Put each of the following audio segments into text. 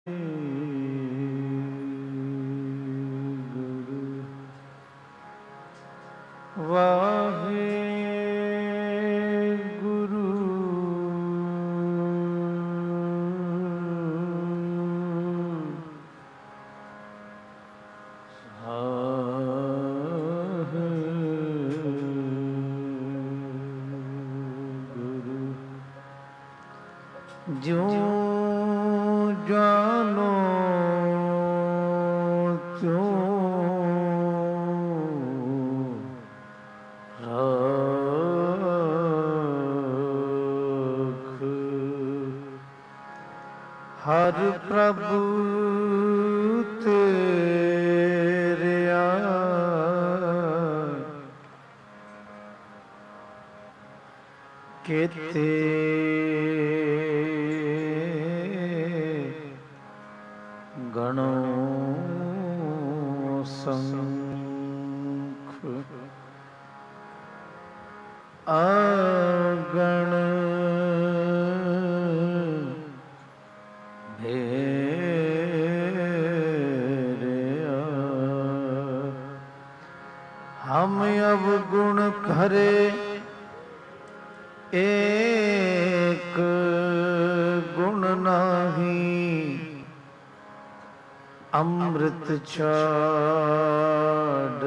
ਵਾਹਿਗੁਰੂ ਜਿਉ ਜਾਨੋ ਤਿਉ ਰਾਖ। ਹਰ ਪ੍ਰਭੂ ਤੇਰਿਆ ਕੀਤੇ ਗਣੋ ਸੰਖ। ਅਗਣ ਭੇਰਿਆ ਹਮ ਅਵਗੁਣ ਖਰੇ ਏਕ ਗੁਣ ਨਾਹੀ। ਅੰਮ੍ਰਿਤ ਛਾੜ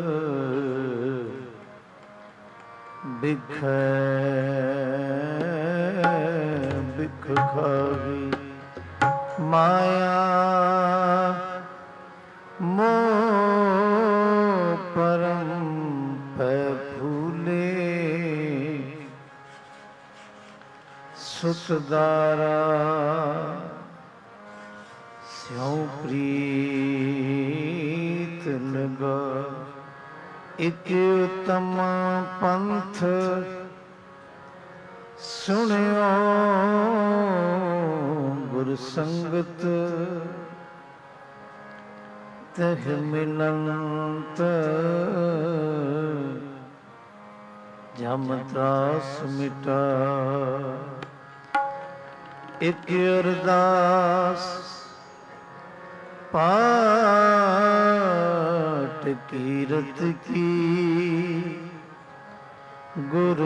ਬਿਖੈ ਬਿਖ ਖਾਵੀ। ਮਾਇਆ ਮੋਹ ਪਰਮ ਪੈ ਫੂਲੇ। ਸੁਤ ਦਾਰਾ ਸਿਉ ਪ੍ਰੀਤ ਲਗਾ। ਇਕ ਉਤਮ ਪੰਥ ਸੁਣਿਓ ਗੁਰ ਸੰਗਤ। ਤਹ ਮਿਲੰਤ ਜਮ ਤਰਾਸ ਮਿਟਾ। ਇਕ ਅਰਦਾਸ ਪਾਠ ਕੀਰਤ ਕੀ। ਗੁਰੂ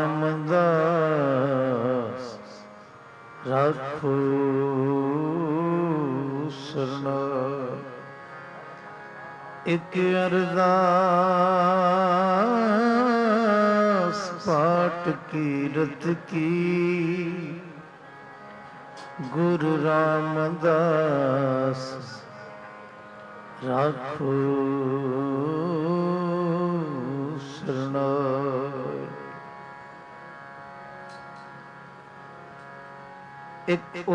ਰਾਮਦਾਸ ਰਾਖੋ ਸਰਨਾ। ਇਕ ਅਰਦਾਸ ਪਾਠ ਕੀਰਤ ਕੀ। ਗੁਰੂ ਰਾਮਦਾਸ ਰਾਖੋ ਸਰਨਾਇ। ਇਕ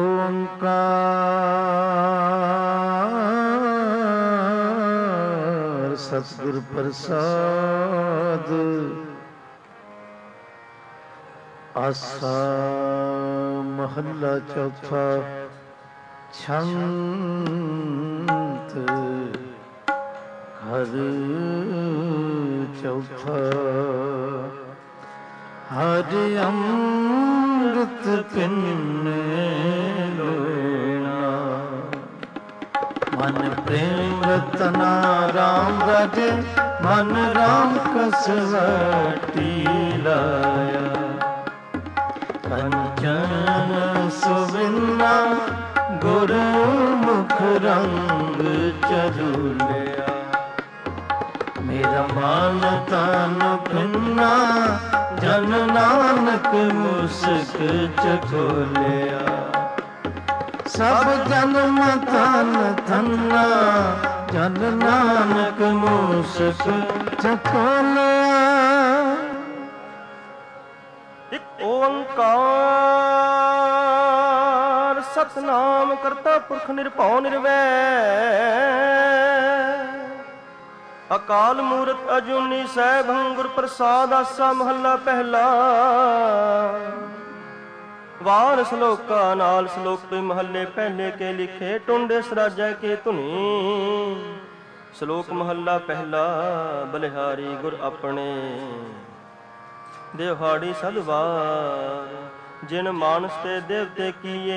ਓੰਕਾਰ ਸਤਿਗੁਰ ਪ੍ਰਸਾਦ। ਆਸਾ ਮਹੱਲਾ ਚੌਥਾ। ਛੰਤ ਘਰ ਚੌਥਾ। ਹਰਿ ਅੰਮ੍ਰਿਤ ਪਿੰਨੇ ਲੋਣਾ। ਮਨ ਪ੍ਰੇਮ ਰਤਨਾ ਰਾਮ ਰਾਜੇ। ਮਨ ਰਾਮ ਕਸਵਟੀ ਲਾਇਆ। ਕੰਚਨ ਸੁਵਿੰਨਾ ਗੁਰਮੁਖ ਰੰਗ ਚਰੂਲਿਆ। ਮੇਰਾ ਮਨ ਤਨ ਭਿੰਨਾ ਜਨ ਨਾਨਕ ਮੁਸਕ ਚਖੋਲਿਆ। ਸਭ ਜਨਮ ਤਨ ਧੰਨਾ ਜਨ ਨਾਨਕ ਮੁਸਕ ਚਖੋਲਿਆ। ਇਕ ਓੰਕਾਰ ਸਤਿਨਾਮ ਕਰਤਾ ਪੁਰਖ ਨਿਰਭਉ ਨਿਰਵੈਰ। ਅਕਾਲ ਮੂਰਤ ਅਜੂਨੀ ਸੈਭੰ ਗੁਰ ਪ੍ਰਸਾਦ। ਆਸਾ ਮਹੱਲਾ ਪਹਿਲਾ। ਵਾਰ ਸਲੋਕਾ ਨਾਲ ਸਲੋਕ ਤੇ ਮਹੱਲੇ ਪਹਿਲੇ ਕੇ ਲਿਖੇ। ਟੁੰਡੇ ਸਰਾਜੈ ਕੇ ਧੁਨੀ। ਸ਼ਲੋਕ ਮਹੱਲਾ ਪਹਿਲਾ। ਬਲਿਹਾਰੀ ਗੁਰ ਆਪਣੇ ਦਿਹਾੜੀ ਸਦਵਾਰ। ਜਿਨ ਮਾਨਸ ਤੇ ਦੇਵਤੇ ਕੀਏ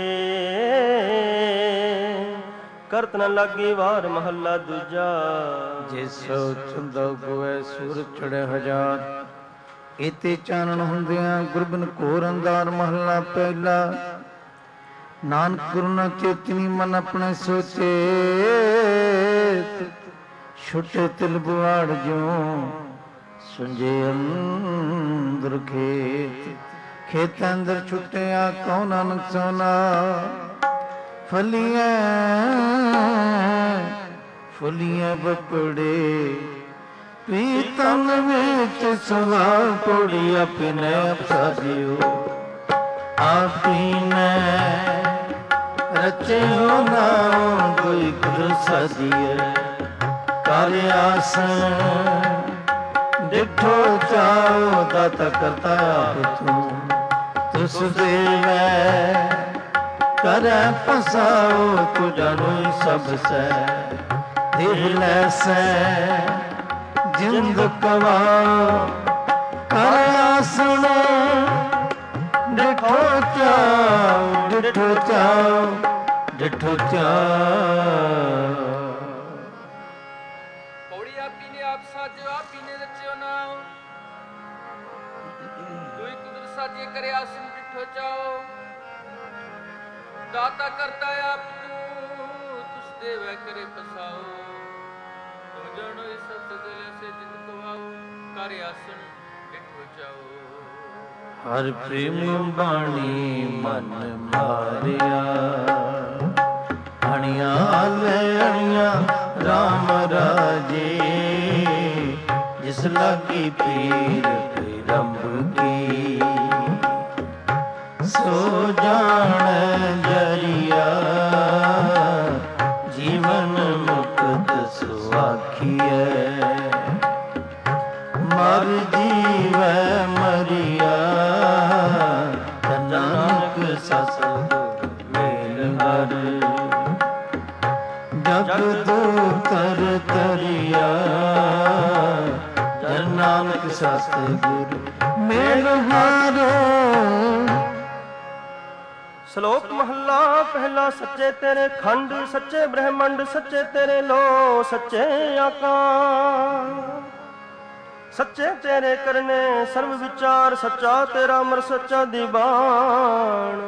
ਕਰਤ ਨ ਲਾਗੀ ਵਾਰ ਮਹੱਲਾ ਦੂਜਾ। ਜਿਸ ਚੰਦਾ ਗੋਏ ਸੂਰ ਚੜ੍ਹੇ ਹਜ਼ਾਰ ਇਤੇ ਚਾਨਣ ਹੁੰਦਿਆਂ ਗੁਰਬਿਨ ਘੋਰ ਅੰਧਾਰ ਮਹੱਲਾ ਪਹਿਲਾ। ਨਾਨਕ ਗੁਰੂ ਨਾ ਚੇਤਨੀ ਮਨ ਆਪਣੇ ਸੋਚੇ ਛੁੱਟੇ ਤਿਲ ਬੁਆੜ ਜਿਉ ਸੁੰਜੇ ਅੰਦਰ ਖੇਤ ਖੇਤ ਅੰਦਰ ਛੁੱਟਿਆ ਕਉ ਨਾਨਕ ਸੋਨਾ ਫਲੀਆਂ ਫੁੱਲੀਆਂ ਬਪੜੇ ਪੀਤਨ ਵਿੱਚ ਸਵਾ ਪੋੜੀ ਆਪਣੇ ਅਪਸਾਦਿਓ ਆਪੀਨੇ ਰਚੇ ਹੋ ਨਾਮ ਕੋਈ ਗੁਰ ਸਾਦੀਏ ਕਰ ਆਸਨ ਡਿਠੋ ਚਾਉ ਦਾਤਾ ਕਰਤਾ ਆਪ ਤੂੰ ਤੁਸ ਦੇਵੈ ਕਰੈ ਪਸਾਉ ਤੂੰ ਜਾਣੋ ਸਭ ਸੈ ਦੇਹ ਲੈ ਸੈ ਜਿੰਦ ਕਵਾਉ ਕਰ ਆਸਣ ਡਿਠੋ ਚਾਉ ਡਿਠੋ ਚਾਉ ਡਿਠੋ ਚਾਉ। ਪੌੜੀ ਆਪੀ ਨੇ ਆਪ ਸਾਜਿਓ ਆਪੀ ਨੇ ਰਚਿਓ ਨਾਮ ਦੁਇ ਕੁਦਰ ਸਾਜੇ ਕਰੇ ਆਸਨ ਡਿਠੋ ਚਾਓ ਦਾਤਾ ਕਰਤਾ ਆਪ ਤੂੰ ਤੁਸ ਦੇਵੈ ਕਰੇ ਪਸਾਓ ਤੋ ਜਣੋ ਇਸ ਸਤ ਦਿਲ ਸੇ ਜਿੰਦ ਕਵਾਓ ਕਰ ਆਸਨ ਡਿਠੋ ਚਾਓ। ਹਰ ਪ੍ਰੇਮ ਬਾਣੀ ਮਨ ਮਾਰਿਆ ਅਣੀਆਂ ਲੈ ਅਣੀਆਂ ਰਾਮ ਰਾਜੇ ਜਿਸ ਲਾਗੀ ਪੀਰ ਰੰਭ ਕੀ ਸੋ ਜਾਣ ਜਰੀਆ ਜੀਵਨ ਮੁਕਤ ਸੁਆਖੀਐ ਮਰ ਜੀਵੈ ਮਰਿਆ ਨਾਨਕ ਸਤਿਗੁਰ ਮੇਲ ਹਰ ਜਗ ਤਰ ਤਰਿਆ ਜਨ ਨਾਨਕ ਸਤਿਗੁਰ ਮੇਲ ਹਰ। ਸ਼ਲੋਕ ਮਹੱਲਾ ਪਹਿਲਾ। ਸੱਚੇ ਤੇਰੇ ਖੰਡ ਸੱਚੇ ਬ੍ਰਹਮੰਡ ਸੱਚੇ ਤੇਰੇ ਲੋ ਸੱਚੇ ਆਕਾਰ ਸੱਚੇ ਤੇਰੇ ਕਰਨੇ ਸਰਬ ਵਿਚਾਰ ਸੱਚਾ ਤੇਰਾ ਅਮਰ ਸੱਚਾ ਦੀਵਾਨ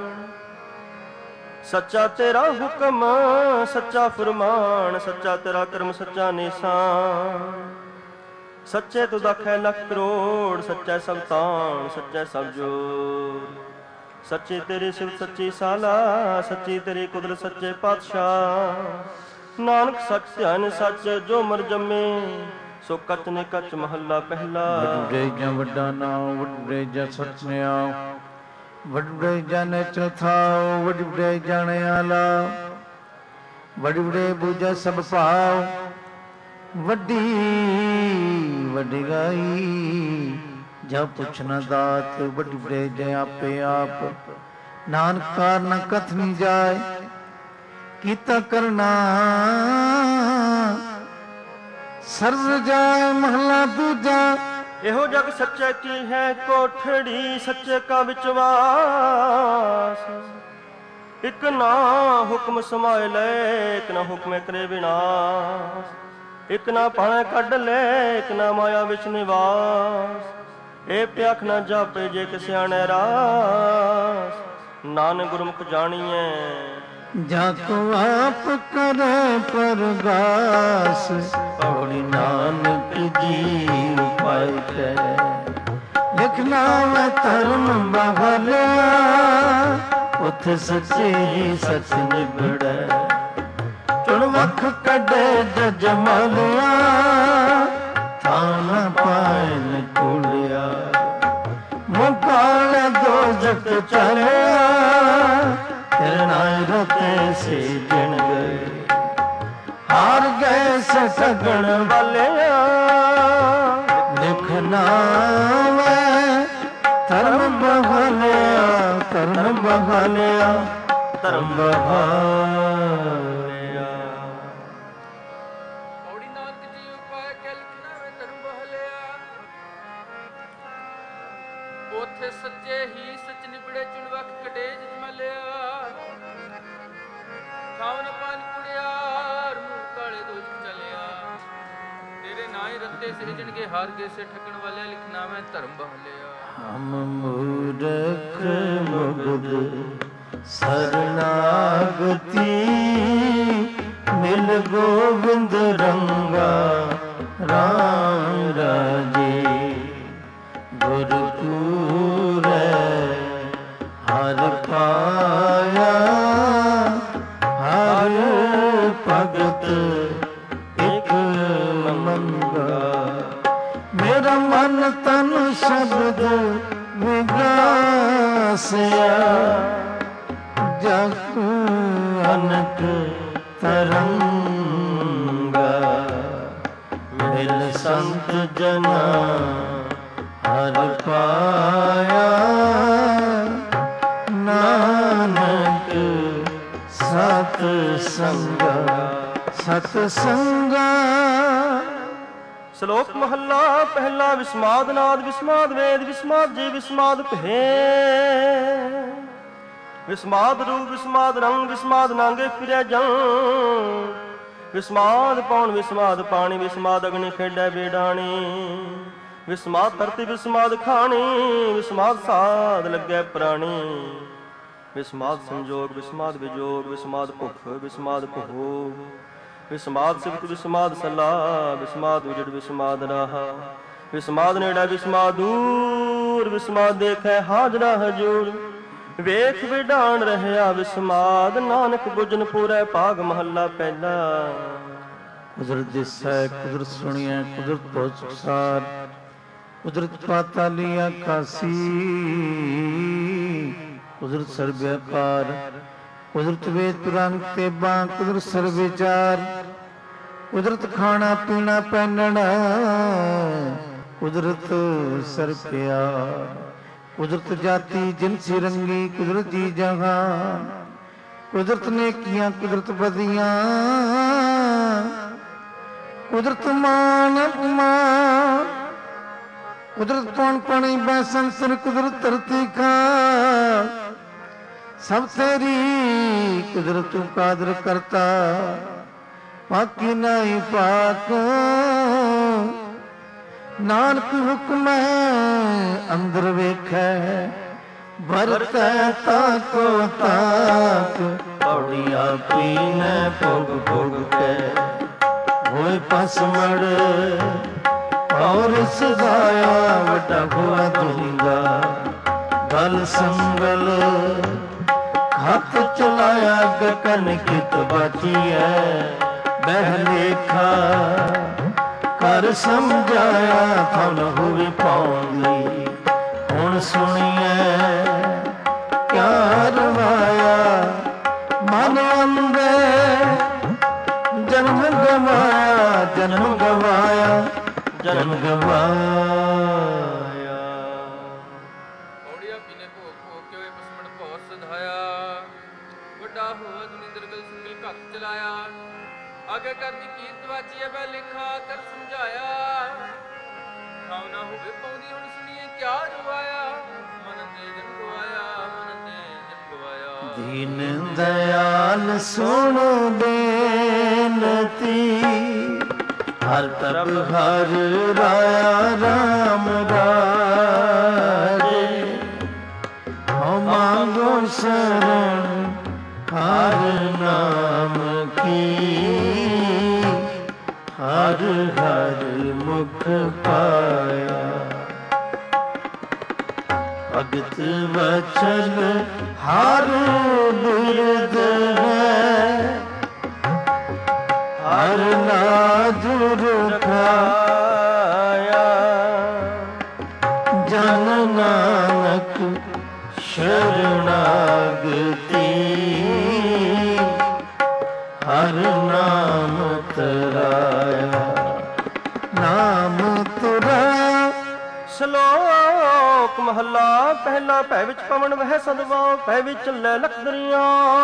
ਸੱਚਾ ਤੇਰਾ ਹੁਕਮ ਸੱਚਾ ਫਰਮਾਨ ਸੱਚਾ ਤੇਰਾ ਕਰਮ ਸੱਚਾ ਨਿਸ਼ਾਨ ਸੱਚੇ ਤੂੰ ਦਾਖੈ ਲੱਖ ਕਰੋੜ ਸੱਚਾ ਸਭ ਤਾਣ ਸੱਚਾ ਸਭ ਜੋਰ ਸੱਚੀ ਤੇਰੀ ਸਿਫਤ ਸੱਚੀ ਸਾਲਾ ਸੱਚੀ ਤੇਰੀ ਕੁਦਰਤ ਸੱਚੇ ਪਾਤਸ਼ਾਹ ਨਾਨਕ ਸੱਚ ਧਿਆਨ ਸੱਚ ਜੋ ਮਰ ਜੰਮੇ ਸੋ ਕਚ ਨੇ ਕਚ ਮਹੱਲਾ ਪਹਿਲਾ। ਵੱਡੇ ਜਾਂ ਵੱਡਾ ਨਾਮ ਵੱਡੇ ਜਾਂ ਸੱਚਿਆ ਵੱਡੇ ਜਨ ਚਥਾਉ ਵੱਡੇ ਜਨ ਆਲਾ ਵੱਡੇ ਬੂਝਾ ਸਭ ਭਾਉ ਵੱਡੀ ਵਡਿਆਈ ਜਾ ਪੁੱਛਣਾ ਦਾਤ ਵੱਡੇ ਜੈ ਆਪੇ ਆਪ ਨਾਨਕ ਕਾਰਨ ਕਥ ਨਹੀਂ ਜਾਏ ਕੀਤਾ ਕਰਨਾ ਸਰਜ ਜਾਏ ਮਹਲਾ ਦੂਜਾ। ਇਹੋ ਜਗ ਸੱਚੇ ਕੀ ਹੈ ਕੋਠੜੀ ਸੱਚੇ ਕਾ ਵਿਚਵਾਸ ਇਕ ਨਾ ਹੁਕਮ ਸਮਾਏ ਲੈ ਇਕ ਨਾ ਹੁਕਮੇ ਕਰੇ ਵਿਨਾਸ਼ ਇਕ ਨਾ ਭਾਵੇਂ ਕੱਢ ਲੈ ਇਕ ਨਾ ਮਾਇਆ ਵਿੱਚ ਨਿਵਾਸ ਇਹ ਪਿਆਖ ਨਾ ਜਾਪੇ ਜੇ ਕਿ ਸਿਆਣੇ ਰਾਸ ਨਾਨਕ ਗੁਰਮੁਖ ਜਾਣੀਐ ਜਾ ਕੋ ਆਪ ਕਰੇ ਪਰਗਾਸ ਪੌੜੀ ਨਾਨਕ ਜੀ ਉਪਾਇ ਕੈ ਲਿਖਣਾ ਮੈਂ ਧਰਮ ਬਹਲਿਆ ਉਥੇ ਸੱਚੇ ਹੀ ਸੱਚ ਨਿਬੜੈ ਚੁਣ ਵਖ ਕੱਢੇ ਜਜ ਮਲਿਆ ਥਾਨ ਪਾਇਨ ਕੁਲਿਆ ਮੁਕਾਲ ਦੋਜਕ ਚਲਿਆ ਰਤੇ ਸੇ ਜਣ ਗਏ ਹਾਰ ਗਏ ਸਗਣ ਵਾਲਿਆ ਲਿਖਣਾ ਮੈਂ ਧਰਮ ਬਹਲਿਆ ਧਰਮ ਬਹਲਿਆ ਧਰਮ ਬਹਲਿਆ। ਪੌੜੀ ਨਾਨਕ ਜੀ ਉਪਾਇ ਕੈ ਲਿਖਣਾ ਵੇ ਧਰਮ ਬਹਲਿਆ ਉਥੇ ਸੱਚੇ ਹੀ ਸੱਚ ਨਿਬੜੇ ਚੁਣ ਵਖਤ ਸੇ ਸਹਿਜਣਗੇ ਹਾਰ ਕੇ ਸੇ ਠਕਣ ਵਾਲੇ ਲਿਖਣਾ ਮੈਂ ਧਰਮ ਬਹਲਿਆ ਹਮ ਮੂਰਖ ਮੁਗਧ ਸਰਨਾਗਤੀ ਮਿਲ ਗੋਬਿੰਦ ਰੰਗਾ ਰਾਮ ਰਾਜੇ ਗੁਰ ਪੂਰੈ ਹਰ ਪਾਇਆ ਹਰ ਭਗਤ ਇਕ ਮੰਗਾ ਮੇਰਾ ਮਨ ਤਨ ਸ਼ਬਦ ਵਿਗਾਸਿਆ ਜਗ ਅਨਕ ਤਰੰਗਾ ਮਿਲ ਸੰਤ ਜਨਾ ਹਰ ਪਾਇਆ ਨਾਨਕ ਸਤ ਸੰਗਾ ਸਤ ਸੰਗਾ। ਸ਼ਲੋਕ ਮਹੱਲਾ ਪਹਿਲਾ। ਵਿਸਮਾਦ ਨਾਦ ਵਿਸਮਾਦ ਵੇਦ ਵਿਸਮਾਦ ਜੀ ਵਿਸਮਾਦ ਭੇ ਵਿਸਮਾਦ ਰੂਪ ਵਿਸਮਾਦ ਰੰਗ ਵਿਸਮਾਦ ਨਾਂਗੇ ਫਿਰੈ ਜੰ ਵਿਸਮਾਦ ਪੌਣ ਵਿਸਮਾਦ ਪਾਣੀ ਵਿਸਮਾਦ ਅਗਨੀ ਖੇਡੈ ਬੇਡਾਣੀ ਵਿਸਮਾਦ ਧਰਤੀ ਵਿਸਮਾਦ ਖਾਣੀ ਵਿਸਮਾਦ ਸਾਧ ਲੱਗੈ ਪ੍ਰਾਣੀ ਵਿਸਮਾਦ ਸੰਜੋਗ ਵਿਸਮਾਦ ਵਿਜੋਗ ਵਿਸਮਾਦ ਭੁੱਖ ਵਿਸਮਾਦ ਭੋਗ ਵਿਸਮਾਦ ਸਿਫਤ ਵਿਸਮਾਦ ਸਲਾਹ ਵਿਸਮਾਦ ਉਜੜ ਵਿਸਮਾਦ ਰਾਹਾ ਵਿਸਮਾਦ ਨੇੜਾ ਵਿਸਮਾਦ ਦੂਰ ਵਿਸਮਾਦ ਦੇਖੈ ਹਾਜ਼ਰਾ ਹਜੂਰ ਵੇਖ ਵਿਡਾਣ ਰਹਿਆ ਵਿਸਮਾਦ ਨਾਨਕ ਬੁਝਨ ਪੂਰੈ ਭਾਗ ਮਹੱਲਾ ਪਹਿਲਾ। ਕੁਦਰਤ ਦਿਸੈ ਕੁਦਰਤ ਸੁਣੀਐ ਕੁਦਰਤ ਬਹੁਤ ਸੁਖਸਾਰ ਕੁਦਰਤ ਪਾਤਾਲੀ ਆਕਾਸੀ ਕੁਦਰਤ ਸਰਬ ਅਕਾਰ ਕੁਦਰਤ ਵੇਦ ਪੁਰਾਨ ਤੇ ਬਾਂ ਕੁਦਰਤ ਸਰਬ ਵਿਚਾਰ ਕੁਦਰਤ ਖਾਣਾ ਪੀਣਾ ਪਹਿਨਣਾ ਕੁਦਰਤ ਸਰਬ ਪਿਆਰ ਕੁਦਰਤ ਜਾਤੀ ਜਿਨਸੀ ਰੰਗੀ ਕੁਦਰਤ ਜੀ ਜਹਾਂ ਕੁਦਰਤ ਨੇ ਕੀਆਂ ਕੁਦਰਤ ਬਦੀਆਂ ਕੁਦਰਤ ਮਾਨ ਅਪਮਾਨ ਕੁਦਰਤ ਪੌਣ ਪਣੀ ਬੈਸਨ ਸਿਰ ਕੁਦਰਤ ਧਰਤੀ ਕਾ ਸਭ ਤੇਰੀ ਕੁਦਰਤ ਤੂੰ ਕਾਦਰ ਕਰਤਾ ਬਾਕੀ ਨਹੀਂ ਪਾਕ ਨਾਨਕ ਹੁਕਮ ਅੰਦਰ ਵੇਖੈ ਵਰਤੈ ਤਾਕੋ ਤਾਕ ਪੌੜੀਆਂ ਪੀਨੈ ਭੋਗ ਭੋਗ ਕੇ ਹੋਏ ਪਸਮੜ ਔਰ ਸਦਾਇਆ ਵੱਡਾ ਹੋਆ ਦੁੰਗਾ ਗਲ ਸੰਗਲ ਹੱਥ ਚਲਾਇਆ ਗਗਨ ਕਿਤ ਬਾਚੀਐ ਬਹਿ ਲੇਖਾ ਕਰ ਸਮਝਾਇਆ ਫਲ ਹੋਵੇ ਪਾਉਂਦੀ ਹੁਣ ਸੁਣੀਐ ਕਿਆ ਰਵਾਇਆ ਮਨ ਅੰਦੇ ਜਨਮ ਗਵਾਇਆ ਜਨਮ ਗਵਾਇਆ ਜਨਮ ਗਵਾਇਆ ਔੜਿਆ ਪੀਨੇ ਭੋਗ ਭੋਗ ਕੇ ਹੋਏ ਪਸਮਣ ਭੌਰ ਸਧਾਇਆ ਵੱਡਾ ਹੋਆ ਦੁਨਿੰਦਰ ਗਲ ਸੰਗਲ ਘੱਟ ਚਲਾਇਆ ਆਗੇ ਕਰਦੀ ਕੀਰਤ ਵਾਚੀਐ ਬੈ ਲਿਖਾ ਕਰ ਸਮਝਾਇਆ ਖਾਉ ਨਾ ਹੋਵੇ ਪਾਉਂਦੀ ਹੁਣ ਸੁਣੀਏ ਕਿਆ ਰਵਾਇਆ ਮਨ ਦੇ ਜਨ ਗਵਾਇਆ ਮਨ ਦੇ ਜਨ ਗਵਾਇਆ ਦੀਨ ਦਇਆਲ ਸੁਣੋ ਬੇਨਤੀ ਹਰ ਤਬ ਹਰ ਰਾਇਆ ਰਾਮ ਰਾਜੇ ਹਉ ਮੰਗੋ ਸ਼ਰਨ ਹਰ ਨਾਮ ਕੀ ਹਰ ਹਰ ਮੁਖ ਪਾਇਆ ਭਗਤ ਵਚਨ ਹਰ ਬਿਰਦ ਹੈ ਹਰ ਨਾਜ ਰਖਾਇਆ ਜਨ ਨਾਨਕ ਸ਼ਰਣਾਗਤੀ ਹਰ ਨਾਮ ਤਰਾਇਆ ਨਾਮ ਤੁਰਾਇਆ। ਸ਼ਲੋਕ ਮਹੱਲਾ ਪਹਿਲਾ। ਭੈ ਵਿੱਚ ਪਵਨ ਵਹਿ ਸਦਵਾਉ ਭੈ ਵਿੱਚ ਚੱਲੈ ਲਖ ਦਰਿਆ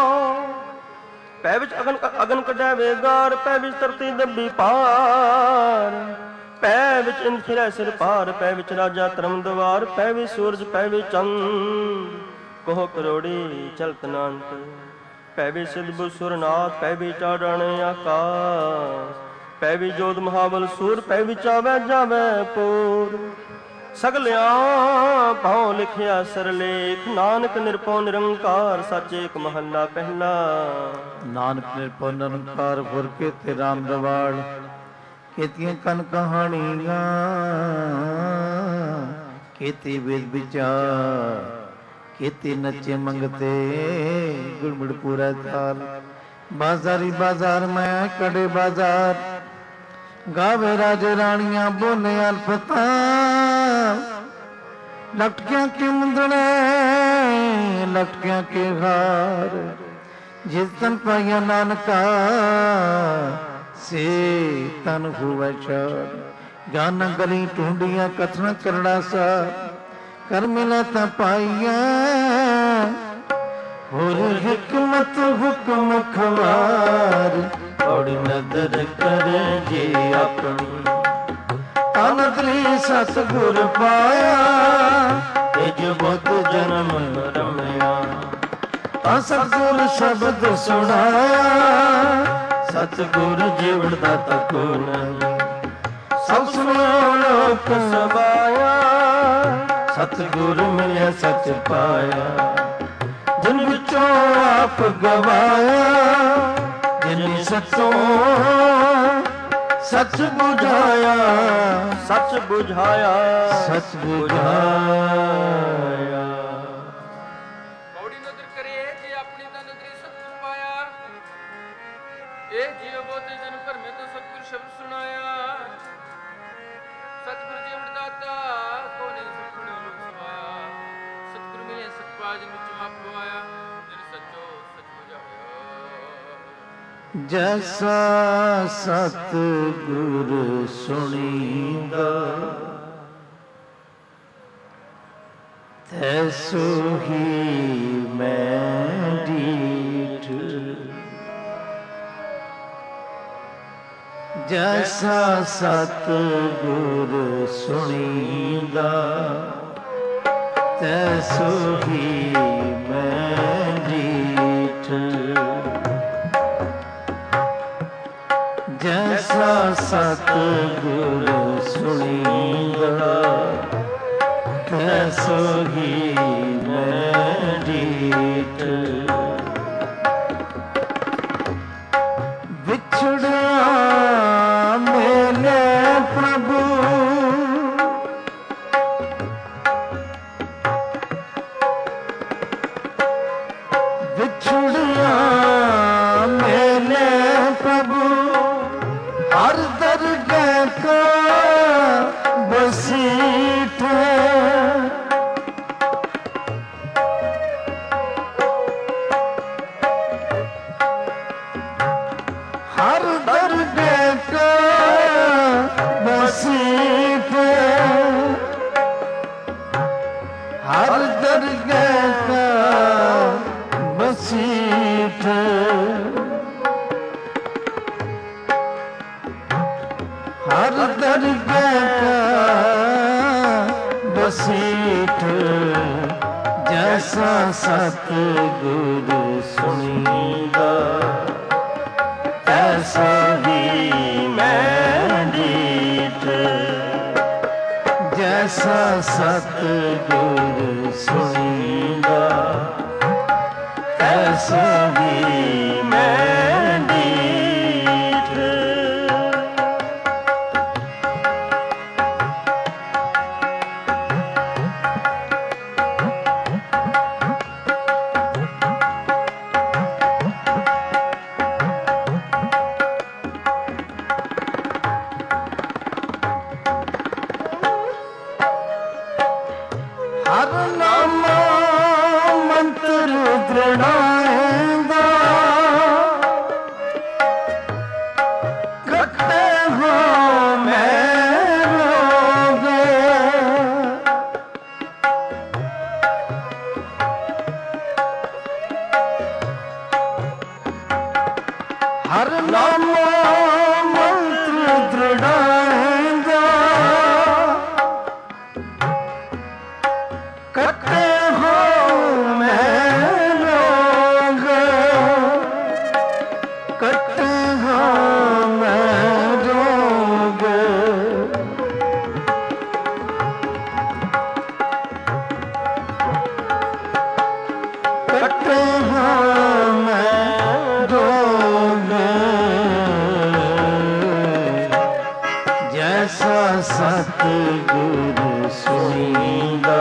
ਭੈ ਵਿੱਚ ਅਗਨ ਕੱਢੈ ਵੇਗਾਰ ਭੈ ਵਿੱਚ ਧਰਤੀ ਦੱਬੀ ਪਾਰ ਭੈ ਵਿੱਚ ਇੰਦ ਫਿਰੈ ਸਿਰ ਪਾਰ ਭੈ ਵਿੱਚ ਰਾਜਾ ਧਰਮ ਦਵਾਰ ਭੈ ਵਿੱਚ ਸੂਰਜ ਭੈ ਵਿੱਚ ਚੰਦ ਕੋਹ ਕਰੋੜੀ ਚਲਤ ਨਾਨਕ ਭੈ ਵਿੱਚ ਸਿਧ ਬੁ ਸੁਰਨਾਥ ਭੈ ਵਿੱਚ ਚਾੜਣ ਆਕਾਸ ਪੈ ਵੀ ਜੋਧ ਮਹਾਬਲ ਸੂਰ, ਪੈ ਵਿਚਾਵੈ ਜਾਵੈ ਪੂਰ। ਸਗਲਿਆਂ ਭਾਉ ਲਿਖਿਆ ਸਰਲੇਖ, ਨਾਨਕ ਨਿਰਭਉ ਨਿਰੰਕਾਰ ਸੱਚ ਏਕ ਮਹੱਲਾ ਪਹਿਲਾ। ਨਾਨਕ ਨਿਰਭਉ ਨਿਰੰਕਾਰ ਗੁਰ ਕੇਤੇ ਰਾਮ ਰਵਾੜ, ਕੀਤੀਆਂ ਕਨ ਕਹਾਣੀਆਂ ਕੀਤੀ ਵੇਦ ਵਿਚਾਰ, ਕੀਤੀ ਨੱਚੇ ਮੰਗਤੇ ਗੁਰਮੁੜ ਪੂਰਾ ਤਾਲ। ਬਾਜ਼ਾਰੀ ਬਾਜ਼ਾਰ ਮੈਂ ਕੜੇ ਬਾਜ਼ਾਰ, ਗਾਵੇ ਰਾਜੇ ਰਾਣੀਆਂ ਬੋਲੇ ਅਲਫਤਾ। ਲਟਕਿਆਂ ਕੇ ਮੁੰਦਣੇ ਲਟਕਿਆਂ ਕੇ ਹਾਰ, ਜਿਸ ਤਨ ਪਾਇਆ ਨਾਨਕਾ ਸੇ ਤਨ ਹੋਵੇ ਚਾਰ। ਗਾਨ ਗਲੀ ਢੂੰਡੀਆਂ ਕਥਨਾ ਕਰੜਾ ਸਾਰ, ਕਰ ਮਿਲਾ ਤਾਂ ਪਾਈਆ ਹੋਰ ਹਕਮਤ ਹੁਕਮ ਖਵਾਰ। ਔੜ ਨਦਰ ਕਰੇ ਜੇ ਆਪਣੀ, ਅਨੰਦਰੀ ਸਤਿਗੁਰ ਪਾਇਆ। ਇਹ ਬੁੱਧ ਜਨਮ ਰਮਿਆ, ਤਾਂ ਸਤਿਗੁਰ ਸ਼ਬਦ ਸੁਣਾਇਆ। ਸਤਿਗੁਰ ਜੀਵਨ ਦਾਤਾ ਕੋ ਨਹੀਂ, ਸਭ ਸੁਣਿਓ ਲੋਕ ਸਬਾਇਆ। ਸਤਿਗੁਰ ਮਿਲਿਆ ਸੱਚ ਪਾਇਆ, ਜਿਨ ਵਿੱਚੋਂ ਆਪ ਗਵਾਇਆ। ਜਿਨ ਸੱਚੋਂ ਸੱਚ ਬੁਝਾਇਆ, ਸੱਚ ਬੁਝਾਇਆ, ਸੱਚ ਬੁਝਾਇਆ। ਪੌੜੀ ਨਦਰ ਕਰੇ ਜੇ ਆਪਣੀ ਤਾਂ ਨਦਰੀ ਸਤਿਗੁਰ ਪਾਇਆ। ਇਹ ਜੀਵ ਬੋਤੇ ਜਨ ਭਰਮੇ ਤੋਂ ਸਤਿਗੁਰ ਸ਼ਬਦ ਸੁਣਾਇਆ। ਸਤਿਗੁਰ ਜੀਵਨ ਦਾਤਾ ਕੋ ਨਹੀਂ ਸੁਣਿਓ ਲੋਕ ਸਮਾਇਆ। ਸਤਿਗੁਰ ਮਿਲੇ ਸਤਪਾਲ ਜਿਨ ਵਿੱਚੋਂ ਆਪ ਗਵਾਇਆ। ਜਿਨ ਸੱਚੋ ਸੱਚ ਬੁਝਾਇਆ। ਜੈਸਾ ਸਤਿਗੁਰ ਸੁਣੀਂਦਾ, ਤੈਸੋ ਹੀ ਮੈਂ ਡੀਠ। ਜੈਸਾ ਸਤਿਗੁਰ ਸੁਣੀਂਦਾ, ਤੈਸੋ ਹੀ ਮੈਂ ਡੀਠ। ਜੈਸਾ ਸਤਿਗੁਰ ਸੁਣੀਂਦਾ, ਤੈਸੋ ਹੀ ਮੈਂ ਡੀਠ। ਵਿਛੜਿਆ ਮੇਲੇ ਪ੍ਰਭੂ, ਵਿਛੜਿਆ ਮੇਲੇ ਪ੍ਰਭੂ। ਹਰ ਦਰਗਾਹ ਕਾ ਬਸੀਠ, ਹਰ ਦਰਗਾਹ ਕਾ ਬਸੀਠ। ਹਰ ਦਰਗਾਹ ਕਾ ਬਸੀਠ। ਹਰ ਦਰਗਾਹ ਕਾ ਬਸੀਠ। ਜੈਸਾ ਸਤਿਗੁਰ ਸੁਣੀਂਦਾ, ਤੈਸਾ ਹੀ ਮੈਂ ਡੀਠ। ਜੈਸਾ ਸਤਿਗੁਰ ਸੁਣੀਂਦਾ, ਤੈਸਾ ਹੀ ਮੈਂ ਡੀਠ। ਹਰ ਨਾਮ ਮੰਤਰ ਦ੍ਰਿੜਾਏਂਦਾ, ਕੱਟੇ ਹੋ ਮੈਂ ਰੋਗੇ। ਹਰ ਨਾਮ ਮੰਤਰ ਦ੍ਰਿੜਾਏਂਦਾ, ਕੱਟੇ ਹੋ ਮੈਂ ਰੋਗ। ਕੱਟੇ ਹੋ ਮੈਂ ਜੈਸਾ ਸਤਿਗੁਰ ਸੁਣੀਂਦਾ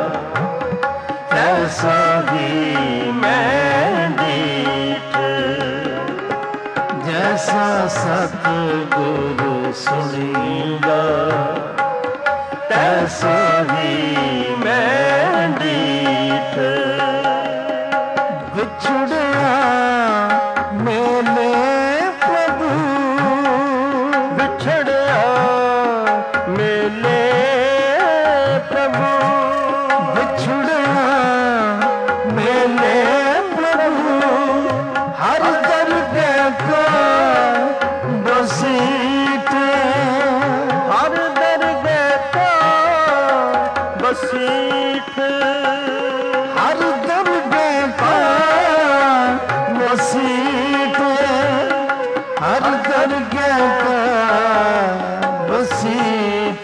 ਤੈਸਾ ਹੀ ਮੈਂ ਡੀਠ। ਜੈਸਾ ਸਤਿਗੁਰ ਸੁਣੀਂਦਾ ਤੈਸਾ ਹੀ ਮੈਂ ਡੀਠ। ਵਿਛੜਿਆ ਮੇਲੇ ਪ੍ਰਭੂ, ਵਿਛੜਿਆ ਮੇਲੇ ਪ੍ਰਭੂ, ਵਿਛੜਿਆ ਮੇਲੇ ਪ੍ਰਭੂ। ਹਰ ਦਰਗਾਹ ਕਾ ਬਸੀਠ, ਹਰ ਦਰਗਾਹ ਕਾ ਬਸੀਠ। ਹਰ ਦਰਗਾਹ ਕਾ ਬਸੀਠ, ਹਰ ਦਰਗਾਹ ਕਾ ਬਸੀਠ।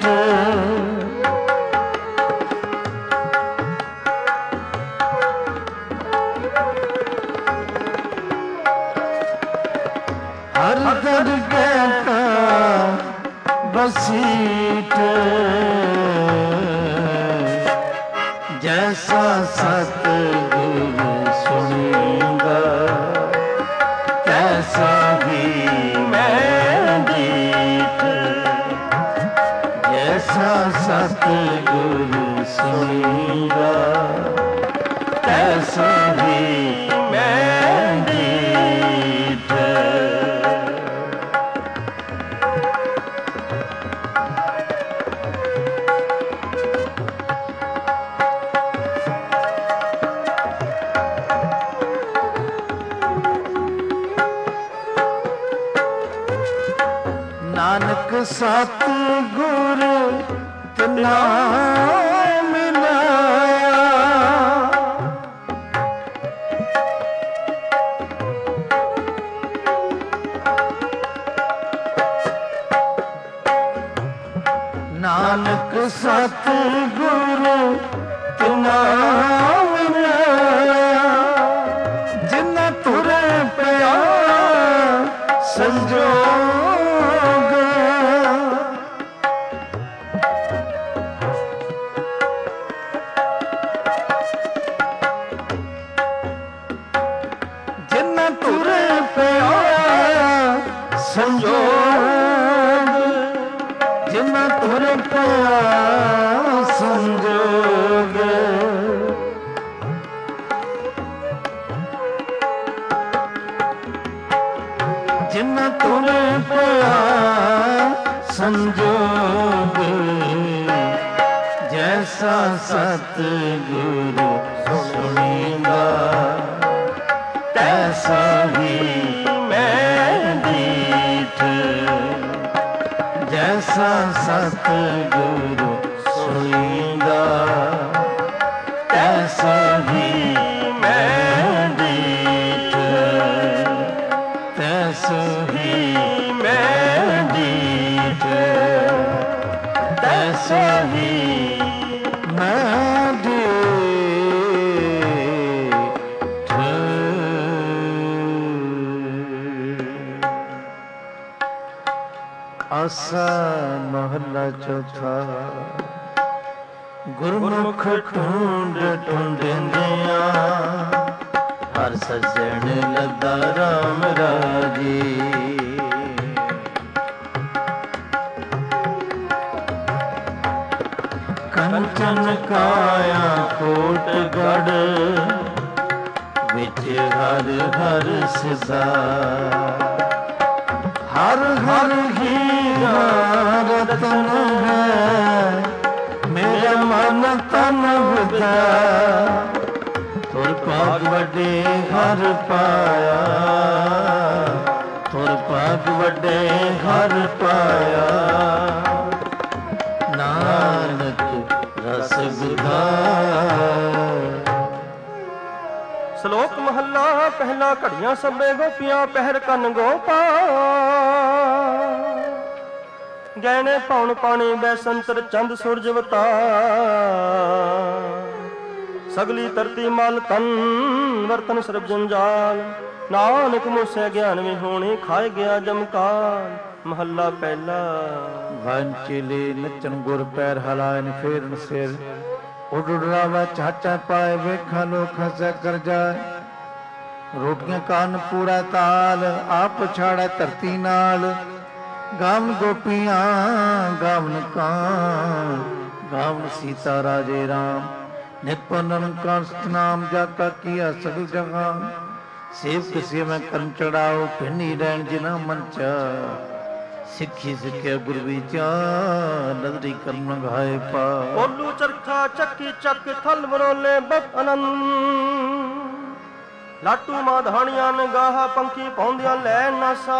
हर दरगाह का बसीठ। जैसा सतगुरु सुनेगा तैसा ही मैं ਡੀਠ। जैसा सतगुरु सुनेगा तैसा ही मैं ਡੀਠ। ਨਾਨਕ ਸਤਿਗੁਰ ਤਿਨਾ ਮਿਲਾਇਆ। ਨਾਨਕ ਸਤਿਗੁਰ ਤਿਨਾ ਮਿਲਾਇਆ। ਜਿਨ੍ਹਾਂ ਤੁਰ ਪਿਆ ਸੰਜੋਗ, ਜਿਨ੍ਹਾਂ ਤੁਰ ਪਿਆ ਸੰਜੋਗ, ਜਿਨ੍ਹਾਂ ਤੁਰ ਪਿਆ ਸੰਜੋਗ। ਜਿਨ੍ਹਾਂ ਤੁਰ ਪਿਆ ਸੰਜੋਗ। ਜੈਸਾ ਸਤਿਗੁਰੂ ਸੁਣੀਂਦਾ ਤੈਸਾ ਹੀ ਮੈਂ ਡੀਠ। ਜੈਸਾ ਸਤਿਗੁਰੂ ਸੁਣੀਂਦਾ ਤੈਸਾ ਹੀ ਮੈਂ ਡੀਠ। ਤੈਸਾ ਹੀ ਮੈਂ ਡੀਠ। ਤੈਸਾ ਹੀ ਮੈਂ ਡੀਠ। ਆਸਾ ਮਹਲਾ ਚੌਥਾ। ਗੁਰਮੁਖ ਢੂੰਡ ਢੂੰਡਿਆਂ ਹਰ ਸਜਣ ਲੱਦਾ ਰਾਮ ਰਾਜੀ। ਕੰਚਨ ਕਾਇਆ ਕੋਟ ਗੜ ਵਿੱਚ ਹਰ ਹਰ ਸਦਾ। ਹਰ ਹਰ ਹੀਰਾ ਰਤਨ ਹੈ ਮੇਰਾ ਮਨ ਤਨ ਹੁਦਾ। ਤੁਰ ਭਾਗ ਵੱਡੇ ਹਰ ਪਾਇਆ, ਤੁਰ ਭਾਗ ਵੱਡੇ ਹਰ ਪਾਇਆ। ਨਾਨਕ ਰਸ ਬੁਧਾ। ਸ਼ਲੋਕ ਮਹੱਲਾ ਪਹਿਲਾ। ਘੜੀਆਂ ਸਭੇ ਗੋਪੀਆਂ ਪਹਿਰ ਕੰਨ ਗੋਪਾਲ। ਗਹਿਣੇ ਪਾਉਣ ਪਾਣੀ ਬੈਸੰਤਰ ਚੰਦ ਸੂਰਜ ਵਤਾਰ। ਸਗਲੀ ਧਰਤੀ ਮਲ ਤਨ ਵਰਤਨ ਸਰਬ ਜੰਜਾਲ। ਨਾਨਕ ਮੂਸੇ ਗਿਆਨ ਵੀ ਹੋਣੀ ਖਾਏ ਗਿਆ ਜਮਕਾਰ। ਮਹੱਲਾ ਪਹਿਲਾ। ਵੰਚਲੇ ਨਚਨ ਗੁਰ ਪੈਰ ਹਲਾਇਨ ਫੇਰਨ ਸਿਰ, ਉਡੜਾਵਾ ਚਾਚਾ ਪਾਏ ਵੇਖਾਂ ਲੋਕ ਹੱਸੈ ਕਰ ਜਾਏ। ਰੋਟੀਆਂ ਕਾਨ ਪੂਰਾ ਤਾਲ, ਆਪ ਛਾੜੈ ਧਰਤੀ ਨਾਲ। ਗਾਵਨ ਗੋਪੀਆਂ ਗਾਵਨ ਕਾਂ, ਗਾਵਨ ਸੀਤਾ ਰਾਜੇ ਰਾਮ। ਨਿਪਨਨ ਕੰਸ ਨਾਮ ਜਾ ਕਾ ਕੀਆ ਸਗਲ ਜਹਾਨ। ਸੇਵਕ ਸੇਵੈ ਕਰਨ ਚੜਾਓ, ਭਿੰਨੀ ਰਹਿਣ ਜਿਨਾ ਮਨ ਚਾ। ਸਿੱਖੀ ਸਿੱਖਿਆ ਗੁਰ ਵਿਚਾਰ, ਨਦਰੀ ਕਰਮ ਲੰਘਾਏ ਪਾ। ਬੋਲੂ ਚਰਖਾ ਚੱਕੀ ਚੱਕ ਥਲ ਮਰੋਲੇ ਬਤ ਅਨੰਦ। ਲਾਟੂ ਮਾਧਾਣੀਆਂ ਨਗਾਹਾ ਪੰਖੀ ਪਾਉਂਦੀਆਂ ਲੈ ਨਾਸਾ।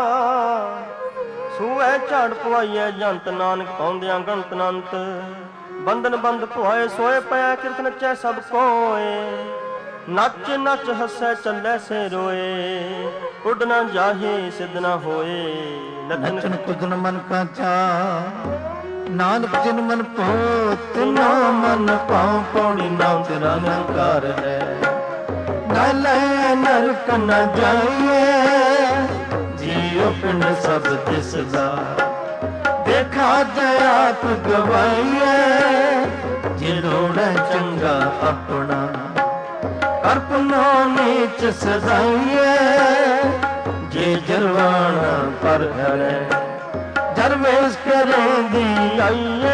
ਸੂਐ ਝਾੜ ਪਵਾਈਐ ਜੰਤ ਨਾਨਕ ਪਾਉਂਦਿਆਂ ਗਣਤ ਅਨੰਤ। ਬੰਧਨ ਬੰਦ ਭੁਆਏ ਸੋਏ ਪਿਆ ਕਿਰਤ ਨਚੈ ਸਭ ਕੋਏ। ਨੱਚ ਨੱਚ ਹੱਸੈ ਚੱਲੈ ਸੇ ਰੋਏ। ਉੱਡ ਨਾ ਜਾਹੇ ਸਿੱਧ ਨਾ ਹੋਏ। ਨਚਨ ਕੁਦਨ ਮਨ ਕਾ ਚਾ, ਨਾਨਕ ਜਿਨ ਮਨ ਪਾਉ ਤਿਨਾ ਮਨ ਪਾਉ। ਪੌੜੀ ਨਾਮ ਤੇਰਾ ਨਿਰੰਕਾਰ ਹੈ, ਨਾ ਲੈ ਨਰਕ ਨ ਜਾਈਏ। ਜੀਉ ਪਿੰਡ ਸਭ ਤਿਸ ਦਾ, ਦੇਖਾ ਤੇ ਆਪ ਗਵਾਈਏ। ਜੇ ਲੋੜੈ ਚੰਗਾ ਆਪਣਾ, ਅਰਪਣੋ ਨੀਚ ਸਦਾਈਏ। ਜੇ ਜਰਵਾਣਾ ਪਰ ਹਰੈ, ਜਰਵੇਸ਼ ਕਰੇ ਦੀ ਆਈਏ।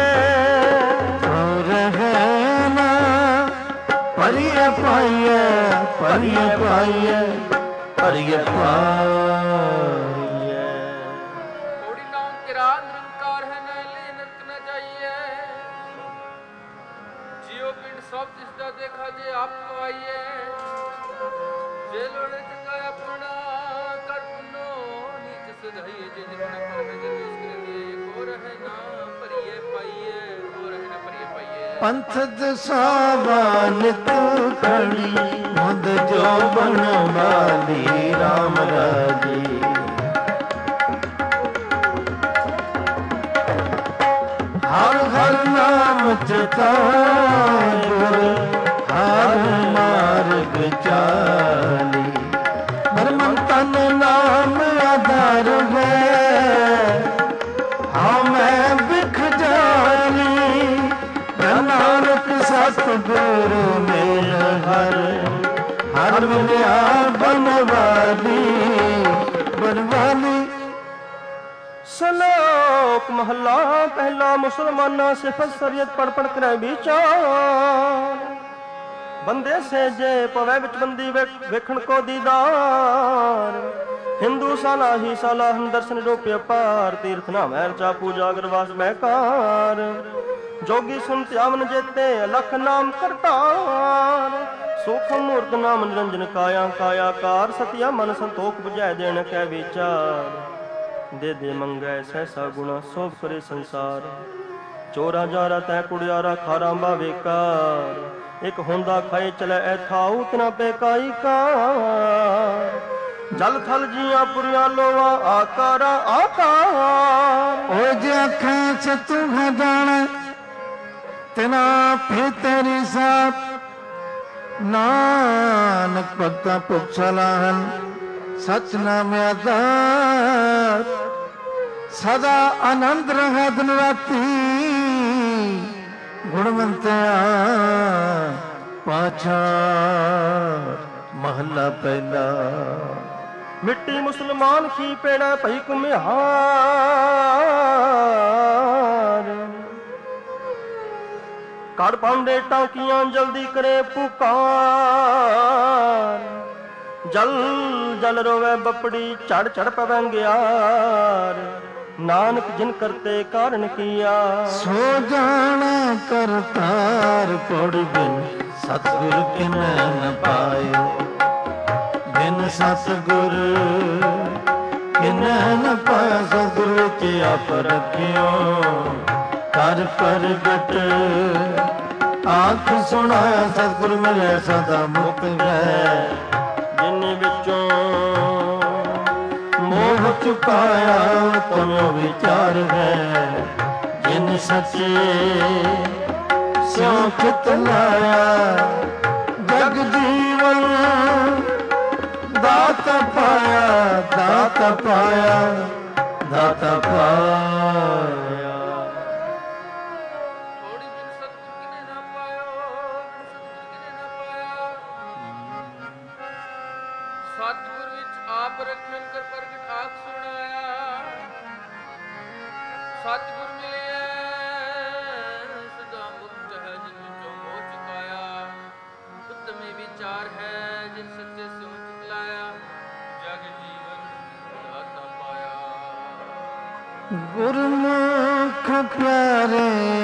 ਰਹਿ ਨਾ ਪਰਿਏ ਪਾਈਏ, ਪਰਿਏ ਪਾਈਏ, ਪਰਿਏ ਪਾਈਏ। ਕੋੜੀ ਨਾਮ ਤੇਰਾ ਨਿਰੰਕਾਰ ਹੈ, ਨਾ ਲੈ ਨਰਕ ਨ ਜਾਈਏ। ਜਿਉ ਪਿੰਡ ਸਭ ਜਿਸ ਦਾ ਦੇਖਾ ਜੇ ਆਪ ਗਵਾਈਏ। ਜੇ ਲੋੜੇ ਚੰਗਾ ਆਪਣਾ, ਕਰ ਪੁੰਨੋ ਨੀਚ ਸਦਾਈਏ। ਜੇ ਜਰਵਾਣਾ ਪਰ ਹੈ, ਜਰਵੇਸ਼ ਕਰੇ ਕੋ ਰਹਿ ਨਾ ਭਰੀਏ ਪਾਈਏ, ਕੋ ਰਹਿ ਨਾ ਭਰੀਏ ਪਾਈਏ। ਪੰਥ ਦਸਾਵਾਨ ਤੂੰ ਖੜੀ, ਮੁੰਦ ਜੋ ਬਣ ਵਾਲੀ ਰਾਮ ਰਾਜੀ। ਹਰ ਹਰ ਨਾਮ ਚਿਤਾਏ ਗੁਰ, ਹਰ ਮਾਰਗ ਚਾਲੀ। ਮਨ ਤਨ ਨਾਮ ਆਧਾਰ ਹੈ, ਹਾਂ ਮੈਂ ਵਿਖ ਜਾਲੀ। ਨਾਨਕ ਸਤਿਗੁਰ ਮੇਲ ਹਰ, ਹਰ ਮਿਲਿਆ ਬਨਵਾਲੀ ਬਨਵਾਲੀ। ਸ਼ਲੋਕ ਮਹੱਲਾ ਪਹਿਲਾ। ਮੁਸਲਮਾਨਾਂ ਸਿਫਤ ਸ਼ਰੀਅਤ ਪੜ ਪੜ ਕਰੈ ਵਿਚਾਰ। ਬੰਦੇ ਸੇ ਜੇ ਪਵੈ ਵਿੱਚ ਬੰਦੀ ਵੇਖਣ ਕੋ ਦੀਦਾਰ। ਹਿੰਦੂ ਸਾਲਾ ਹੀ ਸਾਲਾ ਹਮ ਦਰਸ਼ਨ ਰੋਪਿਆ ਪਾਰ। ਤੀਰਥ ਨਾਮੈ ਰਚਾ ਪੂਜਾ ਅਗਰਵਾਸ ਮਹਿਕਾਰ। ਜੋਗੀ ਸੁਨ ਧਿਆਵਨ ਜੇਤੇ ਅਲਖ ਨਾਮ ਕਰਤਾਰ। ਸੂਖਮ ਮੂਰਤ ਨਾਮ ਨਿਰੰਜਨ ਕਾਇਆ ਕਾਇਆਕਾਰ। ਸਤਿਆ ਮਨ ਸੰਤੋਖ ਬੁਝੈ ਦੇਣ ਕੈ ਵਿਚਾਰ। ਦੇ ਦੇ ਮੰਗੈ ਸਹਿਸਾ ਗੁਣਾ ਸੋਭ ਕਰੇ ਸੰਸਾਰ। ਚੋਰਾ ਜਾਰਾ ਤੈ ਕੁੜਿਆਰਾ ਖਾਰਾ ਬਾਵੇਕਾਰ। ਇੱਕ ਹੁੰਦਾ ਖਾਏ ਚਲੇ ਐਥਾਉ ਤਨਾ ਪੇਕਾਈ ਕਾਰ। ਜਲ ਥਲ ਜੀਆਂ ਪੁਰੀਆਂ ਲੋਵਾ ਆਕਾਰਾ ਆਕਾਰ। ਓ ਜੇ ਅੱਖਾਂ ਚ ਤੂੰ ਹੈ ਜਾਣਾ, ਤਿਨਾ ਫੇ ਤੇਰੀ ਸਾਥ। ਨਾਨਕ ਭਗਤਾਂ ਭੁਖ ਸਲਾਹਨ, ਸਚ ਨਾਮ ਆਧਾਰ। ਸਦਾ ਆਨੰਦ ਰਹਿ ਦਿਨ ਰਾਤੀ, ਗੁਣਵੰਤਿਆ ਪਾਛਾ। ਮਹੱਲਾ ਪਹਿਲਾ। ਮਿੱਟੀ ਮੁਸਲਮਾਨ ਕੀ ਪੇੜਾ ਭਈ ਕੁਮਿਹਾਰ। ਕੜ ਪਾਂਡੇ ਟਾਂਕੀਆਂ ਜਲਦੀ ਕਰੇ ਪੁਕਾਰ। ਜਲ ਜਲ ਰੋਵੇ ਬਪੜੀ ਝੜ ਝੜ ਪਵੰਗਿਆਰ। ਨਾਨਕ ਜਿਨ ਕਰਤੇ ਕਾਰਨ ਕੀਆ, ਸੋ ਜਾਣ ਕਰਤਾਰ। ਪੜ ਬਿਨ ਸਤਿਗੁਰ ਕਿਨੈ ਨ ਪਾਇਓ। ਬਿਨ ਸਤਿਗੁਰ ਕਿਨੈ ਨ ਪਾਇਆ। ਸਤਿਗੁਰ ਵਿੱਚ ਆਪ ਰਖਿਓ। ਕਰ ਪ੍ਰਗਟ ਆਖ ਸੁਣਾਇਆ। ਸਤਿਗੁਰ ਮਿਲੇ ਸਦਾ ਮੁਕਤ ਹੈ। ਜਿਨ ਵਿੱਚੋਂ ਮੋਹ ਚੁਕਾਇਆ ਤਮੋ ਵਿਚਾਰ ਹੈ। ਜਿਨ ਸੱਚੇ ਸਿਉ ਚਿਤ ਲਾਇਆ। ਜਗ ਜੀਵਨ ਦਾਤ ਪਾਇਆ, ਦਾਤਾ ਪਾਇਆ, ਦਾਤਾ ਪਾਇਆ। ਥੋੜੀ ਬਿਨ ਸਤਿਗੁਰ ਕਿਨੇ ਨਾ ਪਾਇਓ, ਬਿਨ ਸਤਿਗੁਰ ਕਿਨੇ ਨਾ ਪਾਇਆ। ਸਤਿਗੁਰ ਵਿੱਚ ਆਪ ਰਖਣ ਕਰ ਪ੍ਰਗਟ ਆਖ ਸੁਣਾਇਆ। ਸਤਿਗੁਰ ਮਿਲਿਆ ਸਦਾ ਮੁਕਤ ਹੈ, ਜਿਨ ਵਿੱਚੋਂ ਮੋਹ ਚੁਕਾਇਆ। ਉੱਤਮੇ ਵਿਚਾਰ ਹੈ, ਜਿਨ ਸੱਚੇ ਸਿਉ ਚਿਤਲਾਇਆ। ਜਗ ਜੀਵਨ ਦਾਤਾ ਪਾਇਆ। ਗੁਰਮੁਖ ਪਿਆਰੇ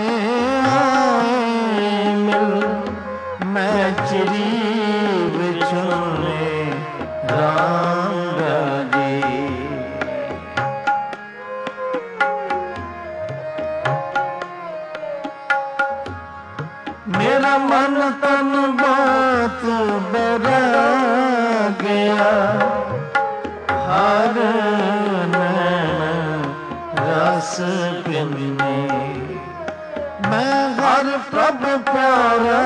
ਆਏ ਮਿਲ, ਮੈਂ ਚਿਰੀ ਵਿਛੁਨੇ ਰਾਮ ਰਾਜੇ। ਮੇਰਾ ਮਨ ਤਨ ਬਾਤ ਬਰਾ ਗਿਆ, ਹਰ ਰਸ ਪਿੰਨੇ। ਮੈਂ ਹਰ ਪ੍ਰਭ ਪਿਆਰਾ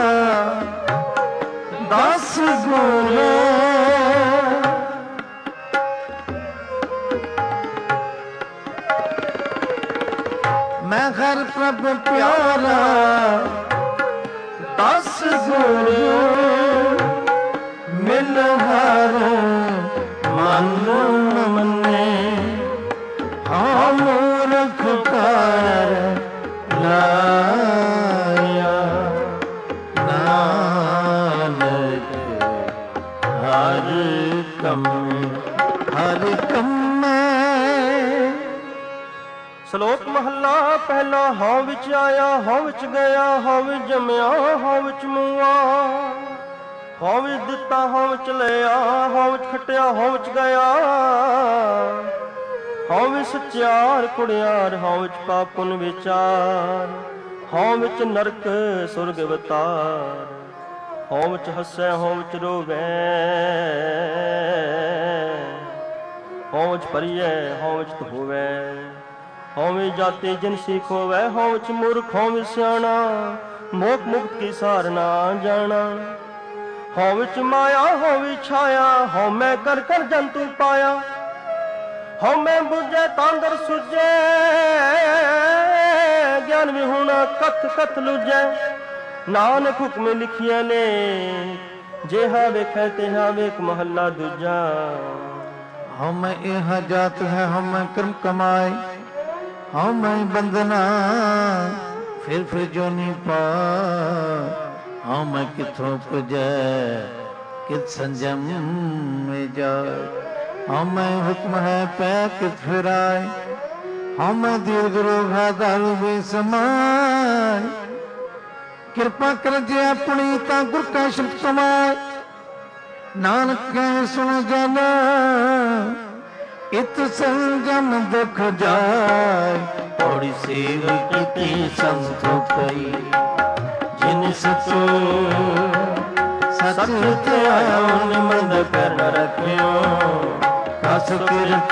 ਦਸ ਗੁਰ, ਮੈਂ ਹਰ ਪ੍ਰਭ ਪਿਆਰਾ ਦਸ ਗੁਰ। ਮਿਲ ਹਰ ਮਨ ਮੰਨੇ, ਹਾਂ ਮੂਰਖ ਕਰ ਲਾਇਆ। ਨਾਨਕ ਹਰ ਕੰਮ, ਹਰ ਕੰਮ। ਸ਼ਲੋਕ ਮਹੱਲਾ ਪਹਿਲਾ। ਹਉ ਵਿੱਚ ਆਇਆ, ਹਉ ਵਿੱਚ ਗਿਆ, ਹਉ ਵਿੱਚ ਜੰਮਿਆ, ਹਉ ਵਿੱਚ ਮੂਆ। ਹਉ ਵਿੱਚ ਦਿੱਤਾ, ਹਉ ਵਿੱਚ ਲਿਆ, ਹਉ ਵਿੱਚ ਖਟਿਆ, ਹਉ ਵਿੱਚ ਗਿਆ। ਹਉ ਵਿੱਚ ਸਚਿਆਰ ਕੁੜਿਆਰ, ਹਉ ਵਿੱਚ ਪਾਪ ਪੁੰਨ ਵਿਚਾਰ। ਹਉ ਵਿੱਚ ਨਰਕ ਸੁਰਗ ਅਵਤਾਰ, ਹਉ ਵਿੱਚ ਹੱਸੈ, ਹਉ ਵਿੱਚ ਰੋਵੈ। ਹਉ ਵਿੱਚ ਭਰੀਐ, ਹਉ ਵਿੱਚ ਧੋਵੈ। ਹਉ ਵਿੱਚ ਜਾਤੀ ਜਿਨਸੀ ਖੋਵੈ, ਹਉ ਵਿੱਚ ਮੂਰਖ, ਹਉ ਵਿੱਚ ਸਿਆਣਾ। ਮੋਖ ਮੁਕਤ ਕੀ ਸਾਰ ਨਾ ਜਾਣਾ। ਹਉ ਵਿੱਚ ਮਾਇਆ, ਹਉ ਵਿੱਚ ਛਾਇਆ, ਹਉ ਮੈਂ ਕਰ ਕਰ ਜੰਤੂ ਪਾਇਆ। ਹਉ ਮੈਂ ਬੁਝੈ ਤਾਂਦਰ ਸੁਝੈ, ਗਿਆਨ ਵਿਹੂਣਾ ਕਥ ਕਥ ਲੁਝੈ। ਨਾਨਕ ਹੁਕਮੇ ਲਿਖੀਐ ਨੇ, ਜਿਹਾ ਵੇਖੈ ਤਿਹਾ ਵੇਖ। ਮਹੱਲਾ ਦੂਜਾ। ਹਉ ਮੈਂ ਇਹ ਜਾਤ ਹੈ, ਹਉ ਮੈਂ ਕਰਮ ਕਮਾਏ। ਹਉ ਮੈਂ ਬੰਦਨਾ ਫਿਰ ਜੋਨੀ ਪਾ। ਹਉ ਮੈਂ ਕਿਥੋਂ ਪੁਜੈ, ਕਿਤ ਸੰਜਮ ਮੇ ਜਾਏ। ਹਉ ਮੈਂ ਹੁਕਮ ਹੈ ਪੈ ਕਿਤ ਫਿਰਾਏ। ਹਉ ਮੈਂ ਦੀਰਘ ਰੋਗ ਹੈ ਦਾਰੂ ਵੀ ਸਮਾਏ। ਕਿਰਪਾ ਕਰ ਜੇ ਆਪਣੀ ਤਾਂ ਗੁਰ ਕਾ ਸ਼ਬਦ ਕਮਾਏ। ਨਾਨਕ ਕਹਿ ਸੁਣ ਜਾਣਾ, ਇਤ ਸੰਜਮ ਦੁਖ ਜਾਏ। ਥੋੜੀ ਸੇਵ ਕੀਤੀ ਸੰਤੋ ਪਈ, ਜਿਨ ਸਤੋ ਸਚ ਧਿਆਇਓ। ਨਿਮੰਦ ਕਰ ਨ ਰੱਖਿਓ, ਕਸ ਕਿਰਤ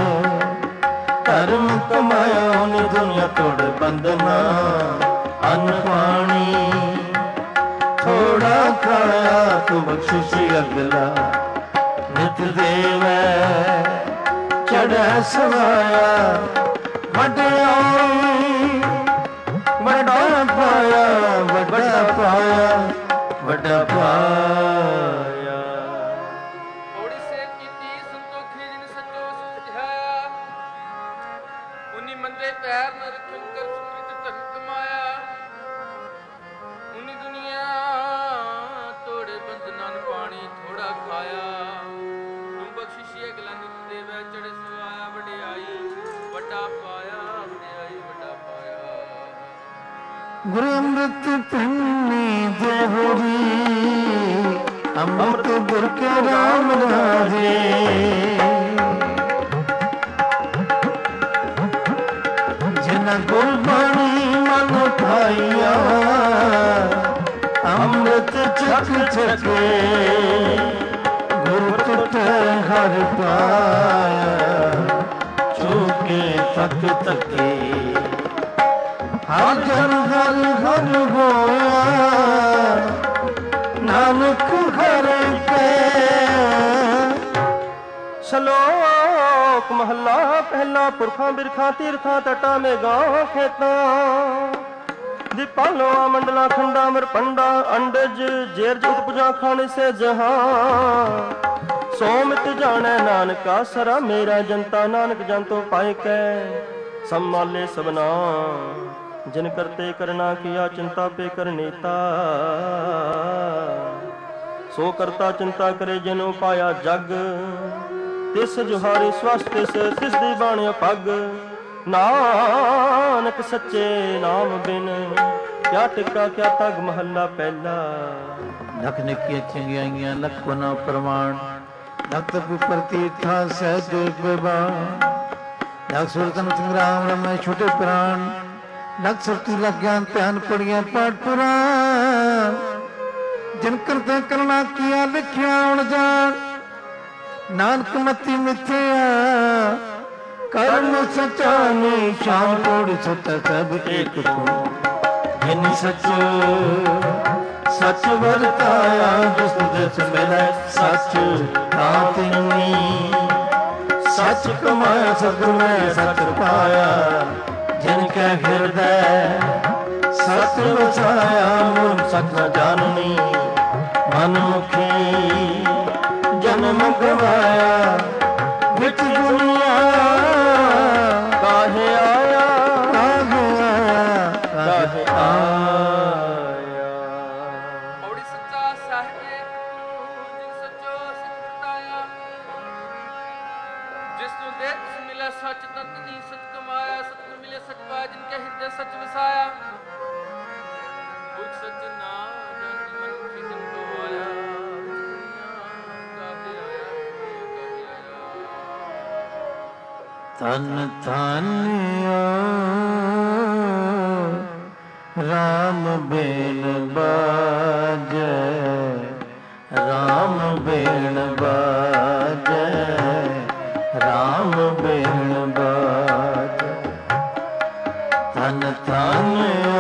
ਧਰਮ ਕਮਾਇਆ। ਨਿ ਦੁਨੀਆ ਤੋੜ ਬੰਧਨਾ, ਅੰਨ ਪਾਣੀ ਥੋੜਾ ਖਾਇਆ। ਤੂੰ ਬਖਸ਼ਿਸ਼ ਅਗਲਾ ਨਿਤ ਦੇਵੈ, ਚੜ੍ਹੈ ਸਵਾਇਆ। ਵਡਿਆਈ ਵੱਡਾ ਪਾਇਆ, ਵੱਡਾ ਪਾਇਆ, ਵੱਡਾ ਪਾਇਆ। ਥੋੜੀ ਸੇਵ ਕੀਤੀ ਸੰਤੋਖੀ, ਜਿਨ ਸੱਚੋ ਸੁਖ ਧਿਆਇਆ। ਉਨੀ ਮੰਦੇ ਪੈਰ ਨ ਰੱਖਣ ਕਰ ਸੁਕ੍ਰਿਤ ਧਨ ਕਮਾਇਆ। ਉਨੀ ਦੁਨੀਆ ਤੋੜੇ ਬੰਧਨਾਂ ਨੂੰ ਪਾਣੀ ਥੋੜਾ ਖਾਇਆ। ਤੂੰ ਬਖਸ਼ਿਸ਼ੀ ਅਗਲਾ ਨਿਤ ਦੇਵੈ, ਚੜ੍ਹੇ ਸਵਾਇਆ। ਵਡਿਆਈ ਵੱਡਾ ਪਾਇਆ, ਵਡਿਆਈ ਵੱਡਾ ਪਾਇਆ। ਗੁਰੂ ਅੰਮ੍ਰਿਤ ਪਿੰਨੀ ਦੇਹੁਰੀ, ਅੰਮ੍ਰਿਤ ਗੁਰ ਕੇ ਰਾਮ ਰਾਜੇ। ਜਿਨ ਗੁਰਬਾਣੀ ਮਨ ਪਾਈਆ, ਅੰਮ੍ਰਿਤ ਛਕ ਛਕੇ। ਗੁਰ ਟੁੱਟ ਹਰ ਪਾਇਆ, ਚੁਕੇ ਤਕ ਤਕੇ। ਹਰ ਜਨ ਹਰ ਹਰ ਹੋਇਆ, ਨਾਨਕ ਹਰ ਕੇ। ਸ਼ਲੋਕ ਮਹੱਲਾ ਪਹਿਲਾ। ਪੁਰਖਾਂ ਬਿਰਖਾਂ ਤੀਰਥਾਂ ਤਟਾਂ ਮੇਘਾਂ ਖੇਤਾਂ ਦੀਪਾਲੋ ਮੰਡਲਾ ਖੰਡਾ ਮਰਪੰਡਾ ਅੰਡਜ ਜੇਰ ਜੁਗਤ ਪੁਜਾ ਖਾਣ ਸੇ ਜਹਾਂ ਸੋਮਿਤ ਜਾਣੈ ਨਾਨਕਾ ਸਰਾ ਮੇਰਾ ਜਨਤਾ ਨਾਨਕ ਜਨ ਤੋਂ ਪਾਇ ਕੈ ਸੰਮਾਲੇ ਸਬਨਾ ਜਿਨ ਕਰਤੇ ਕਰਨਾ ਕੀਆ ਚਿੰਤਾ ਪੇ ਕਰਨੀਤਾ ਸੋ ਕਰਤਾ ਚਿੰਤਾ ਕਰੇ ਜਿਨੋ ਪਾਇਆ ਜਗ ਤਿਸ ਜੁਹਾਰੀ ਸਵਸਤ ਤਿਸ ਦੀ ਬਾਣਿ ਪੱਗ ਨਾਨਕ ਸੱਚੇ ਨਾਮ ਬਿਨ ਕਿਆ ਟਿਕਾ ਕਿਆ ਤਗ ਮਹੱਲਾ ਪਹਿਲਾ। ਲੱਖ ਨਿੱਕੀਆਂ ਚੰਗਿਆਈਆਂ ਲੱਖ ਗੁਨਾ ਪ੍ਰਮਾਣ ਲਖ ਵਿਪਰ ਤੀਰਥਾਂ ਸਹਿਜ ਵਿਵਾਨ ਲਖ ਸੁਰਤਨ ਸੰਗਰਾਮ ਰਮੈ ਛੋਟੇ ਪ੍ਰਾਣ ਲਖ ਸੁਰਤੀ ਲਖ ਗਿਆਨ ਧਿਆਨ ਪੜੀਆਂ ਪਾਠ ਪੁਰਾਣ ਜਿਨ ਕਰਤੇ ਕਰਨਾ ਕੀਆ ਲਿਖਿਆ ਹੁਣ ਜਾਣ ਨਾਨਕ ਮਤੀ ਮਿਥਿਆ ਕਰਮ ਸਚਾ ਨਿਸ਼ਾਨ ਕੋੜ ਸਤ ਸਭ ਏਕ ਕੋ ਜਿਨ ਸਚ ਸਚ ਵਰਤਾਇਆ ਜਿਸ ਦਿਸ ਮਿਲੈ ਸਚ ਤਾਤਿਨੀ ਸਚ ਕਮਾਇਆ ਸਤਿ ਮੈਂ ਸਚ ਪਾਇਆ ਜਿਨ ਕੈ ਹਿਰਦੈ ਸਤ ਵਸਾਇਆ ਮਨ ਸਚ ਜਾਣਨੀ ਮਨ ਮੁਖੀ ਜਨਮ ਗਵਾਇਆ ਵਿੱਚ ਦੁਨੀਆ ਕਾਹੇ ਆਇਆ ਕਾਹੇ ਆਇਆ। ਔੜੀ ਸੱਚਾ ਸਾਹਿਬ ਜਿਨ ਸੱਚੋ ਸਚ ਵਰਤਾਇਆ ਜਿਸ ਨੂੰ ਦੇ ਤਿਸ ਮਿਲਿਆ ਸਚ ਤਤ ਨੀ ਸਚ ਕਮਾਇਆ ਸਤ ਨੂੰ ਮਿਲਿਆ ਸਚ ਪਾਇਆ ਜਿਨ ਕੇ ਹਿਰਦੇ ਸਚ ਵਸਾਇਆ ਕੁਛ ਸਚ ਨਾ ਜਾਣੀ ਮਨ ਮੁਖੀ ਜਨ ਗਵਾਇਆ ਕਾਹੇ ਆਇਆ ਧਨ ਧਨ ਰਾਮ ਬੇਨ ਬਾਜੈ ਰਾਮ ਬੇਨ ਬਾਜੈ ਰਾਮ ਬੇਨ ਬਾਜੈ ਧਨ ਧਨ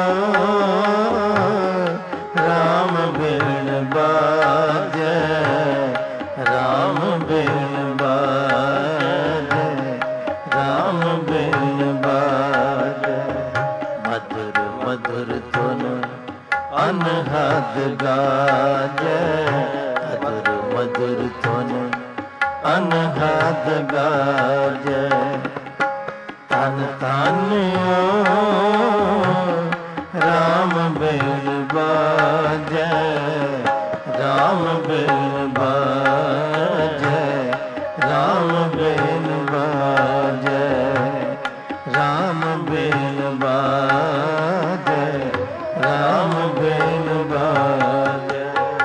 ਰਾਮ ਬੇਨ ਬਾਜੈ ਰਾਮ ਬੇਨ ਬਾਜੈ ਰਾਮ ਬੇਨ ਬਾਜੈ ਮਧੁਰ ਮਧੁਰ ਧੁਨ ਅਨਹਦ ਗਾਜੈ ਮਧੁਰ ਮਧੁਰ ਧੁਨ ਅਨਹਦ ਗਾਜੈ ਧਨ ਧਨ ਰਾਮ ਬੇਨ ਬਾਜੈ ਰਾਮ ਬੇਨ ਬਾਜੈ ਰਾਮ ਬੇਨ ਬਾਜੈ ਰਾਮ ਬੇਨ ਬਾਜੈ ਰਾਮ ਬੇਨ ਬਾਜੈ।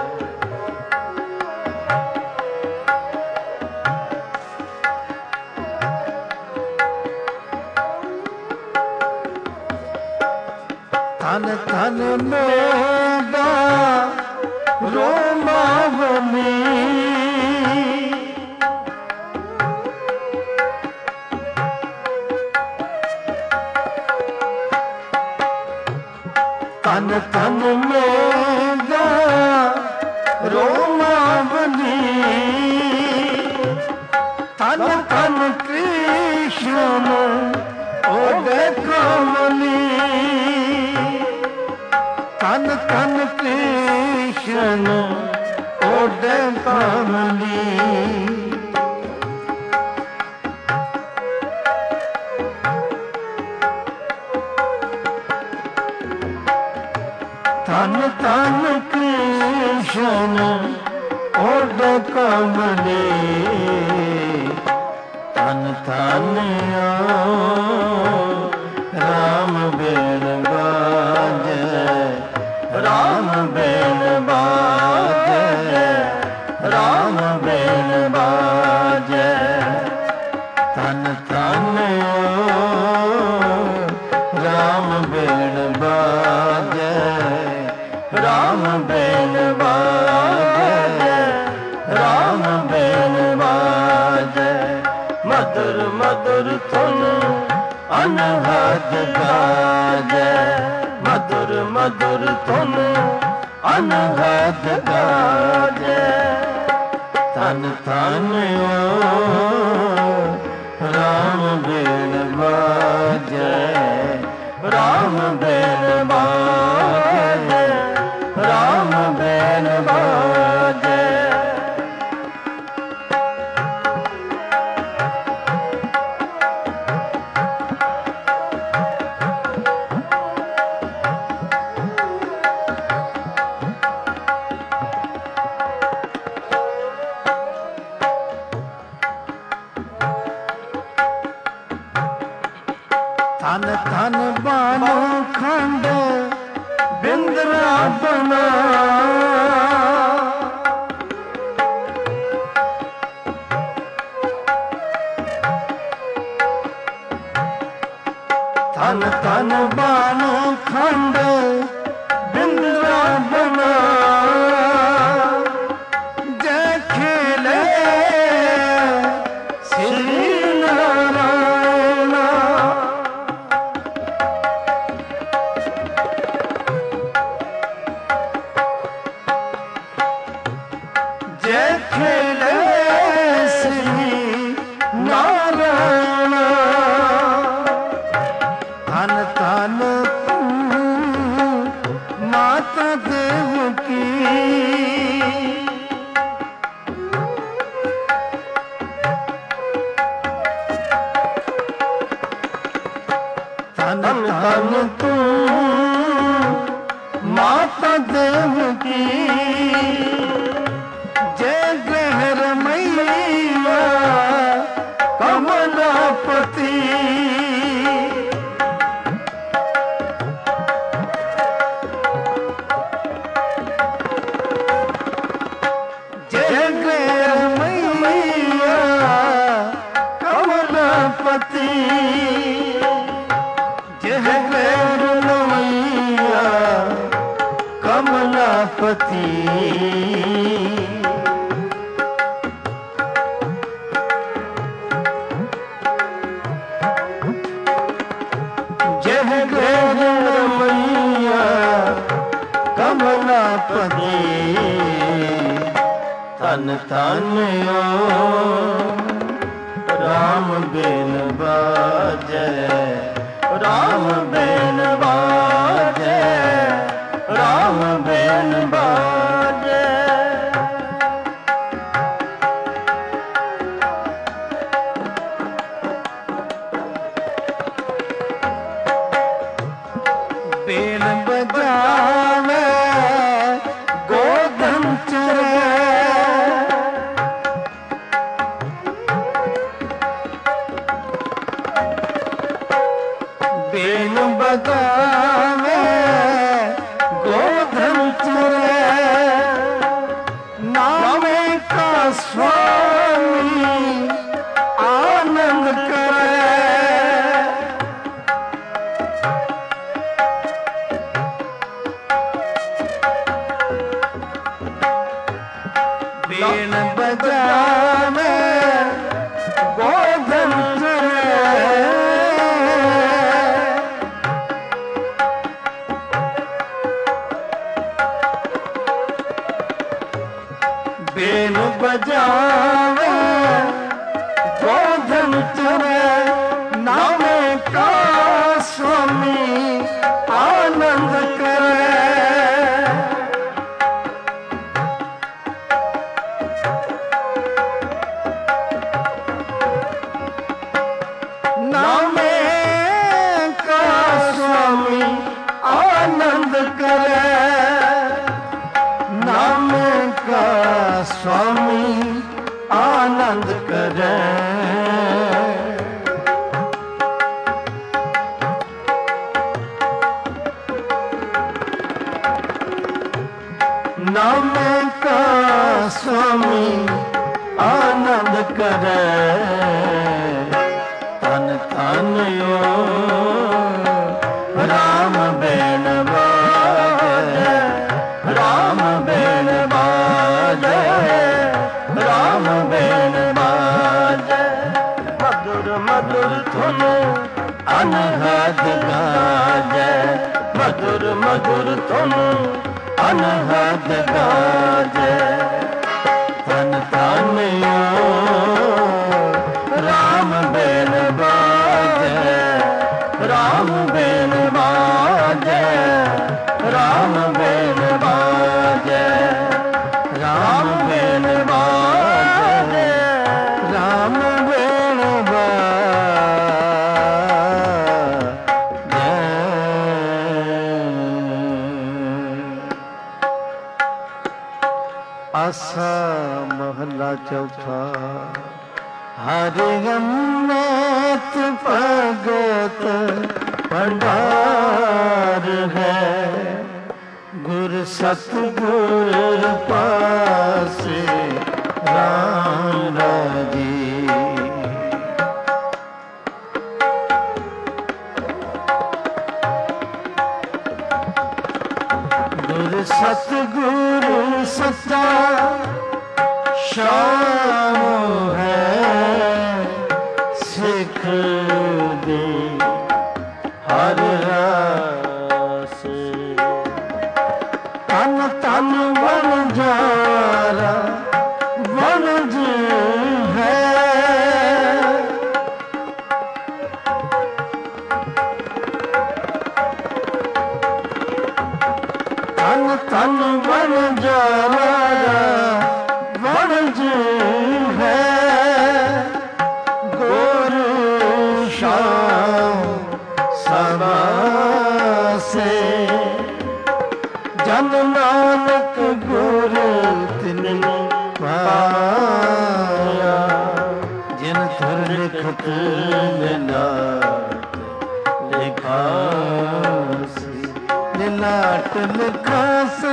ਧਨ ਧਨ ਮੇਰਾ ਰੋਮਾਵਲੀ ਧਨ ਧਨ ਮੇਰਾ ਰੋਮਾਵਲੀ ਧਨ ਧਨ ਕ੍ਰਿਸ਼ਨ ਉਹਦੇ ਕਮਲੀ ਧਨ ਧਨ ਕ੍ਰਿਸ਼ਨ ਉਹਦੇ ਕਮਲੀ ਧਨ ਧਨ ਕ੍ਰਿਸ਼ਨ ਉਹਦੇ ਕਮਲੀ ਧਨ ਧਨ ਰਾਮ ਬੇਨ ਬਾਜੈ ਰਾਮ ਬੇਨ ਬਾਜੈ ਰਾਮ ਬੇਨ ਬਾਜੈ ਧਨ ਧਨ ਰਾਮ ਬੇਨ ਬਾਜੈ ਰਾਮ ਬੇਨ ਬਾਜੈ ਰਾਮ ਬੇਨ ਬਾਜੈ ਮਧੁਰ ਮਧੁਰ ਧੁਨ ਅਨਹਦ ਗਾਜੈ ਮਧੁਰ ਮਧੁਰ ਧੁਨ ਅਨਹਦ ਗਾਜੈ धन धन राम बेन बाजै, राम बेन बाजै, राम बेन बाजै। धन धन बानो खंड बिंद्रा बना, धन धन बानो खंड बिंद्रा बना, जय खेले श्री नारायण। जय खेले श्री नारायण। धन धन माता देवकी, धन धन तू माता देवकी, जय ग्रहर मैया कमलापति। जय ग्रहर मैया कमलापति, जय ग्रहर मैया कमलापति। जय ग्रहर मैया कमलापति। धन धन राम बेन बाजै, राम बेन बाजै, राम बेन बाजै। बेन बजावे गोधन चरे, बेन बजावे गोधन चरे, नामे का स्वामी आनंद करे। बेन बजावे गोधन चरे, बेन बजावे गोधन चरे, नामे का स्वामी आनंद करे। नामे का स्वामी आनंद करे, नामे का स्वामी आनंद करे। नामे का स्वामी आनंद करे। धन धन राम बेन बाजै, राम बेन बाजै, राम बेन बाजै। मधुर मधुर धुन अनहद गाजै, मधुर मधुर धुन अनहद गाजै। धन धन ਮੰਨਿਓ ਰਾਮ ਬਿਨ ਬਾਜੈ ਰਾਮ ਬਿਨ ਬਾਜੈ ਰਾਮ ਬਿਨ ਬਾਜੈ ਰਾਮ ਬਿਨ ਬਾਜੈ ਰਾਮ ਬਿਨ ਬਾਜੈ। ਆਸਾ ਮਹਲਾ ਚੌਥਾ। ਹਰਿ ਅੰਮ੍ਰਿਤ ਭਗਤ ਭੰਡਾਰ ਹੈ ਗੁਰ ਸਤਿਗੁਰ ਪਾਸੇ ਰਾਮ ਰਾਜੀ। ਗੁਰ ਸਤਿਗੁਰ ਸੱਚਾ ਸ਼ਾਮ ਹੈ ਸਿੱਖ ਦੇ ਹਰ ਰਾਸੇ। ਤਨ ਤਨ ਵਣਜਾਰਾ ਵਣਜ ਹੈ ਤਨ ਤਨ ਵਣਜਾਰਾ ਵਣਜ ਹੈ ਗੁਰੂ ਸ਼ਾਮ ਸਮਾਸੇ। ਜਨ ਨਾਨਕ ਗੁਰ ਤਿਨ ਪਾਇਆ ਜਿਨ ਥੁਰ ਲਿਖਤ ਲਿਲਾਟ ਲਿਖਾਸੀ ਲਿਲਾਟ ਲਿਖਾਸੇ।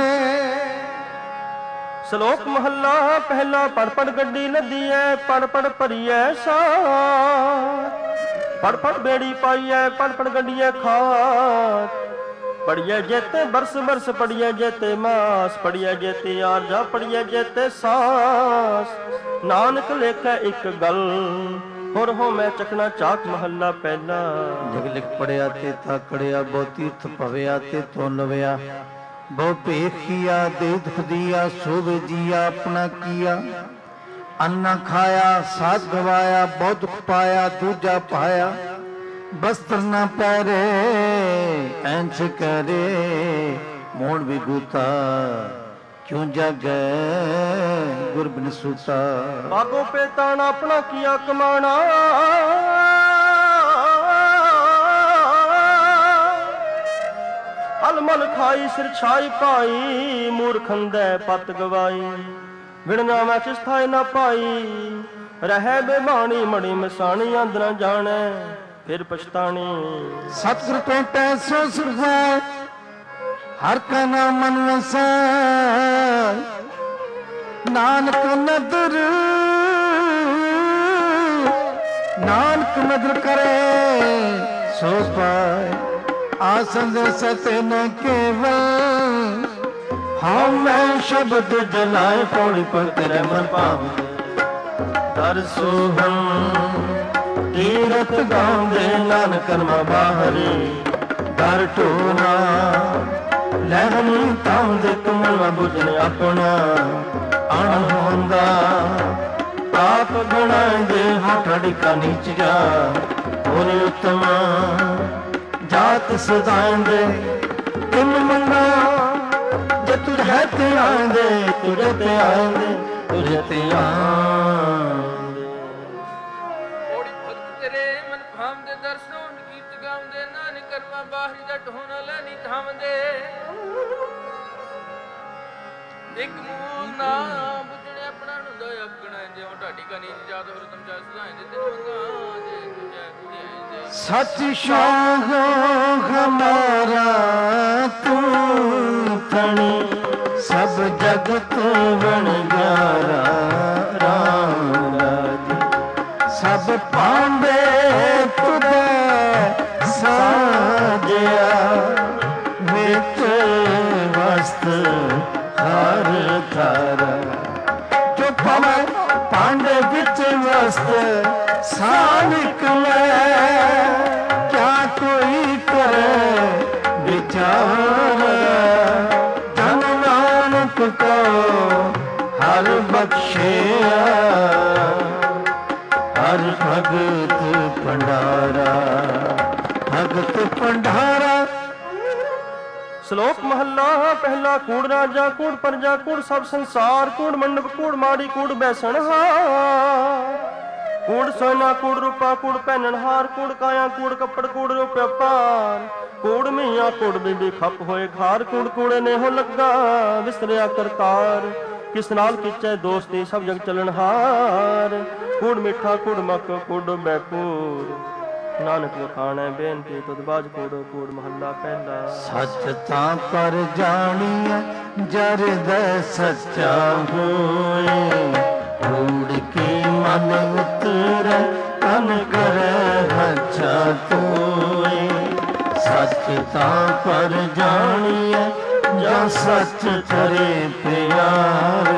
ਸ਼ਲੋਕ ਮਹੱਲਾ ਪਹਿਲਾ। ਪੜ ਪੜ ਗੱਡੀ ਲੱਦੀ ਐ ਪੜ ਪੜ ਭਰੀਐ ਸਾਰ ਪੜ ਪੜ ਬੇੜੀ ਪਾਈਐ ਪੜ ਪੜ ਗੱਡੀਐ ਖਾਤ ਪੜੀਐ ਜੇਤੇ ਬਰਸ ਬਰਸ ਪੜੀਐ ਜੇਤੇ ਮਾਸ ਪੜੀਐ ਜੇਤੇ ਆਰਜਾ ਪੜੀਐ ਜੇਤੇ ਸਾਸ ਨਾਨਕ ਲੇਖੈ ਇੱਕ ਗੱਲ ਹੋਰ ਹੋ ਮੈਂ ਚਕਣਾ ਚਾਕ। ਮਹੱਲਾ ਪਹਿਲਾ। ਜਗ ਲਿਖ ਪੜਿਆ ਤੇ ਤਾਕੜਿਆ ਬਹੁ ਤੀਰਥ ਭਵਿਆ ਤੇ ਤੋਂ ਲਵਿਆ ਬਹੁ ਭੇਖਿਆ ਦੇ ਦੁਖ ਦੀਆ ਸੋਭ ਜੀਆ ਆਪਣਾ ਕੀਆ। ਅੰਨਾ ਖਾਇਆ ਸਾਧ ਗਵਾਇਆ ਬਹੁ ਦੁਖ ਪਾਇਆ ਦੂਜਾ ਪਾਇਆ। ਬਸਤਰ ਨਾ ਪਹਿਰੇ ਐਂਚ ਕਰੇ ਮੋੜ ਵਿਗੂਤਾ ਕਿਉਂ ਜਾਗੈ ਗੁਰ ਬਿਨ ਸੂਤਾ। ਬਾਗੋ ਪੇਤਾਨ ਆਪਣਾ ਕੀਆ ਕਮਾਣਾ ਅਲਮਲ ਖਾਈ ਸਿਰ ਛਾਈ ਪਾਈ ਮੂਰਖੰਦੈ ਪਤ ਗਵਾਈ ਵਿੜਨਾ ਮੈਂ ਕਿਸ ਥਾਇ ਨਾ ਪਾਈ ਰਹਿ ਬੇਬਾਣੀ ਮੜੀ ਮਸਾਣੀ ਅੰਦ ਨਾ ਜਾਣੈ ਫਿਰ ਪਛਤਾਣੀ। ਸਤਿਗੁਰ ਭੇਟੈ ਸੋ ਸੁਰਜੈ ਹਰ ਕਾ ਨਾਮ ਮਨ ਵਸੈ ਨਾਨਕ ਨਦਰ ਨਾਨਕ ਨਦਰ ਕਰੇ ਸੋ ਪਾਏ। ਆਸਨ ਸਤੇ ਨ ਕੇਵਲ ਹਾਂ ਮੈਂ ਸ਼ਬਦ ਜਲਾਏ ਪੌੜੀ ਪਰ ਤੇਰੇ ਮਨ ਪਾਵੇ ਦਰ ਸੋਹਣ ਤੀਰਥ ਗਾਉਂਦੇ ਨਾਨਕ ਕਰਮਾ ਬਾਹਰੀ ਦਰ ਢੋਣਾ ਲਹਿਣ ਤਾਉਂਦੇ ਕਮਲਵਾ ਬੁਝਣ ਆਪਣਾ ਅਣ ਹੁੰਦਾ ਪਾਪ ਗਣਾਂਦੇ ਹੱਥ ਡਿਕਾ ਨੀਚ ਜਾ ਹੋਰੇ ਉਤਮਾ ਜਾਤ ਸਦਾਇਂਦੇ ਤਿੰਨ ਮੰਗਾ ਜੇ ਤੁਝ ਹੈ ਤੇ ਆਂਦੇ ਤੁਝੇ ਤੇ ਆਂਦੇ ਤੁਝੇ ਤੇ ਆਂਦੇ। ਓੜੀ ਭਗਤ ਤੇਰੇ ਮਨ ਭਾਵਦੇ ਦਰਸ਼ਨੋਂ ਗੀਤ ਗਾਉਂਦੇ ਨਾਨਕ ਕਰਮਾ ਬਾਹਰੀ ਦਾ ਢੋਣਾ ਲੈਣੀ ਥਾਮਦੇ। ਇੱਕ ਮੂਲ ਨਾ ਬੁੱਝਣੇ ਆਪਣਾ ਨੂੰ ਦਾ ਆਪਣਾ ਜਿਉ ਢਾਡੀ ਕਾ ਨੀਚ ਜਾਤ ਹੋਰ ਤਮਜਾ ਸਦਾਇਂਦੇ ਤੇ ਮੰਗਾ ਜੇ ਤੁਝੇ ਤੁਝੇ सच शाह हमारा तू थणी सब जगत वणगारा राम राज सब पांडे तुदे साजया विच वस्त हर थारा जो पवे पांडे विच वस्त सा निकले क्या कोई करे विचार जन नानक को हर बख्शे ਵਿਚਾਰਾ ਭਗਤ ਭੰਡਾਰਾ। ਸ਼ਲੋਕ ਮਹੱਲਾ ਪਹਿਲਾ। ਕੂੜ ਰਾਜਾ ਕੂੜ ਪਰਜਾ ਕੂੜ ਸਭ ਸੰਸਾਰ, ਕੂੜ ਮੰਡਪ ਕੂੜ ਮਾੜੀ ਕੂੜ ਬੈਸਣਹਾਰ, ਕੂੜ ਸੋਨਾ ਕੂੜ ਰੂਪਾ ਕੂੜ ਪਹਿਨਣਹਾਰ, ਕੂੜ ਕਾਇਆ ਕੂੜ ਕੱਪੜ ਕੂੜ ਰੂਪਿਆ ਪਾਰ, ਕੂੜ ਮੀਆਂ ਕੂੜ ਬੀਬੀ ਖੱਪ ਹੋਏ ਖਾਰ, ਕੂੜ ਕੂੜੇ ਨੇ ਹੋ ਲੱਗਾ ਵਿਸਰਿਆ ਕਰਤਾਰ, ਕਿਸ ਨਾਲ ਕੀਚੈ ਦੋਸਤੀ ਸਭ ਜਗ ਚੱਲਣਹਾਰ, ਕੂੜ ਮਿੱਠਾ ਕੂੜ ਮੱਕ ਕੂੜ ਡੁੱਬੈ ਕੂੜ, ਨਾਨਕ ਵਖਾਣੈ ਬੇਨਤੀ ਤੁਧ ਬਾਝ ਕੂੜ ਕੂੜ ਮਹੱਲਾ ਪਹਿਲਾ। ਸੱਚ ਤਾਂ ਪਰ ਜਾਣੀਐ ਜਰਦੈ ਸੱਚਾ ਹੋਏ, ਕੂੜ ਕੀ ਮਨ ਉਤਰੈ ਤਨ ਕਰੈ ਹੱਛਾ ਤੋਏ, ਸੱਚ ਤਾਂ ਪਰ ਜਾਣੀਐ ਜਾਂ ਸੱਚ ਤਰੇ ਪਿਆਰ,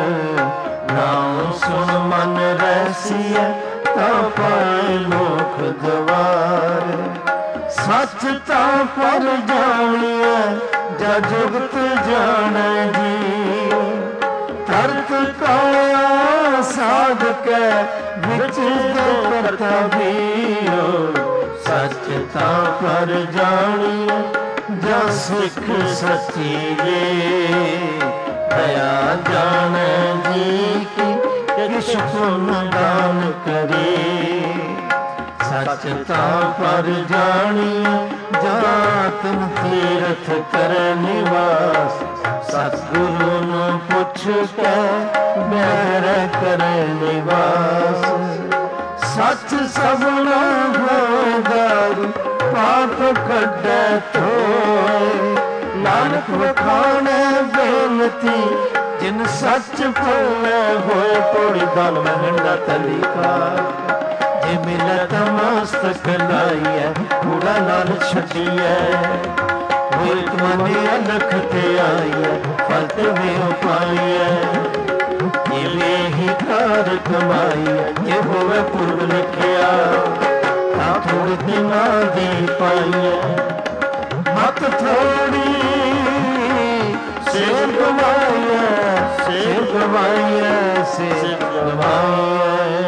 ਨਾਮ ਸੁਣ ਮਨ ਰਸੀਐ ਤਾਂ ਪਾਏ ਲੋਕ ਦਵਾਰ, ਸੱਚ ਤਾਂ ਪਰ ਜਾਣੀਐ ਜਾਂ ਜੁਗਤ ਜਾਣੈ ਜੀ, ਤਰਤ ਕਾਇਆ ਸਾਧ ਕੈ ਵਿੱਚ ਜੋ ਕਰਤਾ ਵੀਰੋ, ਸੱਚ ਤਾਂ ਪਰ ਜਾਣੀਐ ਜਾਂ ਸਿੱਖ ਸੱਚੀ ਰੇ, ਦਇਆ ਜਾਣੈ ਜੀ ਕੀ ਕਿਛ ਪੁੰਨ ਦਾਨ ਕਰੇ, ਸੱਚ ਤਾਂ ਪਰ ਜਾਣੀਐ ਜਾਂ ਤੁਮ ਤੀਰਥ ਕਰੈ ਨਿਵਾਸ, ਸਤਿਗੁਰੂ ਨੂੰ ਪੁੱਛ ਕੇ ਬਹਿਰ ਕਰੈ ਨਿਵਾਸ, ਸੱਚ ਸਭਨਾ ਹੋਇ ਦਾਰੂ ਪਾਪ ਕੱਢੈ ਧੋਏ, ਨਾਨਕ ਵਖਾਣੈ ਬੇਨਤੀ ਜਿਨ ਸੱਚ ਭੁੱਲੈ ਹੋਏ, ਪੌੜੀ ਦਾਨ ਮਹਿੰਡਾ ਤਲੀਕਾ, ਜੇ ਮਿਲਤ ਮਸਤਕ ਲਾਈਐ ਕੂੜਾ ਨਾਲ ਛੱਡੀਐ, ਹੋਏ ਮਨੇ ਅਲਖ ਤੇ ਆਈਐ ਫਲ ਤੇ ਵੇਉ ਪਾਈਐ, ਜਿਵੇਂ ਹੀ ਕਾਰ ਕਮਾਈਐ ਜੇ ਹੋਵੇ ਪੁਰਬ ਲਿਖਿਆ, ਤਾਂ ਥੋੜੀ ਦਿਨਾਂ ਦੀ ਪਾਈਐ, ਮਤ ਥੋੜੀ ਸੇਵ ਗਵਾਈਐ, ਸੇਵ ਗਵਾਈਐ, ਸੇਵ ਗਵਾਈਐ।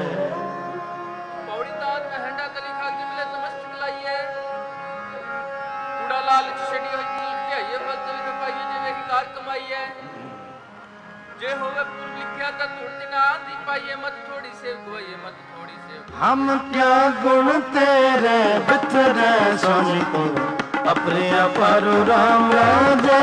ਪੌੜੀ ਦਾਤ ਮਹਿੰਡਾ ਤਲੀ ਖਾਕ ਜੇ ਮਿਲੇ ਨਮਸਤਕ ਲਾਈਏ, ਕੂੜਾ ਲਾਲਚ ਛੱਡੀ ਹੋਈ ਦਿਲ ਧਿਆਈਏ, ਫਲ ਤੇ ਵੀ ਪਾਈਏ ਜਿਵੇਂ ਹੀ ਕਾਰ ਕਮਾਈਏ, ਜੇ ਹੋਵੇ ਪੁਰਬ ਲਿਖਿਆ ਤਾਂ ਧੂੜ ਦਿਨਾਂ ਦੀ ਪਾਈਏ, ਮਤ ਥੋੜੀ ਸੇਵ ਗਵਾਈਏ, ਮਤ ਥੋੜੀ ਸੇਵ। ਹਮ ਕਿਆ ਗੁਣ ਤੇਰੇ ਬਿਤਰੈ ਸੋਨੀ ਕੋ, अपने अपर राम राजे,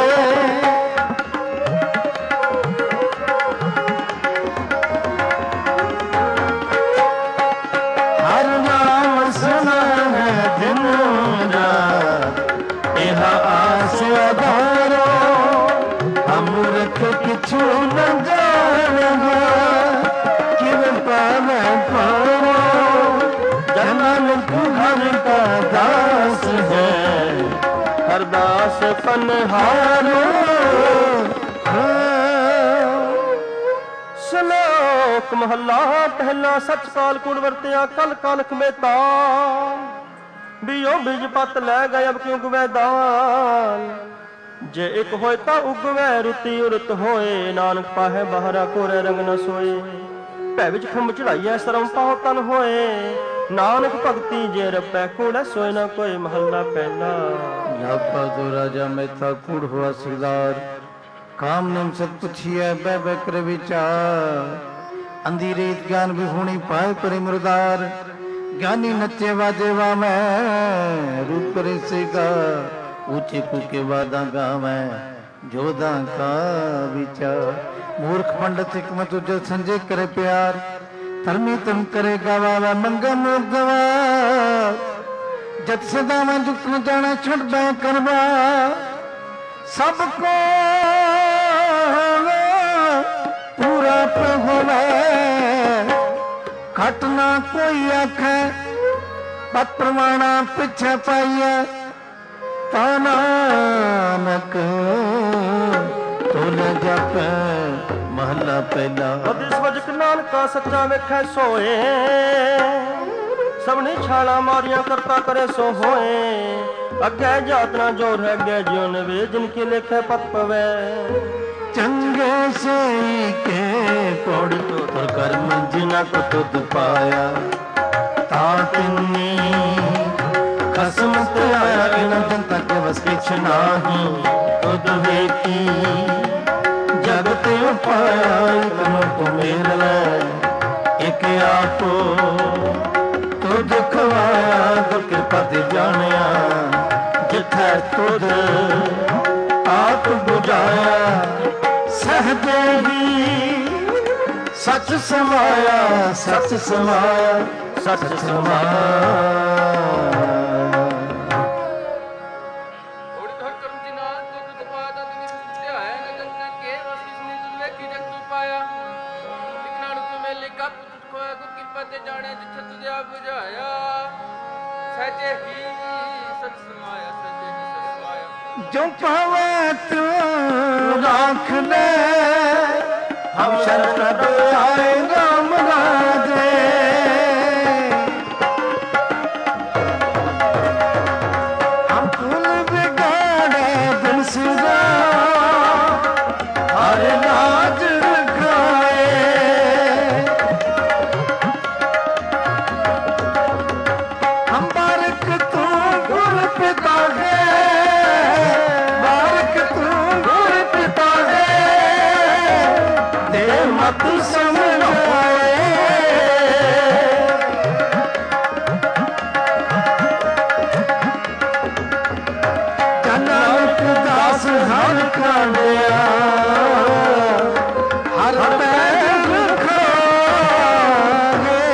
हर नाम सुना है दिन रात, यह आस आधारो, हम मूर्ख किछु न जानगा, किव पावे पारो, जनन हर का दास है, ਅਰਦਾਸ ਪਨਹਾਰੋ। ਸ਼ਲੋਕ ਮਹੱਲਾ ਪਹਿਲਾ। ਸੱਚ ਕਾਲ ਕੂੜ ਵਰਤਿਆ ਕਲ ਕਾਲਖ ਮੇਤਾ, ਬਿਓ ਬਿਜ ਪਤ ਲੈ ਗਏ ਅਬ ਕਿਉ ਗਵੈ ਦਾਲ, ਜੇ ਇੱਕ ਹੋਏ ਤਾਂ ਉਗਵੈ ਰੁਤੀ ਉਰਤ ਹੋਏ, ਨਾਨਕ ਪਾਹੇ ਬਾਹਰਾ ਕੋਰੇ ਰੰਗ ਨ ਸੋਏ, ਭੈ ਵਿੱਚ ਖੰਭ ਚੜਾਈਐ ਸਰਮ ਪਾਉ ਤਨ ਹੋਏ, ਨਾਨਕ ਭਗਤੀ ਜੇ ਰਪੈ ਕੂੜੈ ਸੋਇ ਨ ਕੋਈ ਮਹੱਲਾ ਪਹਿਲਾ। ਲਾਪਾ ਦੋ ਰਾਜਾ ਮੈਥਾ ਕੂੜ ਹੋਆ ਸਿਰਦਾਰ, ਕਾਮ ਨਿਮ ਸਤ ਪੁੱਛੀਐ ਬਹਿ ਬਹਿ ਕਰ ਵਿਚਾਰ, ਅੰਧੀ ਰੀਤ ਗਿਆਨ ਵਿਹੂਣੀ ਪਾਏ ਪਰਿ ਮੁਰਦਾਰ, ਗਿਆਨੀ ਨੱਚੇ ਵਾਜੇ ਵਾਮੈ ਰੂਪ ਰਿਸਿਗਾ, ऊंचे कूके वादा गावै जोधा का विचार, मूर्ख पंडित हिकमत उजल संजय करे प्यार, धर्मी तुम करे गवावा मंगा मोर गवा, जत सदा मैं दुख न जाना छड़ बै करवा, सबको पूरा होवे घटना कोई आखे, पत प्रमाणा पिछे पाइए, नानक तुल जप महला पहला। बदिस वजक नानका सच्चा वेखै सोए, सबने छाला मारिया करता करे सो होए, अगे जातना जोर है अगे ज्यो नवे, जिनके लेखे पत पवे, चंगे से के पौड़ी तो कर्म जिना को तुद पाया, ता तिन्नी खसम ते आया इन जनता के बस किछ नाही तुद वेखी जगत पाया इतनो तो मेर लै एक आपो तुद खवाया दुर कृपा ते जानिया जिथे तुद आप बुझाया सहजे ही सच समाया सच समाया सच समाया। जो पावे तू राख ले हम शरण आए राम राजे हम कुल बिगाड़े दिन सिरा हर राज खाए हम बारक तू गुर पिता है मत समझाए नानक दास हर कांडिया हर पैर खाए।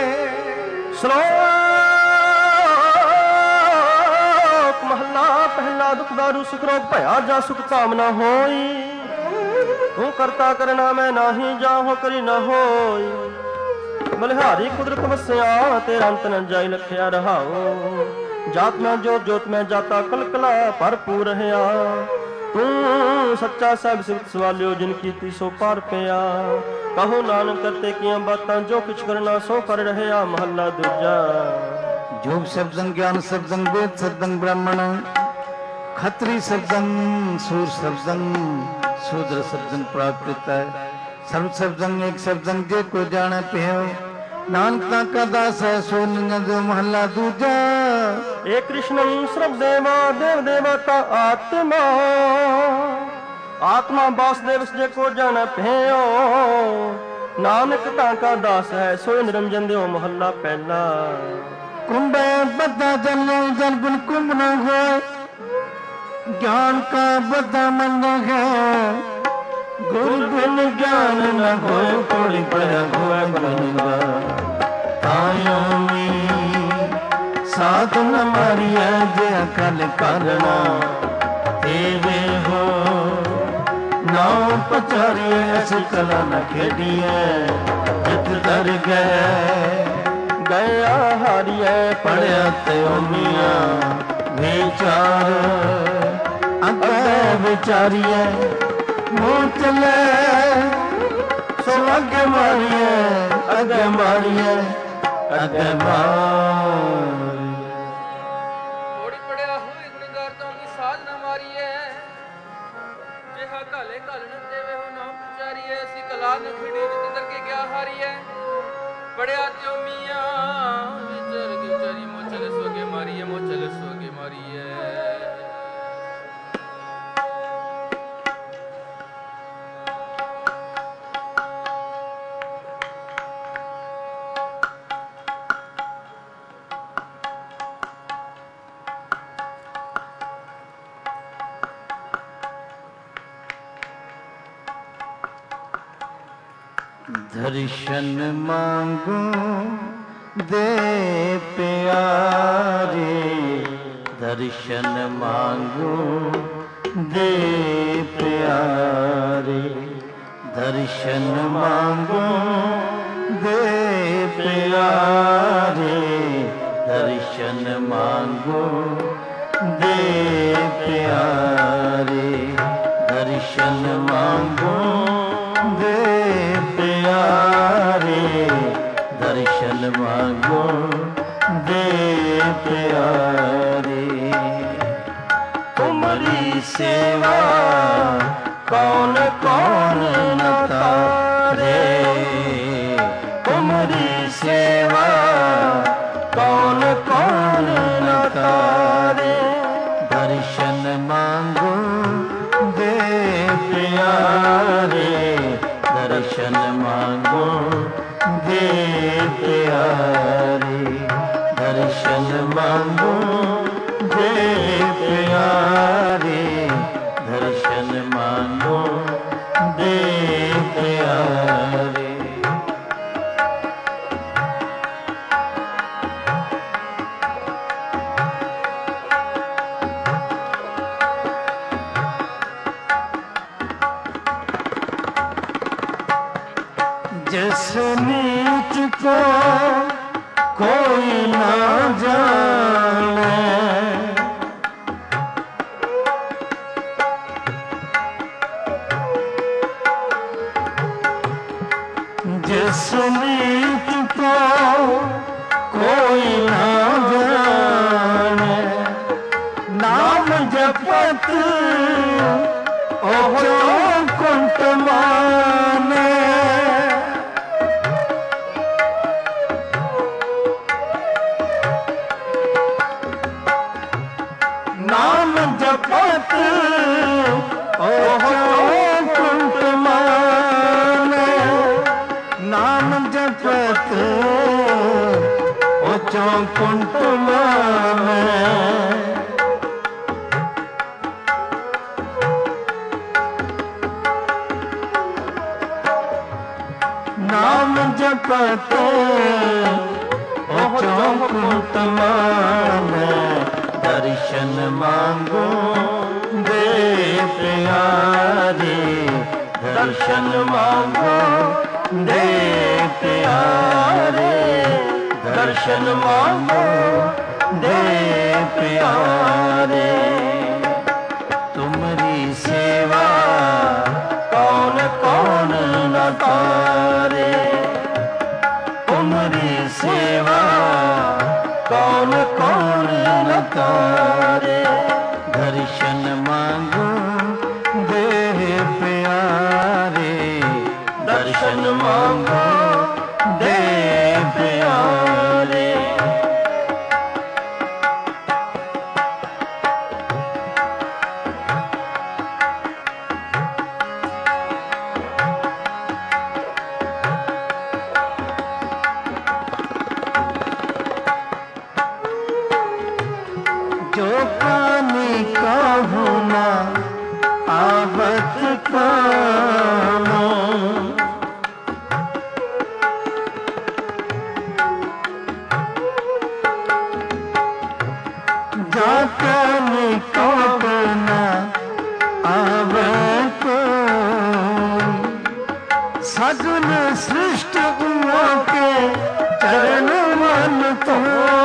श्लोक महला पहला दुख दारू सुख रोग भया जा सुख कामना होई तू करता करना मैं नाही जाहो करी न होई बलिहारी कुदरत वसिया तेरा अंत न जाई लखिया रहाओ जात में जोत जोत में जाता कलकला भरपूर रहा तू सच्चा सब सिफत सवालियो जिन कीती सो पार पिया कहो नानक करते किया बातां जो कुछ करना सो कर रहा। महला दूजा जोग शब्दं ज्ञान शब्दं वेद शब्दं ब्राह्मण खत्री शब्दं सूर शब्दं शूद्र शब्दं प्राकृत है सर्व शब्दं एक शब्दं जे को जाने पियो नानक का दास है सो निंद महला दूजा। एक कृष्णं श्रद्धेवा देव देवता आत्मा आत्मा वासुदेव जे को जाने पियो नानक का दास है सो निरंजन देव। महला पहला कुंभे बद्दा जन जन गुण कुंभ न हो ज्ञान का बद्दा मन है गुरु बिन ज्ञान न हो कोई बड़ा हुआ बनवा आयोमी साधन मारिया जे अकल करना तेरे हो नाव पचारिए ऐसी कला न खेडिए जित डर गया हारिए पढ़िया ते ओमिया विचार अगे विचारिए मुँह चले सो अगे मारिए अगे मारिए अगे मारिए थोड़ी पढ़िया हुई गुणगार तो की साधना मारिए जेहा काले कालन देवे हो नाम पुचारिए ऐसी कला न खड़ी जित करके क्या हारिए पढ़िया त्यो मियां विचर के चारी मोचल सोगे मारिए मोचल सोगे मारिए। दर्शन मांगू दे प्यारे दर्शन मांगू दे प्यारे दर्शन मांगू दे प्यारे दर्शन मांगू दे प्यारे दर्शन मांगू दे प्यारे दर्शन मांगो दे प्यारे। तुम्हारी सेवा कौन कौन न तारे तुम्हारी सेवा कौन कौन न तारे प्यारे, दर्शन मांगो दे प्यारे, दर्शन मांगो दे प्यारे। जिस नीच को कोई ना जाने, जिस नीच को कोई ना जाने, नाम जपत ओहो कुंठ माने। नाम जपत ओहो कुंठ माने, नाम जपत ओचो कुंठ माने। नाम जपत ओचो कुंठ माने, दर्शन मांगो दे प्यारे, दर्शन मांगो दे प्यारे, दर्शन मांगो दे प्यारे। तुम्हारी सेवा कौन कौन न करे, तुम्हारी सेवा कौन कौन न करे, दर्शन मांगो दे प्यारे, दर्शन मांगो दे प्यारे। जो कानी कहूँ ना आवत कानो, जो कानी कहूँ ना आवत, सगुन सृष्ट गुणों के चरण मन तो।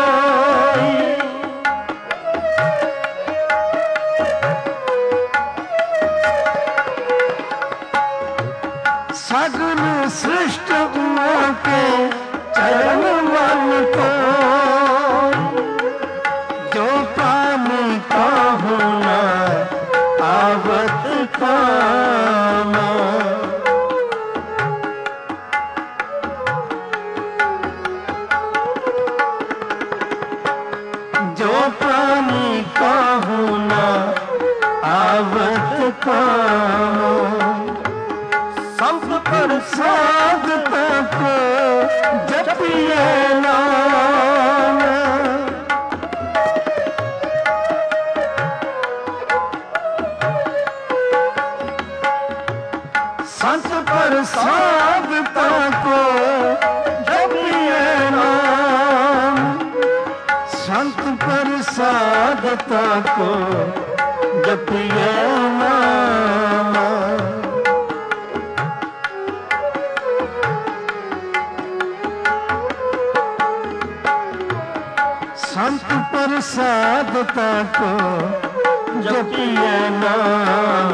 सगुन सृष्ट गुणों के चरण मन को, जो पानी कहूँ ना आवत कानो। जो पानी कहूँ ना आवत कानो, संत प्रसाद तक जपिए नाम। संत प्रसाद तक जपिए नाम, संत प्रसाद तक जपिए नाम। संत प्रसाद को जपिए नाम,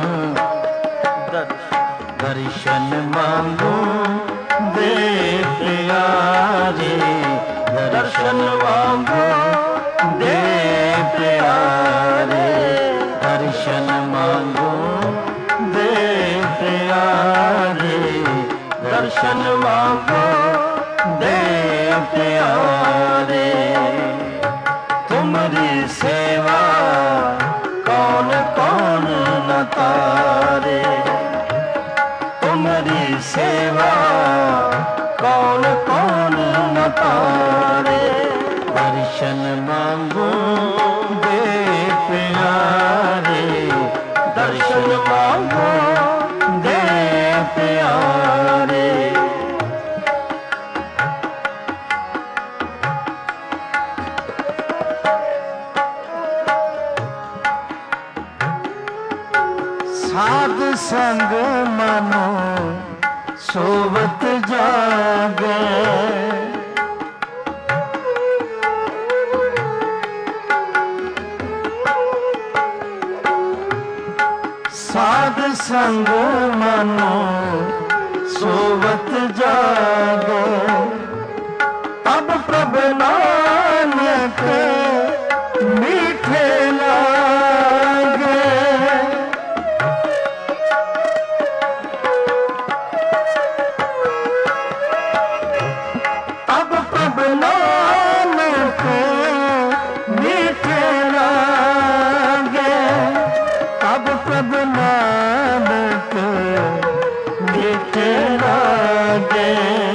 दर्शन मांगो दे प्यारे, दर्शन मांगो दे प्यारे, दर्शन मांगो दे प्यारे, दर्शन मांगो दे प्यारे। तुम्हारी सेवा कौन कौन न तारे, तुम्हारी सेवा कौन कौन न ਮੰਗੋ ਦੇ ਪਿਆਰੇ, ਦਰਸ਼ਨ ਮੰਗੋ ਦੇ ਪਿਆਰੇ। ਸਾਧ ਸੰਗ ਮਨੋ ਸੋਵਤ ਜਾਗੇ, ਸਾਧ ਸੰਗ ਮਨੋ ਸੋਵਤ ਜਾਗੇ। ਤਬ ਪ੍ਰਭ ਨਾਨਕ ਮੀਠੇ ਲਾਗੇ, ਤਬ ਪ੍ਰਭ ਨਾਨਕ ਮੀਠੇ ਲਾਗੇ, ਤਬ ਪ੍ਰਭ ਨਾਨਕ ਮੀਠੇ ਲਾਗੇ।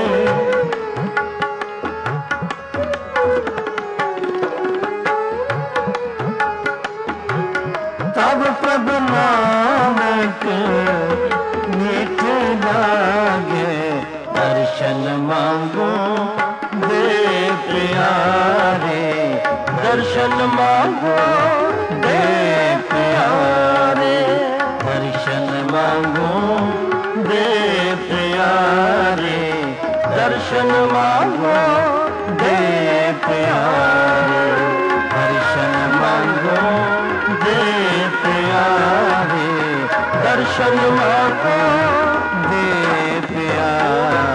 ਤਬ ਪ੍ਰਭ ਨਾਨਕ ਮੀਠੇ ਲਾਗੇ, ਦਰਸ਼ਨ ਮੰਗੋ ਦੇ ਪਿਆਰੇ, ਦਰਸ਼ਨ ਮੰਗੋ ਦੇ ਪਿਆਰੇ, ਦਰਸ਼ਨ ਮੰਗੋ ਦੇ ਪਿਆਰੇ, ਦਰਸ਼ਨ ਮੰਗੋ ਦੇ ਪਿਆਰੇ, ਦਰਸ਼ਨ ਮੰਗੋ ਦੇ ਪਿਆਰੇ, ਦਰਸ਼ਨ ਮੰਗੋ ਦੇ ਪਿਆਰੇ।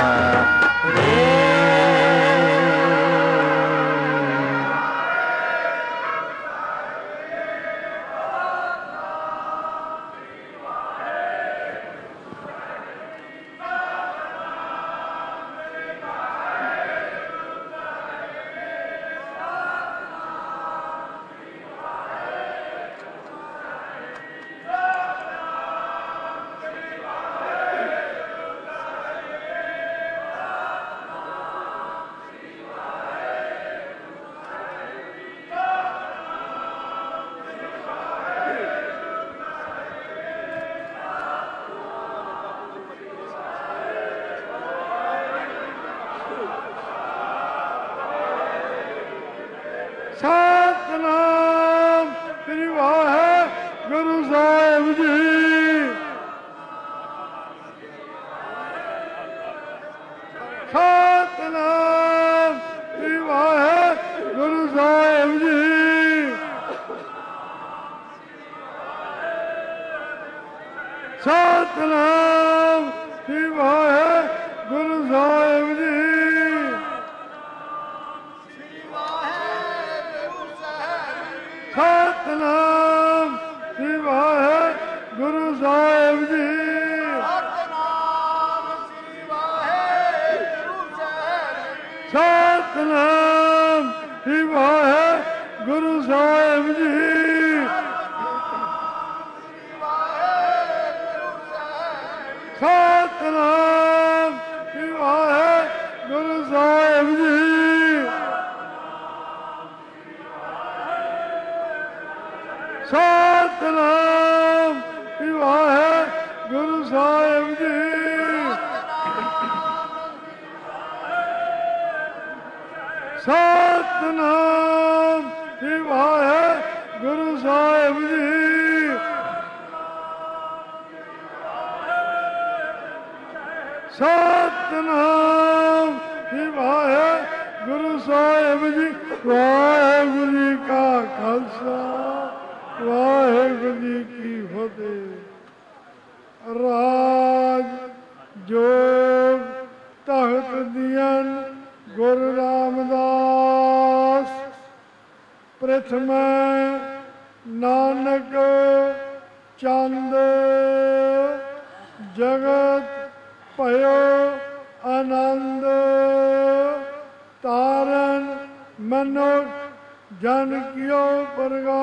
ਸਤਿਨਾਮ ਸ੍ਰੀ ਵਾਹਿਗੁਰੂ ਸਾਹਿਬ ਜੀ। ਸਤਿਨਾਮ ਸ੍ਰੀ ਵਾਹਿਗੁਰੂ ਸਾਹਿਬ ਜੀ। ਸਤਿਨਾਮ ਸ੍ਰੀ ਵਾਹਿਗੁਰੂ ਸਾਹਿਬ ਜੀ। ਸਤਿਨਾਮ ਸ੍ਰੀ ਵਾਹਿਗੁਰੂ ਸਾਹਿਬ ਜੀ। ਸਤਿਨਾਮ ਸ੍ਰੀ ਵਾਹਿਗੁਰੂ ਸਾਹਿਬ ਜੀ। ਸਤਿਨਾਮ ਸ੍ਰੀ ਵਾਹਿਗੁਰੂ ਸਾਹਿਬ ਜੀ। ਸਤਿਨਾਮ ਸ੍ਰੀ ਵਾਹਿਗੁਰੂ ਸਾਹਿਬ ਜੀ। ਸਤਿਨਾਮ ਸ੍ਰੀ ਵਾਹਿਗੁਰੂ ਸਾਹਿਬ ਜੀ। ਸਤਿਨਾਮ ਸ੍ਰੀ ਵਾਹਿਗੁਰੂ ਸਾਹਿਬ ਜੀ। ਵਾਹਿਗੁਰੂ ਜੀ ਕਾ ਖਾਲਸਾ, ਵਾਹਿਗੁਰੂ ਜੀ ਕੀ ਫਤਿਹ। ਰਾਜ ਜੋਗ ਤਖਤ ਦੀਆਂ ਗੁਰੂ ਰਾਮਦਾਸ ਪ੍ਰਥਮ ਨਾਨਕ ਚੰਦ ਜਗਤ ਭਇਓ ਆਨੰਦ ਤਾਰਨ ਮਨੁੱਖ ਜਨ ਕਿਓ ਪ੍ਰਗਾਸ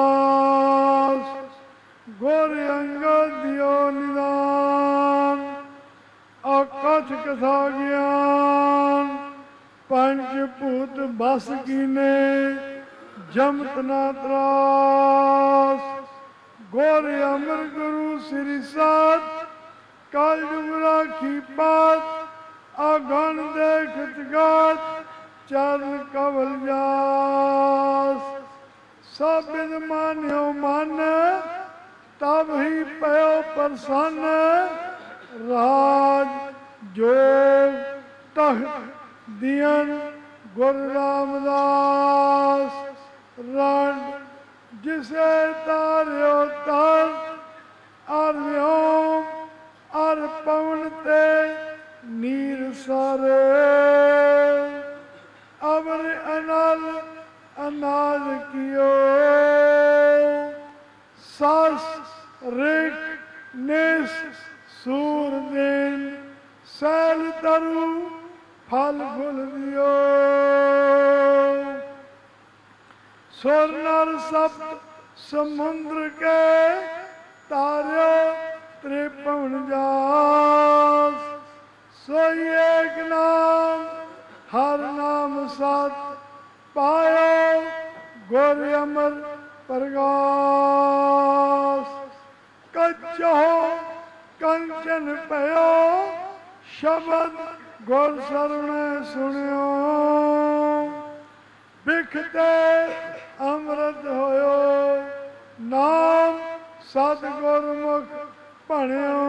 ਗੁਰ ਅੰਗਦ ਦਿਓ ਨਿਦਾਨ ਅਕਥ ਕਥਾ ਗਿਆਨ ਪੰਚ ਭੂਤ ਬਸ ਕੀਨੇ ਜਮਤ ਨਾ ਤਰਾਸ। ਗੁਰ ਅਮਰ ਗੁਰੂ ਸ੍ਰੀ ਸਾਧ ਕਲ ਜੁਗ ਰਾਖੀ ਪਾਤ। ਆਗਨ ਦੇਖਤ ਗਾਤ ਚਰਨ ਕਵਲ ਜਾਸ। ਸਭ ਬਿਦ ਮਾਨਿਓ ਮਨ ਤਬ ਹੀ ਪਇਓ ਪ੍ਰਸੰਨ। ਰਾਜ ਜੋਗ ਤਖਤ ਦੀਨ ਗੁਰ ਰਾਮਦਾਸ। ਰੰਡ ਜਿਸੇ ਤਾਰਿਓ ਤਰ ਅਰ ਵਿਓਮ ਅਰ ਪਵਨ ਤੇ ਨੀਰ ਸਾਰੇ। ਅਵਰ ਅਨਲ ਅਨਾਜ ਕੀਓ ਸਸ ਰਿਕ ਨਿਸ ਸੂਰ ਦਿਨ। ਸੈਲ ਤਰੁ ਫਲ ਫੁਲ ਦਿਓ। ਸੁਰ ਨਰ ਸਪਤ ਸਮੁੰਦਰ ਕੇ ਤਾਰਿਓ ਤ੍ਰਿਭੁਵਨ ਜਾਸ। ਸੋਈ ਏਕ ਨਾਮ ਹਰ ਨਾਮ ਸਤ ਪਾਇਓ ਗੁਰ ਅਮਰ ਪ੍ਰਗਾਸ। ਕੱਚੋ ਕੰਚਨ ਭਇਓ ਸ਼ਬਦ ਗੁਰ ਸਰਵਣ ਸੁਣਿਓ। ਬਿਖਤੇ ਅੰਮ੍ਰਿਤ ਹੋਇਓ ਨਾਮ ਸਤ ਗੁਰਮੁਖ ਭਣਿਓ।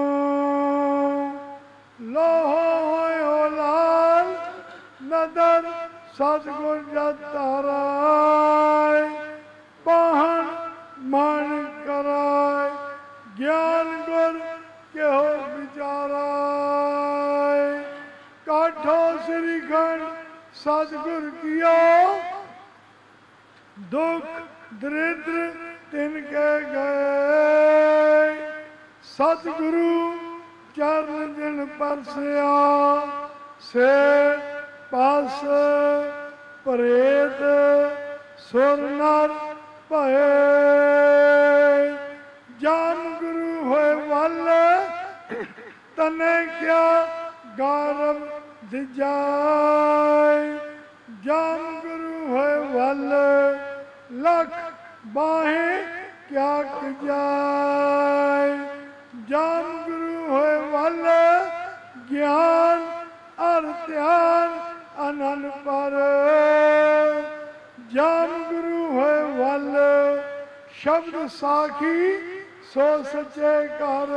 ਲੋਹੋ ਹੋਇਓ ਲਾਲ ਨਦਰ ਸਤਿਗੁਰ ਜਤ ਧਾਰਾਇ। ਪਾਹਣ ਮਨ ਕਰਾਇ ਗਿਆਨ ਗੁਰ ਕਿਹੋ ਵਿਚਾਰਾਇ। ਕਾਠੋ ਸ੍ਰੀ ਖੰਡ ਸਤਿਗੁਰ ਕੀਓ ਦੁਖ ਦਰਿਦ੍ਰ ਤਿਨ ਕੇ ਗਏ। ਸਤਿਗੁਰੂ ਚਰਨ ਜਿਨ ਪਰਸਿਆ ਸੇ ਪਸ ਪ੍ਰੇਤ ਸੁਰ ਨਰ ਭਏ। ਜਾਮ ਗੁਰੂ ਹੋਏ ਵੱਲ ਤਨੇ ਕਿਆ ਗਾਰਵ ਦਿਜਾਇ। ਜਾਮ ਗੁਰੂ ਹੋਏ ਵੱਲ ਲਖ ਬਾਹੇ ਕਿਆ ਕਜਾਇ। ਜਾਮ ਗੁਰੂ ਹੋਏ ਵੱਲ ਗਿਆਨ ਅਰ ਧਿਆਨ ਅਨੰਦ ਪਰ। ਜਾਮ ਗੁਰੂ ਹੋਏ ਵੱਲ ਸ਼ਬਦ ਸਾਖੀ ਸੋ ਸੱਚੇ ਘਰ।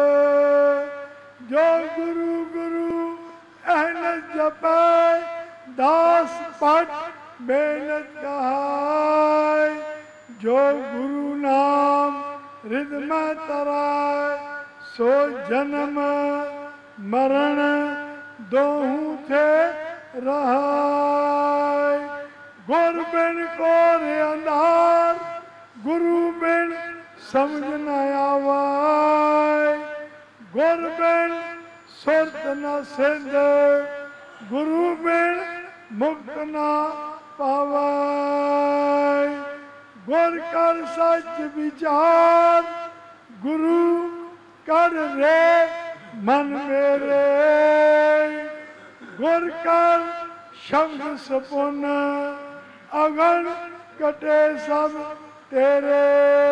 ਜੋ ਗੁਰੂ ਗੁਰੂ ਅਹਨਿ ਜਪੈ ਦਾਸ ਪਟ ਬੇਨਤ ਕਹਾਇ। ਜੋ ਗੁਰੂ ਨਾਮ ਰਿਦ ਮੈਂ ਤਰਾਇ ਸੋ ਜਨਮ ਮਰਨ ਦੋਹੂ ਥੇ ਰਹਾਇ। ਗੁਰ ਬਿਨ ਕੋਰ ਅੰਧਾਰ ਗੁਰੂ ਬਿਨ ਸਮਝ ਨ ਆਵੈ। ਗੁਰ ਬਿਨ ਸੁਰਤ ਨ ਸਿੰਧ ਗੁਰੂ ਬਿਨ ਮੁਕਤ ਨ ਪਾਵੈ। ਗੁਰ ਕਰ ਸੱਚ ਵਿਚਾਰ ਗੁਰੂ ਕਰ ਰੇ ਮਨ ਮੇਰੇ। ਗੁਰ ਕਰ ਸ਼ਬਦ ਸਪੁਨ ਅਗਨ ਕਟੇ ਸਭ ਤੇਰੇ।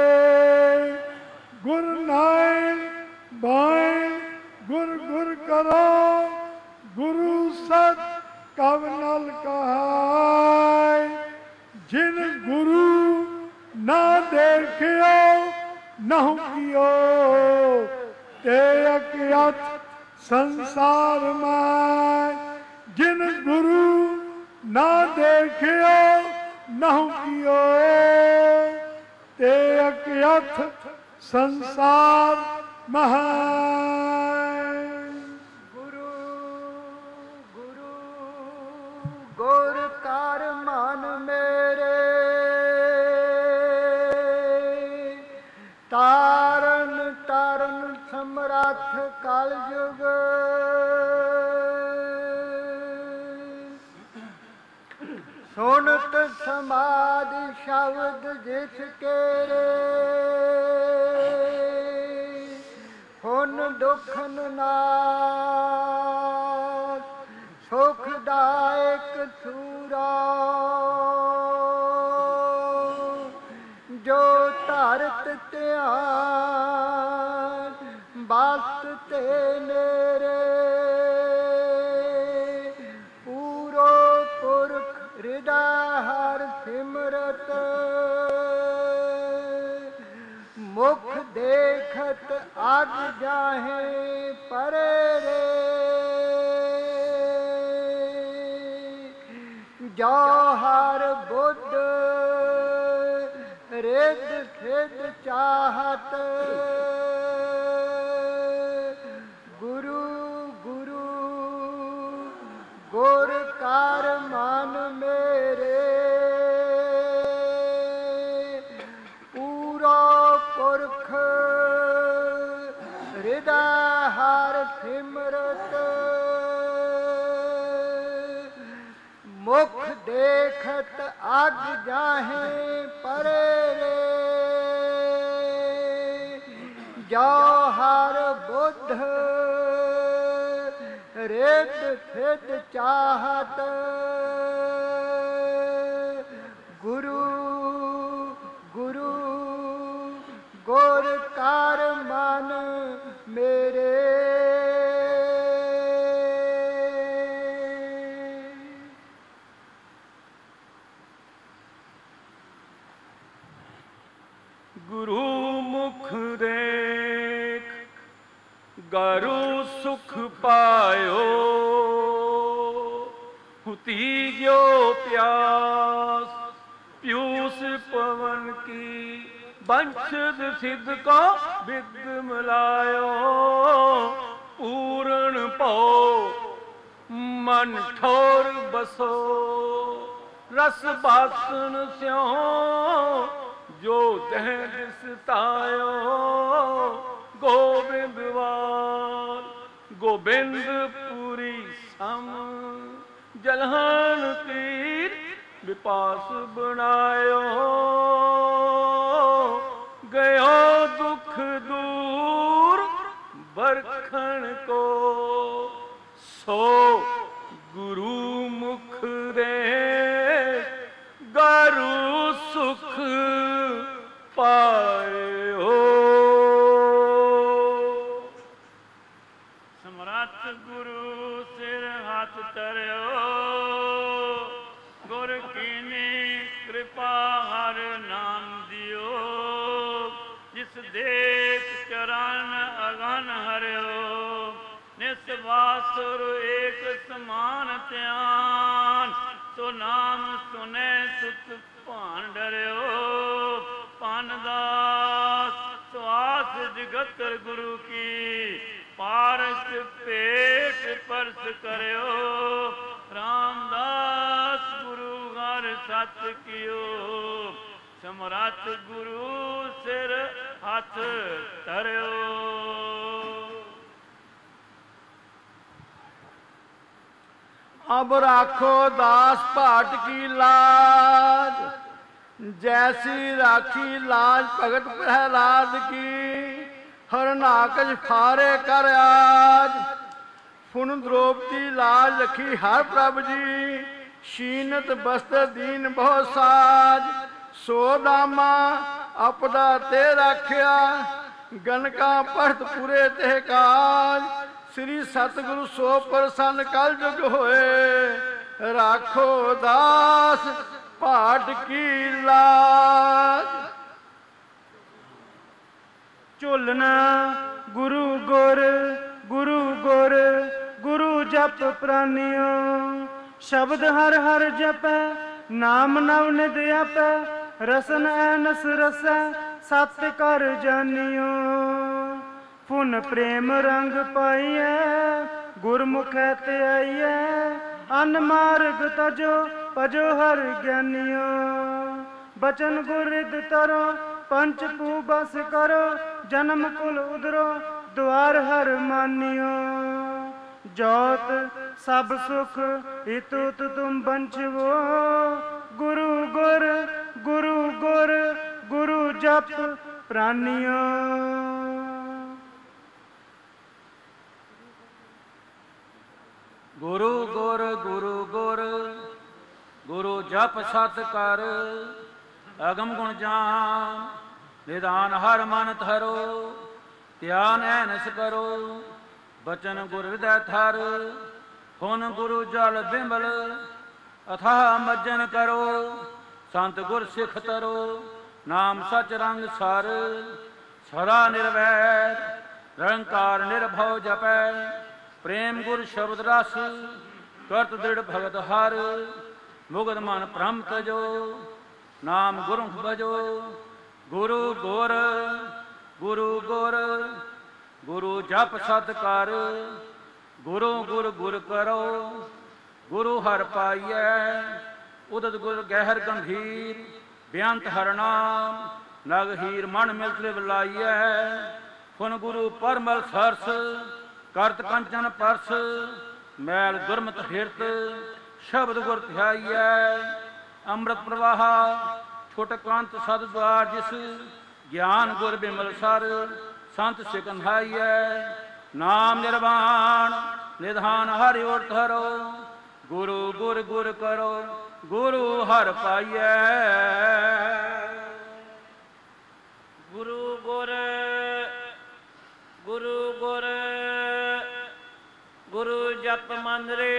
ਗੁਰ ਨਾਇਣ ਬਾਇਣ ਗੁਰ ਗੁਰ ਕਰੋ ਗੁਰੂ ਸਤ ਕਵ ਨਲ ਕਹਾਇ। ਜਿਨ ਗੁਰੂ ਨਾ ਦੇਖਿਓ ਨਹੁ ਕੀਓ ਤੇ ਅਕਿਆਤ ਸੰਸਾਰ ਮੈਂ। ਜਿਨ ਗੁਰੂ ਨਾ ਦੇਖਿਓ ਨਹੁ ਕੀਓ ਤੇ ਅਕਿਆਤ ਸੰਸਾਰ ਮਹਿ। ਗੁਰੂ ਗੁਰੂ ਗੁਰ ਕਰ ਮਨ ਮੇਰੇ ਤਾਰਨ ਤਾਰਨ ਸਮਰੱਥ ਕਲ ਯੁਗ। ਸੁਨਤ ਸਮਾਧ ਸ਼ਬਦ ਜਿਸ ਕੇਰੇ ਹੁਣ ਦੁਖਨ ਨਾਸ ਸੁਖਦਾਇਕ ਸੂਰਾ। ਧਾਰਤ ਧਿਆਨ ਬਾਤ ਤੇ ਨੇਰੇ ਪੂਰੋ ਪੁਰਖ ਹਿਰਦਾ ਹਰ ਸਿਮਰਤ ਮੁਖ ਦੇਖਤ ਅਗ ਜਾਹੇ ਪਰੇ ਰੇ ਜੋ ਹਰ ਬੁੱਧ ਰਿਦ ਖਿਦ ਚਾਹਤ ਗੁਰੂ ਗੁਰੂ ਗੁਰ ਕਰ ਮਨ ਮੇਰੇ ਪੂਰਾ ਪੁਰਖ ਹਿਰਦਾ ਹਰ ਸਿਮਰਤ ਮੁਖ ਦੇਖਤ ਅਗ ਜਾਹੇ ਪਰੇ ਰੇ ਜੋ ਹਰ ਬੁੱਧ ਰਿਦ ਖਿਦ ਚਾਹਤ ਗੁਰੂ ਗੁਰੂ ਗੁਰ ਕਰ ਮਨ ਮੇਰੇ ਗੁਰੂ ਮੁਖ ਦੇਖ ਗਰੂ ਸੁਖ ਪਾਇਓ ਹੁਤੀ ਜੋ ਪਿਆਸ ਪਿਊਸ ਪਵਨ ਕੀ ਬੰਛਦ ਸਿੱਧ ਕੋ ਵਿਦ ਮਿਲਾਇਓ ਪੂਰਨ ਭਉ ਮਨ ਠੋਰ ਬਸੋ ਰਸ ਬਾਸਨ ਸਿਓ ਜੋ ਦਹ ਦਿਸਤਾਇਓ ਗੋਬਿੰਦਵਾਲ ਗੋਬਿੰਦਪੁਰੀ ਸਮ ਜਲਹਾਨ ਤੀਰ ਵਿਪਾਸ ਬਣਾਇਓ ਗਇਓ ਦੁਖ ਦੂਰ ਬਰਖਣ ਕੋ ਸੋ ਗੁਰੂ ਮੁਖ ਦੇ ਗਰੂ ਸੁਖ ਪਾਇਓ ਸਮਰੱਥ ਗੁਰੂ ਸਿਰ ਹੱਥ ਧਰਿਓ ਗੁਰ ਕੀਨੀ ਕਿਰਪਾ ਹਰ ਨਾਮ ਦਿਓ ਜਿਸ ਦੇਖ ਚਰਨ ਅਗਨ ਹਰਿਓ ਨਿਸਵਾਸੁਰ ਏਕ ਸਮਾਨ ਧਿਆਨ ਸੋ ਨਾਮ ਸੁਨੇ ਸੁਤ ਭਾਨ ਡਰਿਓ ਪਾਨ ਦਾਸ ਸਵਾਸ ਜਗਤਰ ਗੁਰੂ ਕੀ ਪਾਰਸ ਪੇਟ ਪਰਸ ਕਰਿਓ ਰਾਮਦਾਸ ਗੁਰੂ ਹਰ ਸਤ ਕੀਓ ਸਮਰੱਥ ਗੁਰੂ ਸਿਰ ਹੱਥ ਧਰਿਓ अब राखो दास पाट की लाज जैसी राखी लाज भगत प्रहलाद की हरनाकज फारे कर आज फुन द्रौपदी लाज रखी हर प्रभ जी शीनत बस्तर दीन बहु साज सो दामा अपदा ते राख्या गनका पढ़त पूरे ते काज श्री सतगुरु सो प्रसन्न कल जुग होए राखो दास पाट की लाज ਝੋਲਣਾ ਗੁਰੂ ਗੁਰ ਗੁਰੂ ਗੁਰ ਗੁਰੂ ਜਪ ਪ੍ਰਾਨਿਓ ਸ਼ਬਦ ਹਰ ਹਰ ਜਪੈ ਨਾਮ ਨਵ ਨਿਧ ਆਪੈ ਰਸਨ ਐਨਸ ਰਸੈ ਸਤ ਕਰ ਜਾਣਿਓ ਪੁਨ ਪ੍ਰੇਮ ਰੰਗ ਪਾਈਐ ਗੁਰਮੁਖੈ ਤੇ ਆਈਐ ਅਨ ਮਾਰਗ ਤਜੋ ਭਜੋ ਹਰ ਗਿਆਨਿਓ ਬਚਨ ਗੁਰਿਦ ਤਰੋ ਪੰਚ ਪੂ ਬਸ ਕਰੋ ਜਨਮ ਕੁਲ ਉਦਰੋ ਦੁਆਰ ਹਰ ਮਾਨਿਓ ਜੋਤ ਸਭ ਸੁਖ ਹਿਤੁਤ ਤੁਮ ਬੰਛਵੋ ਗੁਰੂ ਗੁਰ ਗੁਰੂ ਗੁਰ ਗੁਰੂ ਜਪ ਪ੍ਰਾਨਿਓ ਗੁਰੂ ਗੁਰ ਗੁਰੂ ਗੁਰ ਗੁਰੂ ਜਪ ਸਤ ਕਰ ਅਗਮ ਗੁਣ ਜਾਨ निदान हर मन धरो, ध्यान ऐनस करो, बचन गुर हृदय थर, हुन गुरु जल बिमल, अथाह मज्जन करो, संत गुर सिख तरो, नाम सच रंग सर, सदा निर्वैर, निरंकार निर्भव जपै, प्रेम गुर शब्द रस, करत दृढ़ भगत हर, मुगद मन भ्रम तजो, नाम गुरमुख भजो, गुरु गुर गुरु गुर, गुरु जप सत कर, गुरु गुर गुर करो, गुरु हर पाइयै, उदत गुर गहर गंभीर, बेअंत हर नाम, नग हीर मन मिलत लाइयै, फुन गुरु परमल सरस, करत कंचन परस, मैल दुर्मत हिरत, शब्द गुर ध्याइयै, अमृत प्रवाह छुट कंत सद द्वार जिस, ज्ञान गुर बिमल सर, संत सिकंधाइयै, नाम निर्वाण निधान हरि ओर धरो, गुरु गुर गुर करो, गुरु हर पाइयै। गुरु गुर गुरु गुर, गुरु जप मन रे,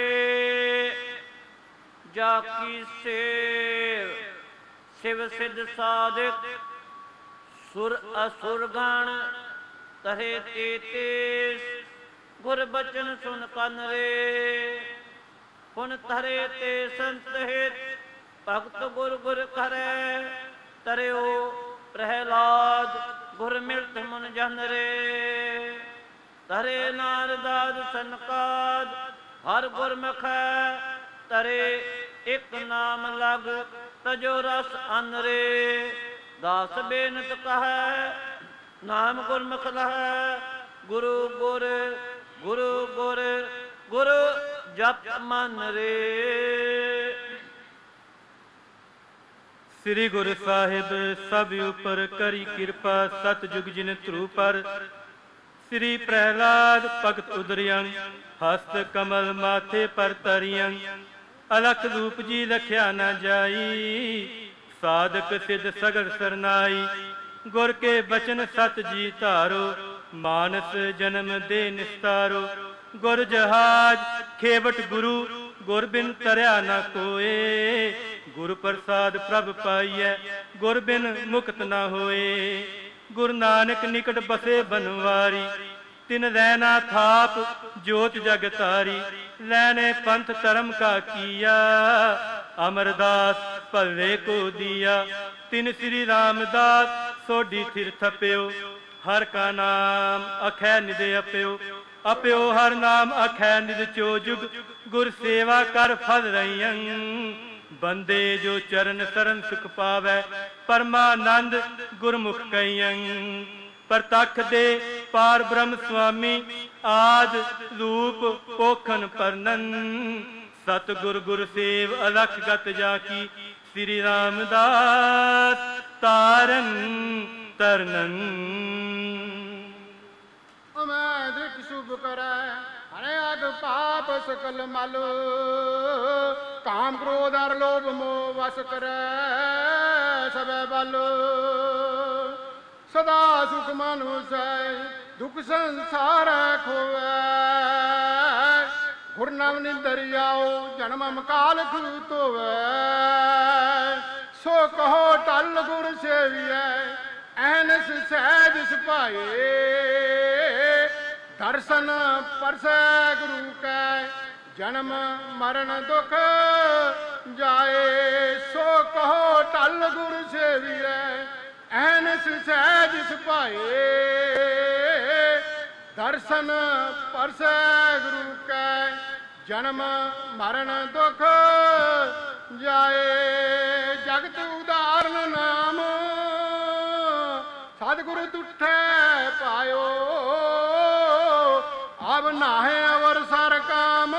जाकी सेव शिव सिद्ध साधिक, सुर असुर गण तहे तेतीस, गुर बचन सुन कन रे, पुन तरे ते संत हित, भगत गुर गुर करे, तरियो प्रहलाद गुर मिलत मन जन रे, तरे नारदाद सनकाद हर गुरमुख, तरे एक नाम लग तजो रस अन रे, दास बेनत कहे नाम गुरमुख लहै, गुरु गुर गुरु गुर, गुरु जप मन रे। श्री गुरु साहिब सब उपर करी कृपा, सतयुग जिन ध्रुव पर, श्री प्रहलाद भगत उदरियं, हस्त कमल माथे पर तरियं, अलख रूप जी लख्या न जाई, साधक सिद्ध सगल सरनाई, गुर के बचन सत जी धारो, मानस जन्म दे निस्तारो, गुर जहाज खेवट गुरु, गुर बिन तरया न कोए, गुरु प्रसाद प्रभ पाइयै, गुर बिन मुक्त न होए, गुरु नानक निकट बसे बनवारी, तिन रैना थाप जोत जग तारी, लैने पंथ धर्म का किया, अमरदास भल्ले को दिया, तिन श्री रामदास सोडी थिर थप्यो, हर का नाम अखै निध अप्यो, अप्यो हर नाम अखै निध चोजुग, गुर सेवा कर फल रहियं, बंदे जो चरण शरण सुख पावै, परमानंद गुरमुख कहियं, प्रतख दे पार ब्रह्म स्वामी, आद रूप पोखन परनन, सतगुर गुर सेव अलख गत जाकी, श्री रामदास तारन तरनन। अमैधिक शुभ करै, हरे अग पाप सकल मल, काम क्रोध अर लोभ मोह वश करै, सबे बल, सदा सुख मनुष्य दुख संसार खोवै, गुर नाम निदरियाओ जन्म काल खूत होवै, सो कहो टल गुर सेवियै, ऐनस सहज सुभाए, दर्शन परसै गुरु कै, जन्म मरण दुख जाए, सो कहो टल गुर सेवियै, ऐनस सहज सुभाए, दर्शन परसै गुरु कै, जन्म मरण दुख जाए, जगत उदाहरण नाम, सतगुरु तुठै पायो, अब नाहे अवर सर काम,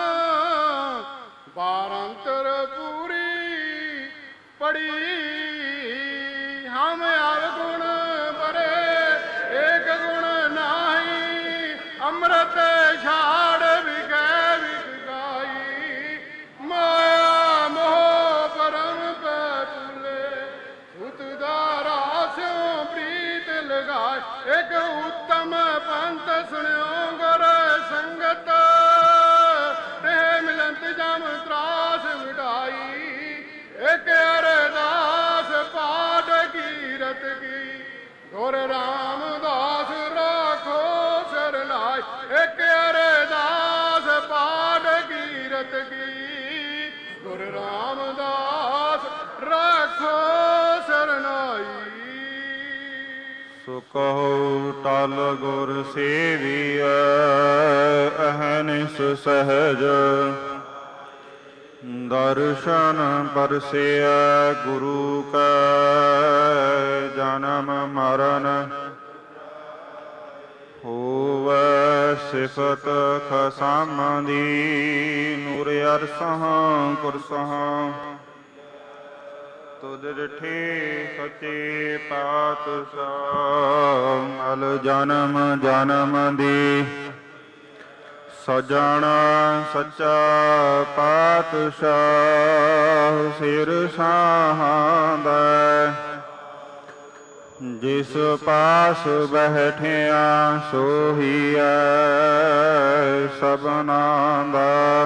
बारंतर पूरी पड़ी, हम अवगुण बरे एक गुण नाही, अमृत छाड़ विकै विगाई, माया मोह परम पे तुले, सुत दारा स्यों प्रीत ਇੱਕ ਉੱਤਮ ਪੰਥ ਸੁਣਿਓ ਗੁਰ ਸੰਗਤ ਤੇ ਮਿਲੰਤ ਜਮ ਤਰਾਸ ਮਿਟਾਈ ਇੱਕ ਅਰਦਾਸ ਪਾਠ ਕੀਰਤ ਕੀ ਗੁਰ ਰਾਮਦਾਸ ਰਾਖੋ ਸਰਨਾਈ ਇੱਕ ਅਰਦਾਸ ਪਾਠ ਕੀਰਤ ਕੀ ਗੁਰ ਰਾਮਦਾਸ ਰਾਖੋ ਸਰਨਾਈ। ਸੋ ਕਹੋ ਟਲ ਗੁਰ ਸੇਵੀਐ ਅਹਨਿਸ ਸਹਿਜ ਦਰਸ਼ਨ ਪਰਸਿਐ ਗੁਰੂ ਕੈ ਜਨਮ ਮਰਨ ਹੋਵੈ ਸਿਫਤ ਖਸਮ ਦੀ ਨੂਰ ਅਰਸਹ ਕੁਰਸਹ ਤੁਧ ਡਿਠੇ ਸੱਚੇ ਪਾਤਸ਼ਾਹ ਮਲ ਜਨਮ ਜਨਮ ਦੀ ਸਜਣ ਸੱਚਾ ਪਾਤਸ਼ਾਹ ਸਿਰ ਸਾਹਾਂਦਾ ਜਿਸ ਪਾਸ ਬੈਠਿਆ ਸੋਹੀਐ ਸਭਨਾਂ ਦਾ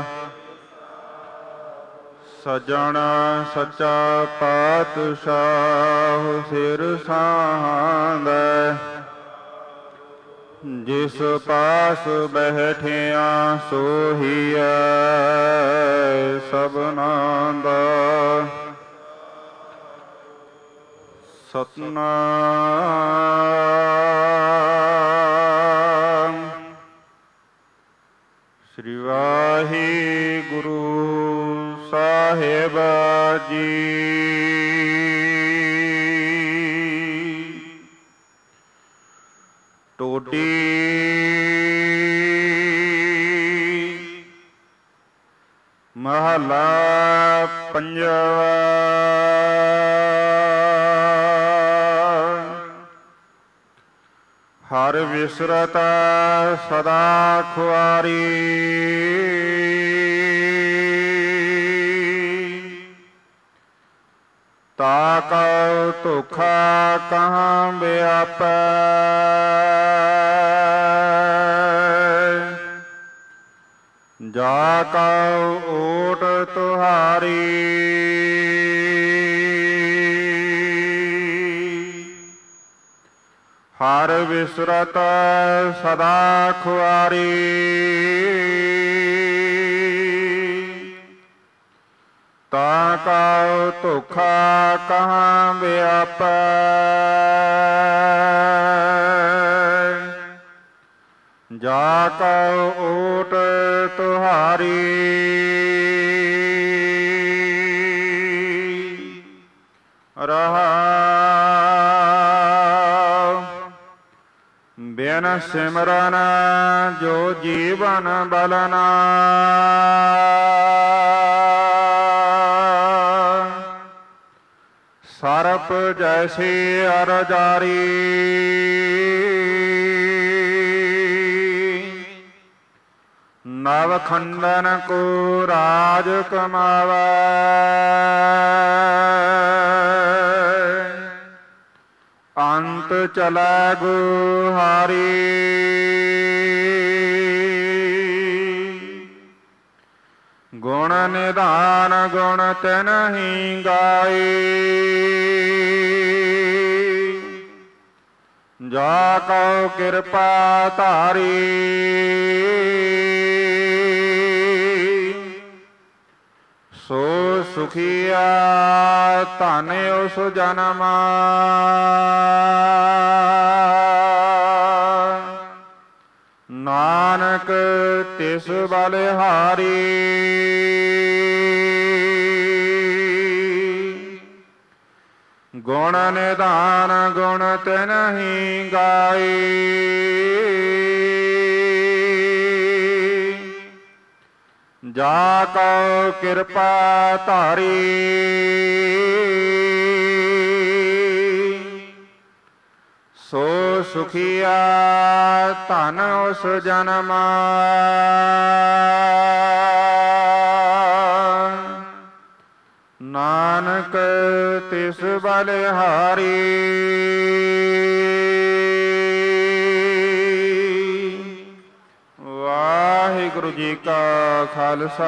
ਸਜਣ ਸੱਚਾ ਪਾਤਸ਼ਾਹ ਸਿਰ ਸਾਹਾਂਦਾ ਜਿਸ ਪਾਸ ਬੈਠਿਆ ਸੋਹੀਐ ਸਭਨਾਂ ਦਾ ਸਤਨਾਮ ਸ੍ਰੀ ਵਾਹਿਗੁਰੂ ਸਾਹਿਬ ਜੀ। ਟੋਡੀ ਮਹਲਾ ਪੰਜਵਾ। ਹਰ ਵਿਸਰਤ ਸਦਾ ਖੁਆਰੀ ਤਾ ਕਉ ਧੋਖਾ ਕਹਾਂ ਵਿਆਪੈ ਜਾ ਕਉ ਓਟ ਤੁਹਾਰੀ ਹਰ ਵਿਸਰਤ ਸਦਾ ਖੁਆਰੀ ਤਾ ਕਉ ਧੋਖਾ ਕਹਾਂ ਵਿਆਪੈ ਜਾ ਕਉ ਓਟ ਤੁਹਾਰੀ ਰਹਾ ਬਿਨ ਸਿਮਰਨ ਜੋ ਜੀਵਨ ਬਲਨਾ ਸਰਪ ਜੈਸੇ ਅਰ ਜਾਰੀ ਨਵ ਖੰਡਨ ਕੋ ਰਾਜ ਕਮਾਵੈ ਅੰਤ ਚਲੈ ਗੁਹਾਰੀ ਗੁਣ ਨਿਧਾਨ ਗੁਣ ਤਿਨਹੀ ਗਾਈ ਜਾ ਕਉ ਕਿਰਪਾ ਧਾਰੀ ਸੋ ਸੁਖੀਆ ਧਨ ਉਸ ਜਨਮ ਨਾਨਕ ਤਿਸ ਬਲਿਹਾਰੀ ਗੁਣ ਨਿਧਾਨ ਗੁਣ ਤਿਨਹੀ ਗਾਈ ਜਾ ਕਉ ਕਿਰਪਾ ਧਾਰੀ ਸੋ ਸੁਖੀਆ ਧਨ ਉਸ ਜਨਮ ਨਾਨਕ ਤਿਸ ਬਲਿਹਾਰੀ ਜੀ ਕਾ ਖਾਲਸਾ,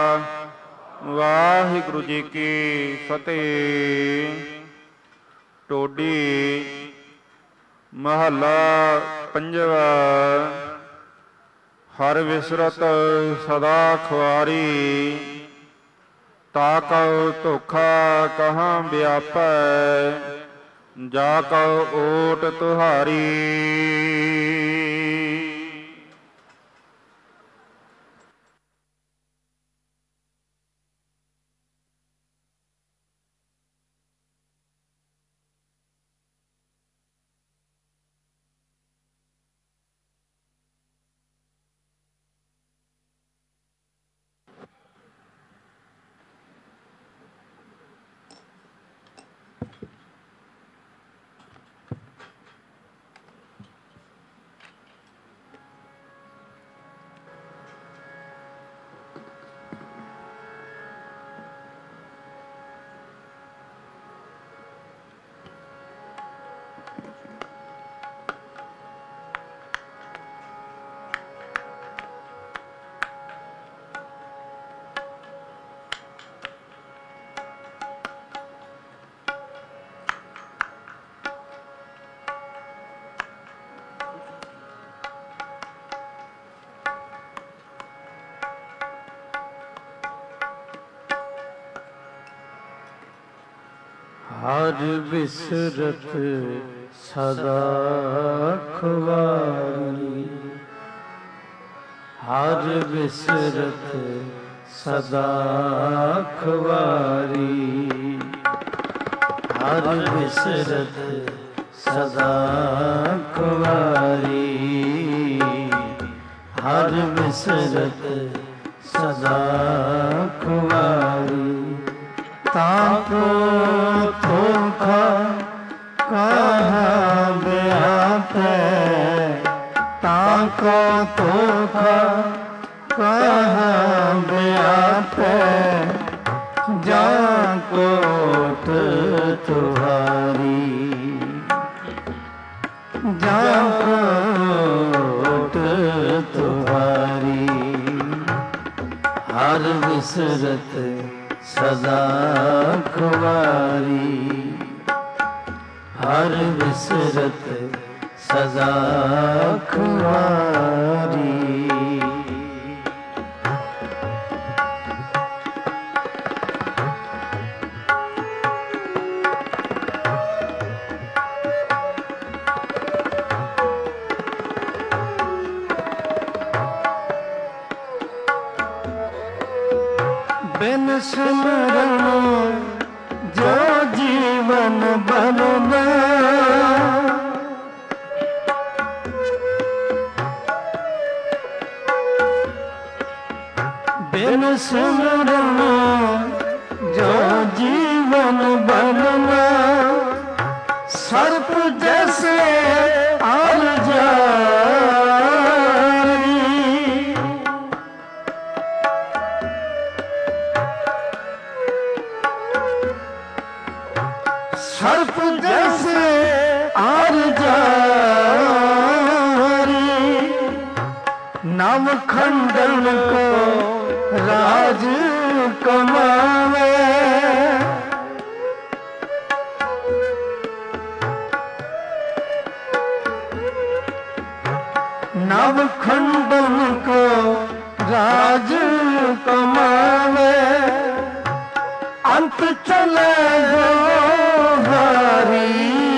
ਵਾਹਿਗੁਰੂ ਜੀ ਕੀ ਫਤਿਹ। ਟੋਡੀ ਮਹੱਲਾ ਪੰਜਵਾ। ਹਰ ਵਿਸਰਤ ਸਦਾ ਖੁਆਰੀ, ਤਾ ਕਉ ਧੋਖਾ ਕਹਾਂ ਵਿਆਪੈ, ਜਾ ਕਉ ਓਟ ਤੁਹਾਰੀ। ਹਰ ਬਿਸਰਤ ਸਦਾ ਖੁਆਰੀ, ਹਰ ਬਿਸਰਤ ਸਦਾ ਖੁਆਰੀ, ਹਰ ਬਿਸਰਤ ਸਦਾ ਖੁਆਰੀ, ਹਰ ਬਿਸਰਤ ਸਦਾ ਖੁਆਰੀ। ਤਾਕੋ ਧੋਖਾ ਕਹਾਂ ਵਿਆਪੈ, ਤਾਕੋ ਧੋਖਾ ਕਹਾਂ ਵਿਆਪੈ, ਜਾ ਕੋਟ ਤੁਹਾਰੀ, ਜਾ ਕੋਟ ਤੁਹਾਰੀ। ਹਰ ਵਿਸਰਤ ਸਦਾ ਖੁਆਰੀ, ਹਰ ਵਿਸਰਤ ਸਦਾ ਖੁਆਰੀ। ਬਿਨ ਸਿਮਰਨ ਜੋ ਜੀਵਨ ਬਲਨਾ, ਬਿਨ ਸਿਮਰਨ ਜੋ ਜੀਵਨ ਬਲਨਾ, ਸਰਪ ਜੈਸੇ ਆਲ ਜਾਰੀ, सर्प जैसे आर जारी, नव खंडन को राज कमावे, नव खंडन को राज कमावे, अंत चले हारी,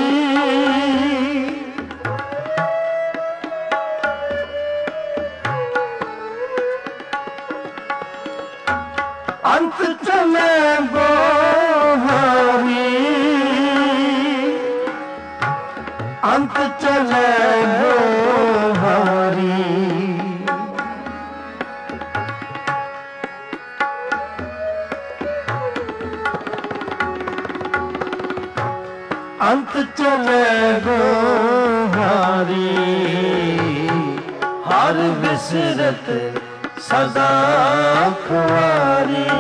अंत चले गोहारी, अंत चले गोहारी। अंत चले गोहारी, हर बिसरत सदा खुआरी,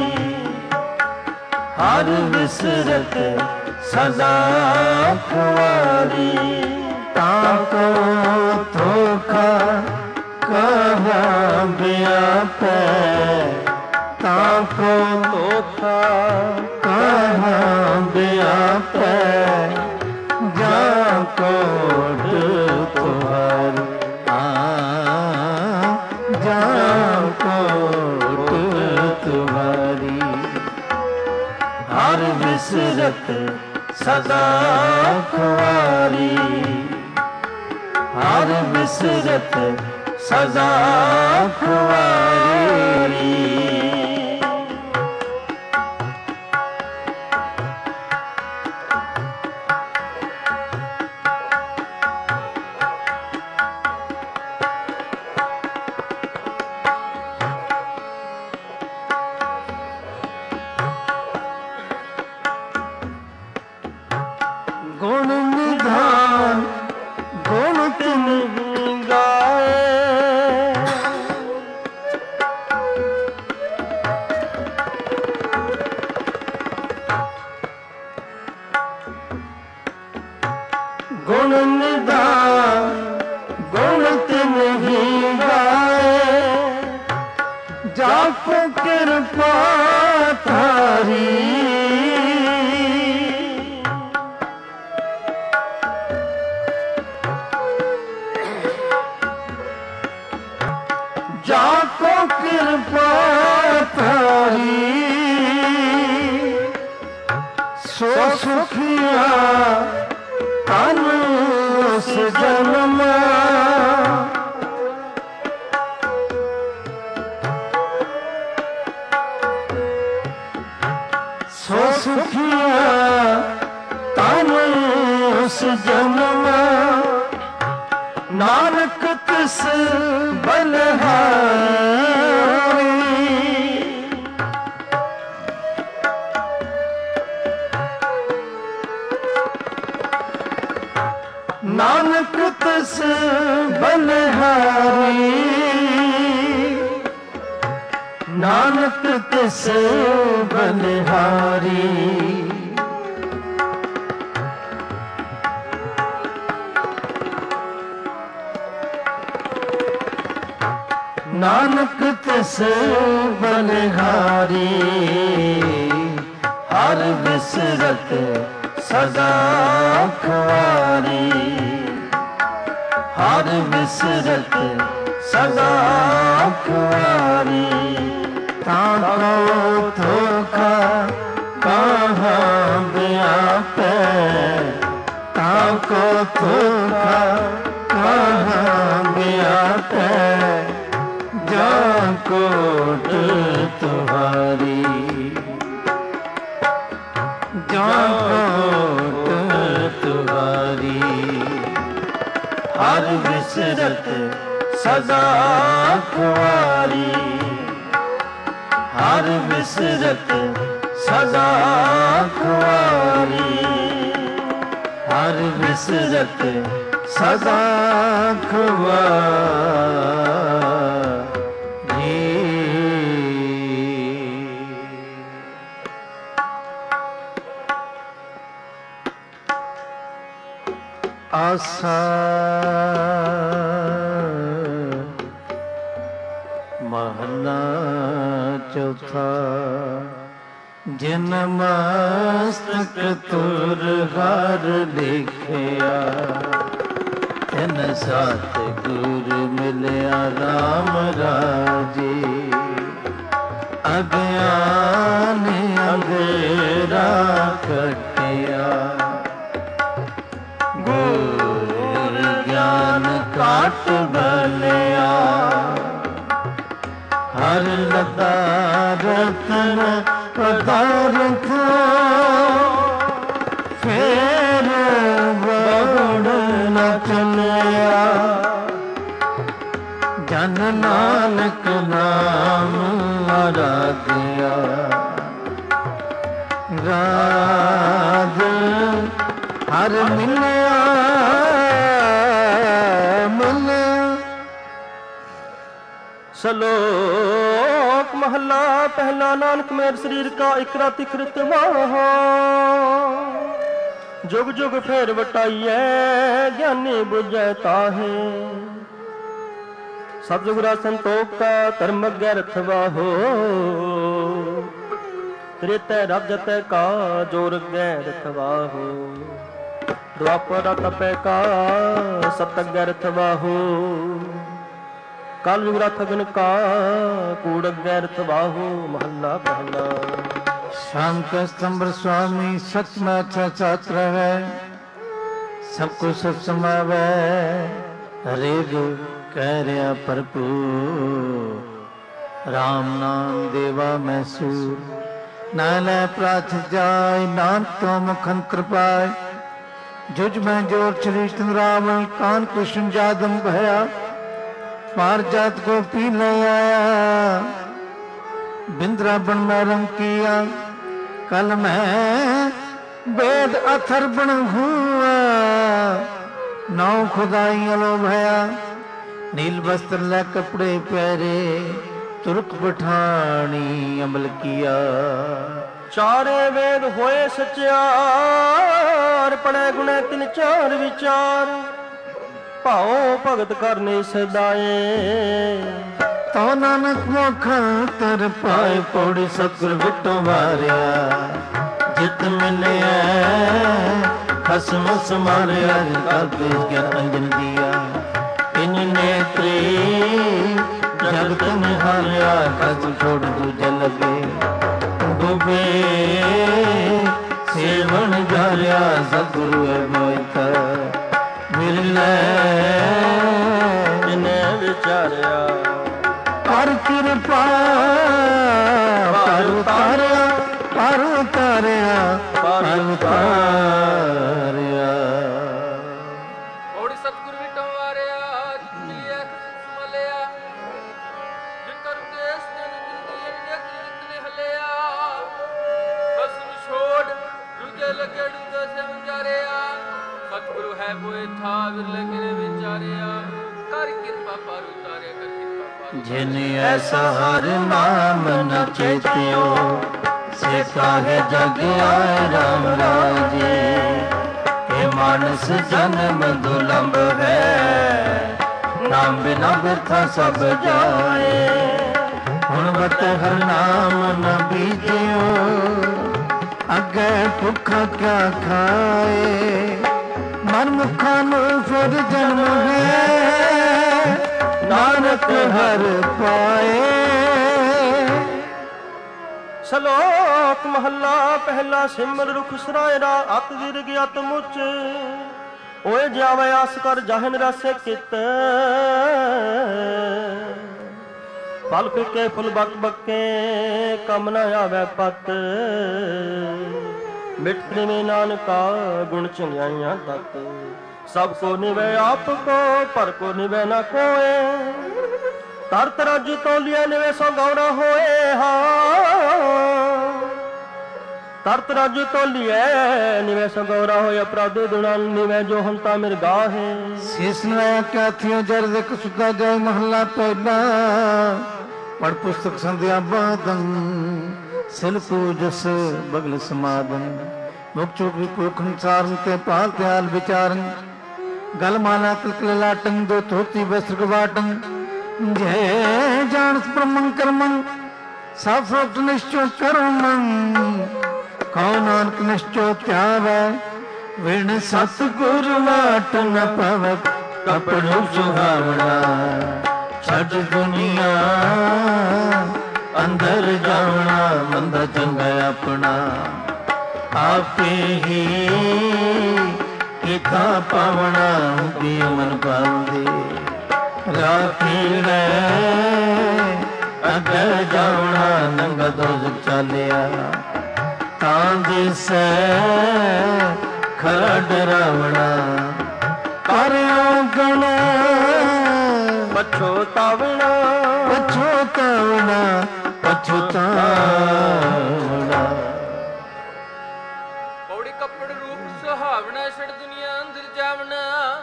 हर बिसरत सदा खुआरी। ताको धोखा कहाँ व्याप बिसरत सदा खुआरी, हर बिसरत सदा खुआरी। गुण निधान गुण तिन्हीं गाए, गुण निधान गुण तिन्हीं गाए, जाप कृपा थारी। जाको कृपा थारी, सो सुखिया तन उस जन्म। सो सुखिया तन उस जन्म, नानक तिस बलिहारी। नानक तिस बलिहारी, नानक तिस बलिहारी। नानक तिस बलिहारी, हर बिसरत सदा खुआरी, हर बिसरत सदा खुआरी। ताको धोखा कहाँ व्यापे, ताको धोखा कहाँ व्यापे, जाकोट तुम्हारी, जाकोट तुम्हारी। हर बिसरत सदा खुआरी, हर बिसरत सदा खुआरी, हर बिसरत सदा खुआरी। आसा महला चौथा, जिन मस्तक तुर हर लिखिया, तिन सात गुर मिलिया राम राजे। अज्ञान अंधेरा कटिया, गुर ज्ञान काट बलिया। हर लता रतन पदार्थ, फेर बड़ न चलिया। जन नानक नाम आराध्या, राज हर मिलिया मिलिया। श्लोक महला पहला। नानक मेर शरीर का इकरा तिकृत वाहा, जुग जुग फेर वटाइए ज्ञानी बुझै ताहे। सब जुगरा संतोख का धर्म गैरथवा हो, त्रेतै राजतै का जोर गैरथवा हो। द्वापर तपै का सत गैरथवा हो, कल युग रथ बिन का कूड़ गैरथ बाहु। महला पहला। शाम का स्तंभ स्वामी सच में अच्छा छात्र है, सबको सब समावे हरेक कह रहा भरपूर। राम नाम देवा मैसूर नाले प्राथ जाय, नानक तो मुखंत्र पाए। जुज में जोर श्रेष्ठ रावण, कान कृष्ण जादम भया। पार जात को पी ले आया, बिंद्रावन में रंग किया। कल में वेद अथर बन हुआ, नौ खुदाई अलो भया। नील वस्त्र ले कपड़े पहरे, तुर्क पठानी अमल किया। चारे वेद होए सचार, पड़े गुणे तिन चार विचार। भाओ भगत करने सदाए, तो नानक मुखंतर पाए। पौड़ी सतगुर बिटो मारिया, जित मिले खसम समारिया। ज्ञान अंजन दिया, इन नेत्री जगत निहारिया। खस छोड़ दूजे लगे, डूबे सेवन जारिया। सतगुरु है मोहिता मिले, इन्हें विचारिया। पर कृपा पर उतारिया, पर उतारिया, पर उतारिया। ਔੜੀ ਸਤਿਗੁਰ ਵਿਟੋ ਵਾਰਿਆ, ਜਿਤ ਮਿਲਿਆ ਖਸਮ ਮਲਿਆ। ਜਿਨ ਕਰ ਦੇਸ ਜਨ ਜਿੰਦਗੀ ਅਨੇਕ ਜਿਤ ਨੇ ਹਲਿਆ। ਖਸਮ ਛੋੜ ਦੂਜੇ ਲਗੇ ਦੂਜੇ ਸੇ ਵਿਚਾਰਿਆ। ਸਤਿਗੁਰੂ ਹੈ ਕੋਏ ਥਾ ਵਿਰਲੇ ਕਿਨੇ ਵਿਚਾਰਿਆ। ਕਰ ਕਿਰਪਾ ਪਰ ਉਤਾਰਿਆ, ਕਰ ਕਿਰਪਾ ਪਰ। जिन ऐसा हर नाम न चेत्यो, से काहे जग आए राम राजे। हे मानस जन्म दुलंभ है, नाम बिना बिरथा सब जाए। हुण बत हर नाम न बीजियो, अगे भुखा क्या खाए। मन मुखा नु फिर जन्म है, नानक हर पाए। ਸ਼ਲੋਕ ਮਹੱਲਾ ਪਹਿਲਾ। ਸਿਮਰ ਰੁਖ ਸਰਾਇਰਾ, ਅਤ ਵਿਰਗ ਅਤ ਮੁਚ। ਓਏ ਜਾਵੇ ਆਸ ਕਰ ਜਾਹਨ ਰਸੇ ਕਿਤ। ਫਲ ਫਿੱਕੇ ਫੁੱਲ ਬਕ ਬੱਕੇ, ਕਮ ਨ ਆਵੇ ਪਤ। ਮਿਟ ਪ੍ਰੇਮੇ ਨਾਨਕਾ, ਗੁਣ ਚੰਗਿਆਈਆਂ ਤਤ। ਸਭ ਕੋ ਨਿਵੇ ਆਪ ਕੋ, ਪਰ ਕੋ ਨਿਵੇ ਨਾ ਕੋਏ। तर तराजू तौलिया निवे सो गौरा होए। तर तराजू तौलिया निवे सो गौरा होए। अपराधे दुना निवे जो हंता मिर्गा है। शीस नया क्या थियो जर देख सुधा जाए महला पहला। पढ़ पुस्तक संध्या बादन, सिल पूजस बगल समादन। मुख चुप विकुखन सारन ते पाल त्याल विचारन। गल माला तिलक लाटन, दो धोती वस्त्र गवाटन। जय जानस ब्रह्मं कर्मं, साफोक्त निश्चय कर्मं। कौन नानक निश्चय त्यावे, विण सतगुरु वाट न पवै। कपड़ो सुहावना छड़ दुनिया, अंदर जावना मंदा चंगा अपना। आपे ही किथा पावना, हुंदी मन पावदे। राखीड़े अगे जावना, नंगा दोजख चालिया। तां दिसै खरा डरावना। करियो गण पछोतावना, पछोतावना, पछोतावना। ਪੌੜੀ ਕੱਪੜ ਰੂਪ ਸੁਹਾਵਣਾ, ਛੜ ਦੁਨੀਆ ਅੰਦਰ ਜਾਵਣਾ।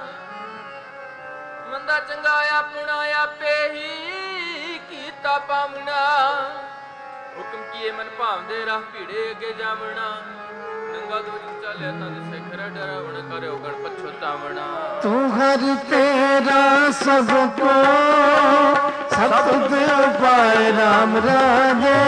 ਮੰਦਾ ਚੰਗਾ ਆਪਣਾ, ਆਪੇ ਹੀ ਕੀਤਾ ਪਾਵਣਾ। ਹੁਕਮ ਕੀਏ ਮਨ ਭਾਵਦੇ, ਰਾਹ ਭੀੜੇ ਅੱਗੇ ਜਾਵਣਾ। ਨੰਗਾ ਦੋਜ ਚਾਲਿਆ ਤਾਂ ਦਿਸੇ ਖਰਾ ਡਰਾਵਣਾ। ਕਰਿਓ ਗਣ ਪਛੋਤਾਵਣਾ। ਤੂੰ ਹਰ ਤੇਰਾ ਸਭ ਕੋ ਸਤਿ ਪਾਏ ਰਾਮ ਰਾਜੇ।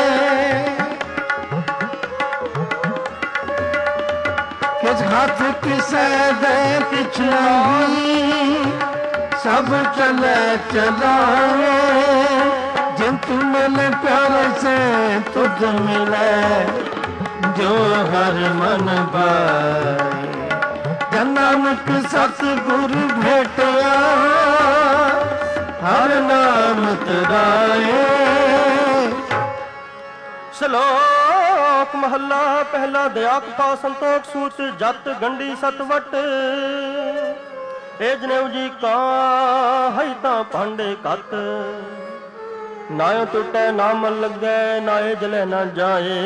किस हाथ किसे दे किछ नहीं, सब चले चलावे। बिन तू मिले प्यारे से तुझ मिले जो हर मन पाए। जन नानक सतगुरु भेटया हर नाम तराए। ਸ਼ਲੋਕ ਮਹੱਲਾ ਪਹਿਲਾ। ਦਇਆ ਕਥਾ ਸੰਤੋਖ ਸੂਤ ਜਤ ਗੰਢੀ ਸਤਵਟ। ਇਹ ਜਨੇਊ ਜੀ ਕਾ ਹੈ ਤਾਂ ਭਾਂਡੇ ਕੱਤ। ਨਾਇ ਟੁੱਟੈ ਨਾ ਮਨ ਲੱਗੈ ਨਾਏ ਜਲੇ ਨਾ ਜਾਏ।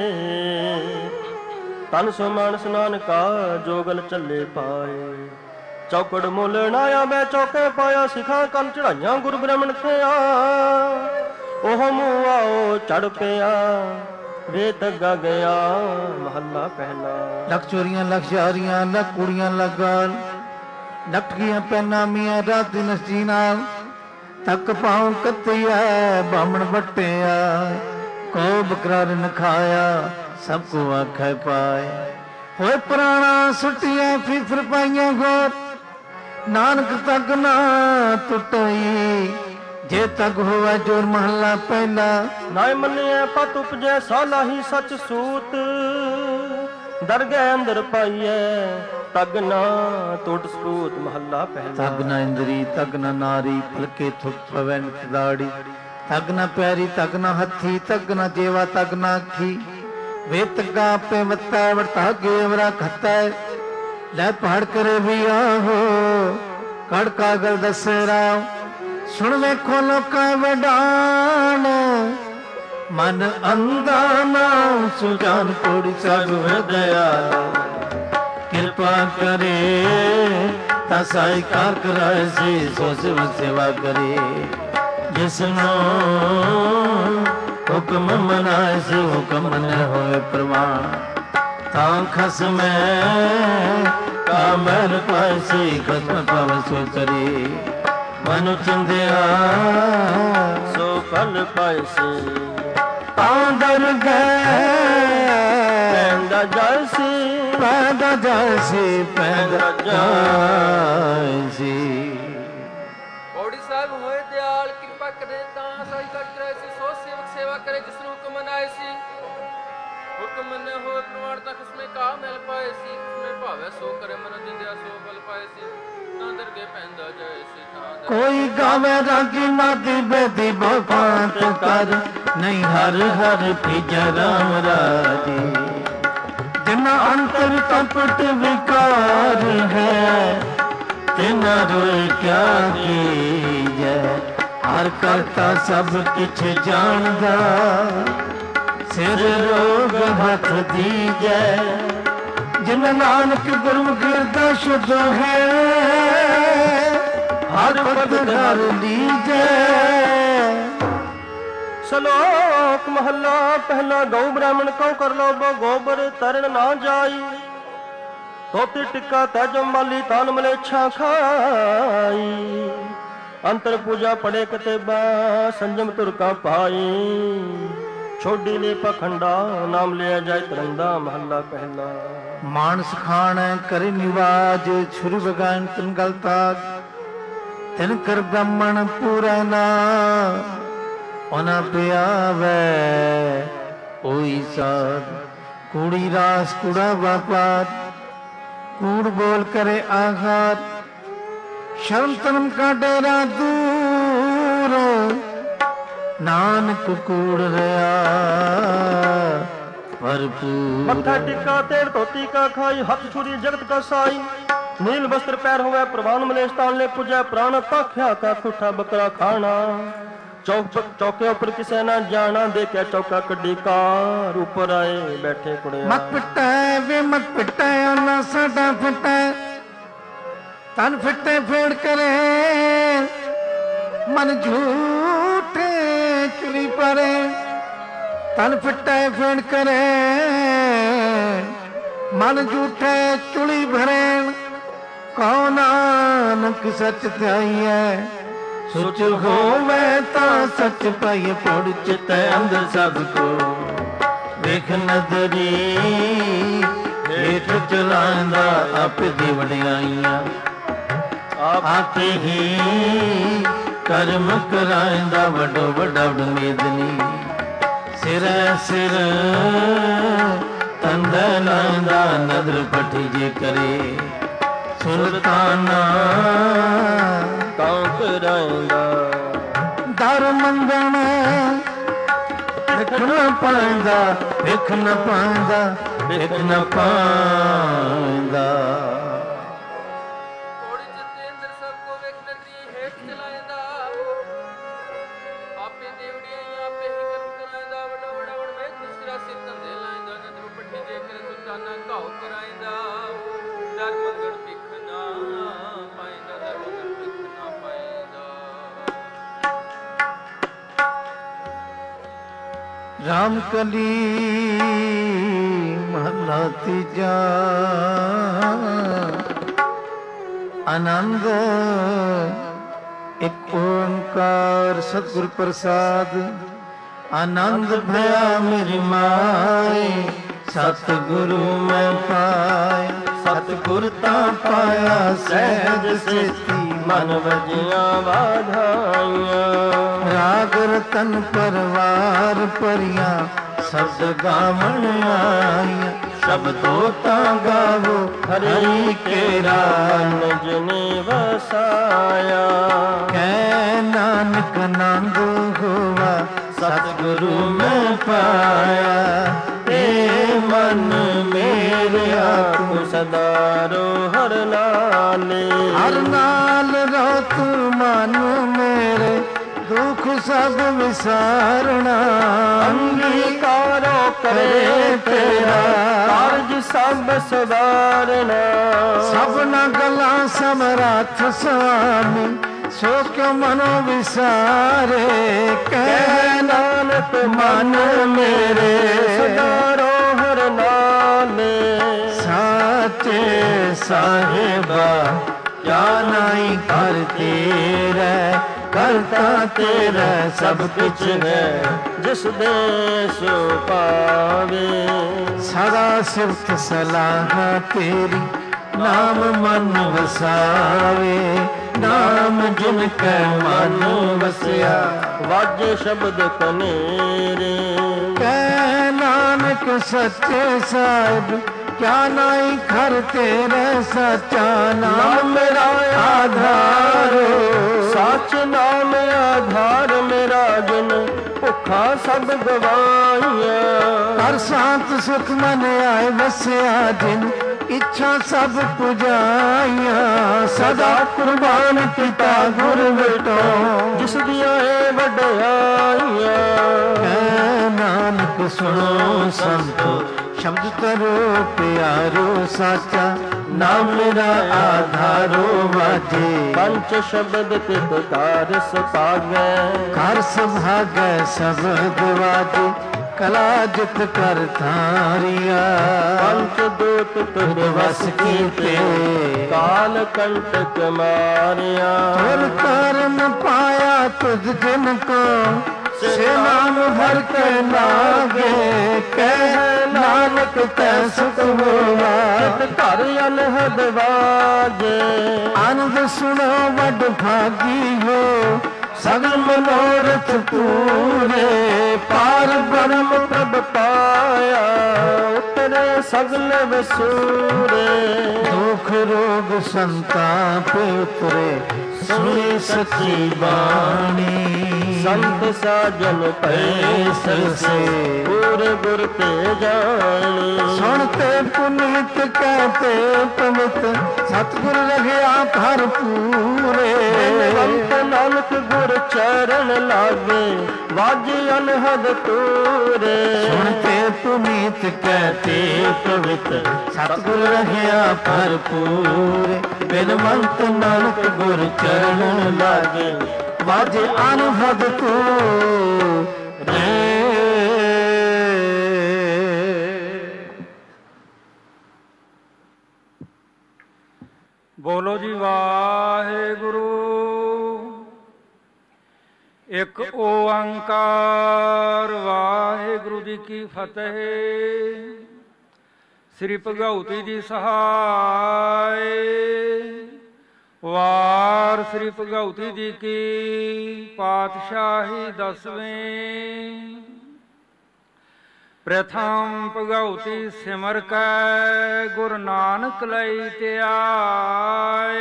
ਤਨ ਸੋ ਮਾਨਸ ਨਾਨਕਾ ਜੋਗਲ ਚੱਲੇ ਪਾਏ। ਚੌਕੜ ਮੁੱਲ ਨਾ ਆਵੇ ਚੌਕੇ ਪਾਇਆ। ਸਿਖਾਂ ਕੰਨ ਚੜਾਈਆਂ ਗੁਰੂ ਬ੍ਰਹਮਣ ਥਿਆ। ਉਹ ਮੂੰਹ ਆਓ ਚੜ ਪਿਆ ਵੇ ਤੱਗਾ ਗਿਆ। ਮਹੱਲਾ ਪਹਿਲਾ। ਲੱਖ ਚੋਰੀਆਂ ਲੱਖ ਸ਼ਾਰੀਆਂ ਲੱਖ ਕੁੜੀਆਂ ਲਗਾਲ। ਨਕਟੀਆਂ ਪੈਨਾ ਮੀਆਂ ਰਾਤ ਨਸੀ ਨਾਲ। ਤੱਕ ਪਾਉ ਕੱਤਿਆ ਬਾਹਮਣ ਵੱਟਿਆ। ਕੋ ਬਕਰਾਰ ਨ ਖਾਇਆ ਸਭ ਕੋ ਆਖੈ ਪਾਏ। ਹੋਏ ਪੁਰਾਣਾ ਸੁੱਟੀਆਂ ਫਿਫਰ ਪਾਈਆਂ ਗੋਰ। ਨਾਨਕ ਤੱਕ ਨਾ ਟੁੱਟਈ ਜੇ ਤੱਕ ਹੋਵੇ ਜੋਰ। ਮਹੱਲਾ ਪਹਿਲਾ। ਨਾਇ ਮੰਨਿਐ ਪਤ ਉਪਜੈ ਸਾਲਾਹੀ ਸਚ ਸੂਤ। ਦਰਗਹਿ ਅੰਦਰ ਪਾਈਐ ਤਗ ਨਾ ਟੁੱਟ ਸਪੂਤ। ਮਹੱਲਾ ਪਹਿਲਾ। ਤਗ ਨਾ ਇੰਦਰੀ ਤਗ ਨਾ ਨਾਰੀ ਫਲਕੇ ਥੁੱਕ ਪਵੈ ਨਿਤ ਦਾੜੀ। ਤਗ ਨਾ ਪੈਰੀ ਤਗ ਨਾ ਹੱਥੀ ਤਗ ਨਾ ਜੇਵਾ ਤਗ ਨਾ ਅੱਖੀ। ਵੇ ਤੱਗਾ ਆਪੇ ਵਤੈ ਵਰਤਾ ਗੇਵਰਾ ਖਤੈ। ਲੈ ਪਹਾੜ ਕਰੇ ਵੀ ਆਹੋ ਕੜ ਕਾਗਲ ਦੱਸੇ ਰਾਮ। ਸੁਣ ਵੇਖੋ ਲੋਕਾਂ ਵਡਾਣ ਮਨ ਅੰਧਾ ਨਾਮ ਸੁਜਾਨ ਕੋੜੀ ਸਭ ਦਇਆਲ। ਕਿਰਪਾ ਕਰੇ ਤਾਂ ਸਾਈ ਕਾਰ ਕਰਾਏ ਸੀ ਸੋ ਸਿਵ ਸੇਵਾ ਕਰੇ। ਜਿਸਨੂੰ ਹੁਕਮ ਮਨਾਏ ਸੀ ਹੁਕਮ ਨ ਹੋਏ ਪ੍ਰਵਾਨ। ਤਾਂ ਖਸਮੈ ਕਾਮਲ ਪਾਏ ਸੀ ਖਸਮ ਪਵ ਸੋ ਕਰੇ। ਮਨੁ ਚਿੰਦਿਆ ਸੋ ਫਲ ਪਾਏ ਸੀ। ਆਂਦਰ ਗਏ ਪੈਂਦਾ ਜਾਇਸੀ ਪੈਦਾ ਜਾਇਸੀ ਪੈਦਾ ਜਾਇਸੀ। ਪੌੜੀ ਸਾਹਿਬ ਹੋਏ ਦਿਆਲ ਕਿਰਪਾ ਕਰੇ ਤਾਂ ਸਾਈ ਕਰ ਕਰੇ ਸੀ ਸੋ ਸੇਵਕ ਸੇਵਾ ਕਰੇ ਜਿਸ ਨੂੰ ਹੁਕਮ ਮਨਾਏ ਸੀ। ਹੁਕਮ ਨ ਹੋਏ ਪ੍ਰਮਾਣ ਤਾਂ ਖਸਮੇ ਕਾ ਮਿਲ ਪਾਏ ਸੀ। ਖਸਮੇ ਭਾਵੇ ਸੋ ਕਰੇ ਮਨ ਜਿੰਦਿਆ ਸੋ ਫਲ ਪਾਏ ਸੀ। ਤਾਂ ਦਰਗੇ ਪੈਂਦਾ ਜਾਏ ਸੀ ਕੋਈ ਗਾਵੇ ਰਾਗੀ ਨਾਦੀ ਬੇਦੀ ਬਖਾਂਤ ਕਰ। ਨਹੀਂ ਹਰ ਹਰ ਭੀਜੈ ਰਾਮ ਰਾਜੀ। ਜਿਨਾ ਅੰਤਰ ਕਪਟ ਵਿਕਾਰ ਹੈ ਤਿਨਾ ਰੋਏ ਕਿਆ ਕੀਜੈ। ਹਰ ਕਰਤਾ ਸਭ ਕਿਛ ਜਾਣਦਾ ਸਿਰ ਰੋਗ ਹੱਥ ਦੀਜੈ। ਜਿਨ ਨਾਨਕ ਗੁਰਮੁਖ ਹਿਰਦਾ ਸ਼ੁੱਧ ਹੈ ਹਰ ਪਦ ਘਰ ਲੀਜੈ। ਸ਼ਲੋਕ ਮਹੱਲਾ ਪਹਿਲਾ। ਗਊ ਬ੍ਰਾਹਮਣ ਕਉ ਕਰ ਲੋਭੋ ਗੋਬਰ ਤਰਨ ਨਾ ਜਾਈ। ਧੋਤੀ ਟਿੱਕਾ ਤੈਜੋ ਮਾਲੀ ਤਾਨ ਮਲੇਛਾ ਖਾਈ। ਅੰਤਰ ਪੂਜਾ ਪੜੇ ਕਤੇਬਾ ਸੰਜਮ ਤੁਰਕਾ ਪਾਈ। ਛੋਡੀ ਲੈ ਪਖੰਡਾ ਨਾਮ ਲਿਆ ਜਾਏ ਤਰੰਦਾ। ਮਹੱਲਾ ਪਹਿਲਾ। ਮਾਨਸ ਖਾਣ ਕਰੇ ਨਿਵਾਜ ਛੁਰੀ ਬਗਾਨ ਤਨ ਗਲਤਾ। ਤਿਨ ਕਰ ਬ੍ਰਾਹਮਣ ਪੂਰਾ ਨਾ ਉਹਨਾਂ ਪਿਆਵੈ ਉਹੀ ਸਾਧ। ਕੂੜੀ ਰਾਸ ਕੁੜਾ ਵਾਪਾਰ ਕੂੜ ਬੋਲ ਕਰੇ ਆਘਾਤ। ਸ਼ਰਮ ਧਰਮ ਕਾ ਡੇਰਾ ਦੂਰ ਨਾਨਕ ਕੂੜ ਰਿਆ ਭਰਪੂਰ। ਮੱਥਾ ਟਿੱਕਾ ਤੇੜ ਧੋਤੀ ਕਾ ਖਾਈ। ਹੱਥ ਛੁਰੀ ਜਗਤ ਕਾ ਸਾਈ। नील वस्त्र पैर होवे प्रवान मलेश तालने पूजा प्राण पाख्या का खुठा बकरा खाना। चौके ऊपर किसे ना जाना देखे चौका कड्डी कार ऊपर आए बैठे कुड़े। मत पिटे वे मत पिटे ना साडा फिटे तन फिटे फेड़ करे मन झूठे चुली परे। तन फिटे फेड़ करे मन झूठे चुली भरे। ਕਉ ਨਾਨਕ ਸਚ ਧਿਆਈਐ ਸੁਚ ਹੋਵੇ ਤਾਂ ਸਚ ਪਾਈਏ। ਪੁੜ ਚਿਤ ਅੰਦਰ ਸਭ ਕੋ ਵੇਖ ਨਦਰੀ ਹੇਠ ਚਲਾਂਦਾ ਆਪ ਦੀ ਵਡਿਆਈਆਂ। ਆਪੇ ਹੀ ਕਰਮ ਕਰਾਇਂਦਾ ਵੱਡੋ ਵੱਡਾ ਮੇਦਨੀ। ਸਿਰੈ ਸਿਰ ਤੰਦੈ ਲਾਇਂਦਾ ਨਦਰ ਪਠੀ ਜੇ ਕਰੇ। ਸੁਲਤਾਨਾ ਤਾਂ ਕਰਾਇਂਦਾ ਦਰ ਮੰਗਣ ਵਿਖ ਨ ਪਾਇਂਦਾ, ਵਿਖ ਨ ਪਾਇਂਦਾ, ਵਿਖ ਨ ਪਾਇਂਦਾ। ਰਾਮ ਕਲੀ ਮਹਲਾ ਤੀਜਾ। ਆਨੰਦ ਇੱਕ ਓੰਕਾਰ ਸਤਿਗੁਰ ਪ੍ਰਸਾਦ। ਆਨੰਦ ਭਇਆ ਮੇਰੀ ਮਾਏ, ਸਤਿਗੁਰੂ ਮੈਂ ਪਾਏ। ਸਤਿਗੁਰ ਤਾਂ ਪਾਇਆ ਸਹਿਜ ਸੇਤੀ, ਮਨ ਵਜੀਆਂ ਵਾਧਾਈਆਂ। ਰਾਗ ਰਤਨ ਪਰਵਾਰ ਭਰੀਆਂ, ਸ਼ਬਦ ਗਾਵਣ ਆਈਆਂ। ਸ਼ਬਦੋ ਤਾਂ ਗਾਵੋ ਹਰੀ ਕੇਰਾ, ਨਿਜ ਨੇ ਵਸਾਇਆ। ਕਹਿ ਨਾਨਕ ਆਨੰਦ ਹੋਵਾ, ਸਤਿਗੁਰੂ ਮੈਂ ਪਾਇਆ। ਏ ਮਨ ਮੇਰਿਆ ਤੂੰ ਸਦਾ ਰੋ ਹਰ ਨਾਲੇ। ਹਰ ਨਾਲ ਰੋ ਤੂੰ ਮਨ ਮੇਰੇ, ਦੁਖ ਸਭ ਵਿਸਾਰਣਾ। ਅੰਗੀਕਾਰੋ ਕਰੇ ਤੇਰਾ, ਕਾਰਜ ਸਭ ਸਵਾਰਣਾ। ਸਭਨਾ ਗੱਲਾਂ ਸਮਰੱਥ ਸੁਆਮੀ, ਸੋ ਕਿਉ ਮਨੋ ਵਿਸਾਰੇ। ਕਹਿ ਨਾਨਕ ਮਨ ਮੇਰੇ, ਸਦਾ ਰੋ ਹਰ ਨਾਲੇ। ਸਾਚੇ ਸਾਹਿਬਾ ਕਿਆ ਨਾਈ ਕਰ ਤੇਰਾ, ਕਰਤਾ ਤੇਰਾ ਸਭ ਕੁਛ ਹੈ, ਜਿਸ ਦੇ ਸੋ ਪਾਵੇ। ਸਦਾ ਸਿਫਤ ਸਲਾਹ ਤੇਰੀ, ਨਾਮ ਮਨ ਵਸਾਵੇ। ਨਾਮ ਜਿਨ ਕੈ ਮਨ ਵਸਿਆ, ਵਾਜੇ ਸ਼ਬਦ ਕਨੇਰੇ। ਕਹਿ ਨਾਨਕ ਸੱਚੇ ਸਾਹਿਬ ਕਿਆ ਨਾਈ ਖਰ ਤੇਰੇ। ਸੱਚਾ ਨਾਮ ਮੇਰਾ ਆਧਾਰ, ਸੱਚ ਨਾਮ ਆਧਾਰ ਮੇਰਾ। ਜਿਨ ਭੁੱਖਾ ਸਭ ਗਵਾਈਆਂ, ਹਰ ਸ਼ਾਂਤ ਸੁਖ ਮਨ ਆਏ ਵਸਿਆ। ਜਿਨ ਇੱਛਾ ਸਭ ਪੁਜਾਈਆਂ, ਸਦਾ ਕੁਰਬਾਨ ਕੀਤਾ ਗੁਰ ਵਿਟੋ, ਜਿਸ ਦੀਆਂ ਏ ਵਡਿਆਈਆਂ। ਕਹਿ ਨਾਨਕ ਸੁਣੋ ਸੰਤੋ, ਸ਼ਬਦ ਕਰੋ ਪਿਆਰੋ ਸਾਚਾ। ਨਾਮ ਮੇਰਾ ਆਧਾਰੋ ਵਾਜੇ, ਪੰਚ ਸ਼ਬਦ ਤਿਤ ਕਾਰ ਸੁਭਾਗੈ। ਘਰ ਸੁਭਾਗੈ ਸ਼ਬਦ ਵਾਜੇ, ਕਲਾ ਜਿਤ ਕਰ ਧਾਰਿਆ। ਪੰਚ ਦੂਤ ਤੁਧ ਵਸ ਕੀਤੇ, ਕਾਲ ਕੰਟਕ ਮਾਰਿਆ। ਤੁਰ ਕਰਮ ਪਾਇਆ ਤੁਧ ਜਿਨ ਕੋ, ਸੇ ਨਾਮ ਹਰ ਕੇ ਲਾਗੇ। ਕਹਿ ਨਾਨਕ ਤੈ ਸੁਖ ਹੋਵਾ, ਘਰ ਅਨਹਦ ਵਾਜੇ। ਆਨੰਦ ਸੁਣੋ ਵੱਡ ਭਾਗੀਓ, ਸਗਲ ਮਨੋਰਥ ਪੂਰੇ। ਪਾਰ ਬ੍ਰਹਮ ਪ੍ਰਭ ਪਾਇਆ, ਉਤਰੇ ਸਗਲ ਵਸੂਰੇ। ਦੁਖ ਰੋਗ ਸੰਤਾਪ ਉਤਰੇ, ਸੁਣੀ ਸੱਚੀ ਬਾਣੀ। ਸੰਤ ਸਾਜਨ ਭਏ ਸਰਸੇ, ਗੁਰ ਗੁਰ ਤੇ ਜਾਣੀ। ਸੁਣਤੇ ਪੁਨੀਤ ਕਹਤੇ ਪਵਿੱਤ, ਸਤਿਗੁਰ ਰਹਿਆ ਭਰਪੂਰੇ। ਸੰਤ ਨਾਨਕ ਗੁਰ ਚਰਨ ਲਾਗੇ, ਵਾਜੇ ਅਨਹਦ ਤੂਰੇ। ਸੁਣਤੇ ਪੁਨੀਤ ਕਹਤੇ ਪਵਿੱਤ, ਸਤਿਗੁਰ ਰਹਿਆ ਭਰਪੂਰੇ। ਬਿਨਵੰਤ ਨਾਨਕ ਗੁਰ ਚਰਨ ਲਾਗੇ, ਵਾਜੇ ਅਨਹਦ ਤੂਰੇ। ਬੋਲੋ ਜੀ ਵਾਹਿਗੁਰੂ। ਇੱਕ ਓੰਕਾਰ ਵਾਹਿਗੁਰੂ ਜੀ ਕੀ ਫਤਿਹ। ਸ੍ਰੀ ਭਗਉਤੀ ਜੀ ਸਹਾਇ, ਵਾਰ ਸ੍ਰੀ ਭਗਉਤੀ ਜੀ ਕੀ ਪਾਤਸ਼ਾਹੀ ਦਸਵੇਂ। ਪ੍ਰਥਮ ਭਗਉਤੀ ਸਿਮਰ ਕੈ ਗੁਰੂ ਨਾਨਕ ਲਈ ਧਿਆਏ।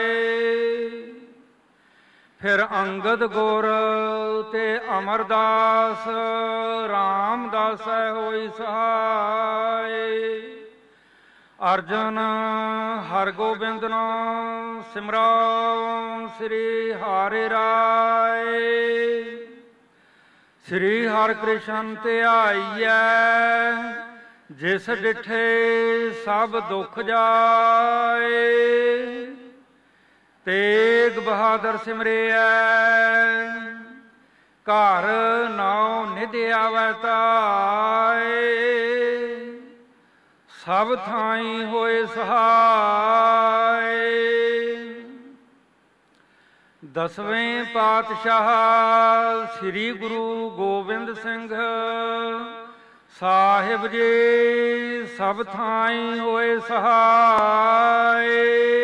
ਫਿਰ ਅੰਗਦ ਗੁਰ ਤੇ ਅਮਰਦਾਸ ਰਾਮਦਾਸ ਹੋਈ ਸਹਾਏ। ਅਰਜਨ ਹਰਗੋਬਿੰਦ ਨੂੰ ਸਿਮਰੋ ਸ੍ਰੀ ਹਰਿ ਰਾਏ। ਸ੍ਰੀ ਹਰਿ ਕ੍ਰਿਸ਼ਨ ਧਿਆਈਐ ਜਿਸ ਡਿਠੇ ਸਭ ਦੁਖ ਜਾਏ। ਤੇਗ ਬਹਾਦਰ ਸਿਮਰਿਐ ਘਰ ਨਾਉ ਨਿਧ ਆਵੈ ਧਾਏ। ਸਭ ਥਾਈ ਹੋਏ ਸਹਾਏ। ਦਸਵੇਂ ਪਾਤਸ਼ਾਹ ਸ੍ਰੀ ਗੁਰੂ ਗੋਬਿੰਦ ਸਿੰਘ ਸਾਹਿਬ ਜੀ ਸਭ ਥਾਈ ਹੋਏ ਸਹਾਏ।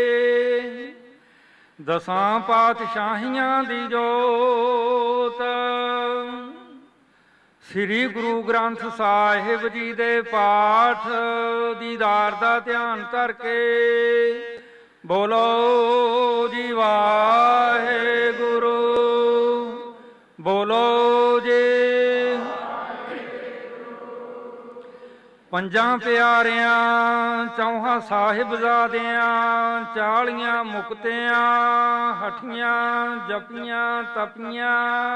ਦਸਾਂ ਪਾਤਸ਼ਾਹੀਆਂ ਦੀ ਜੋਤ ਸ੍ਰੀ ਗੁਰੂ ਗ੍ਰੰਥ ਸਾਹਿਬ ਜੀ ਦੇ ਪਾਠ ਦੀਦਾਰ ਦਾ ਧਿਆਨ ਧਰ ਕੇ ਬੋਲੋ ਜੀ ਵਾਹਿਗੁਰੂ। ਬੋਲੋ ਜੀ। ਪੰਜਾਂ ਪਿਆਰਿਆਂ ਚੌਹਾਂ ਸਾਹਿਬਜ਼ਾਦਿਆਂ 40 ਮੁਕਤਿਆਂ ਹਠੀਆਂ ਜਪੀਆਂ ਤਪੀਆਂ।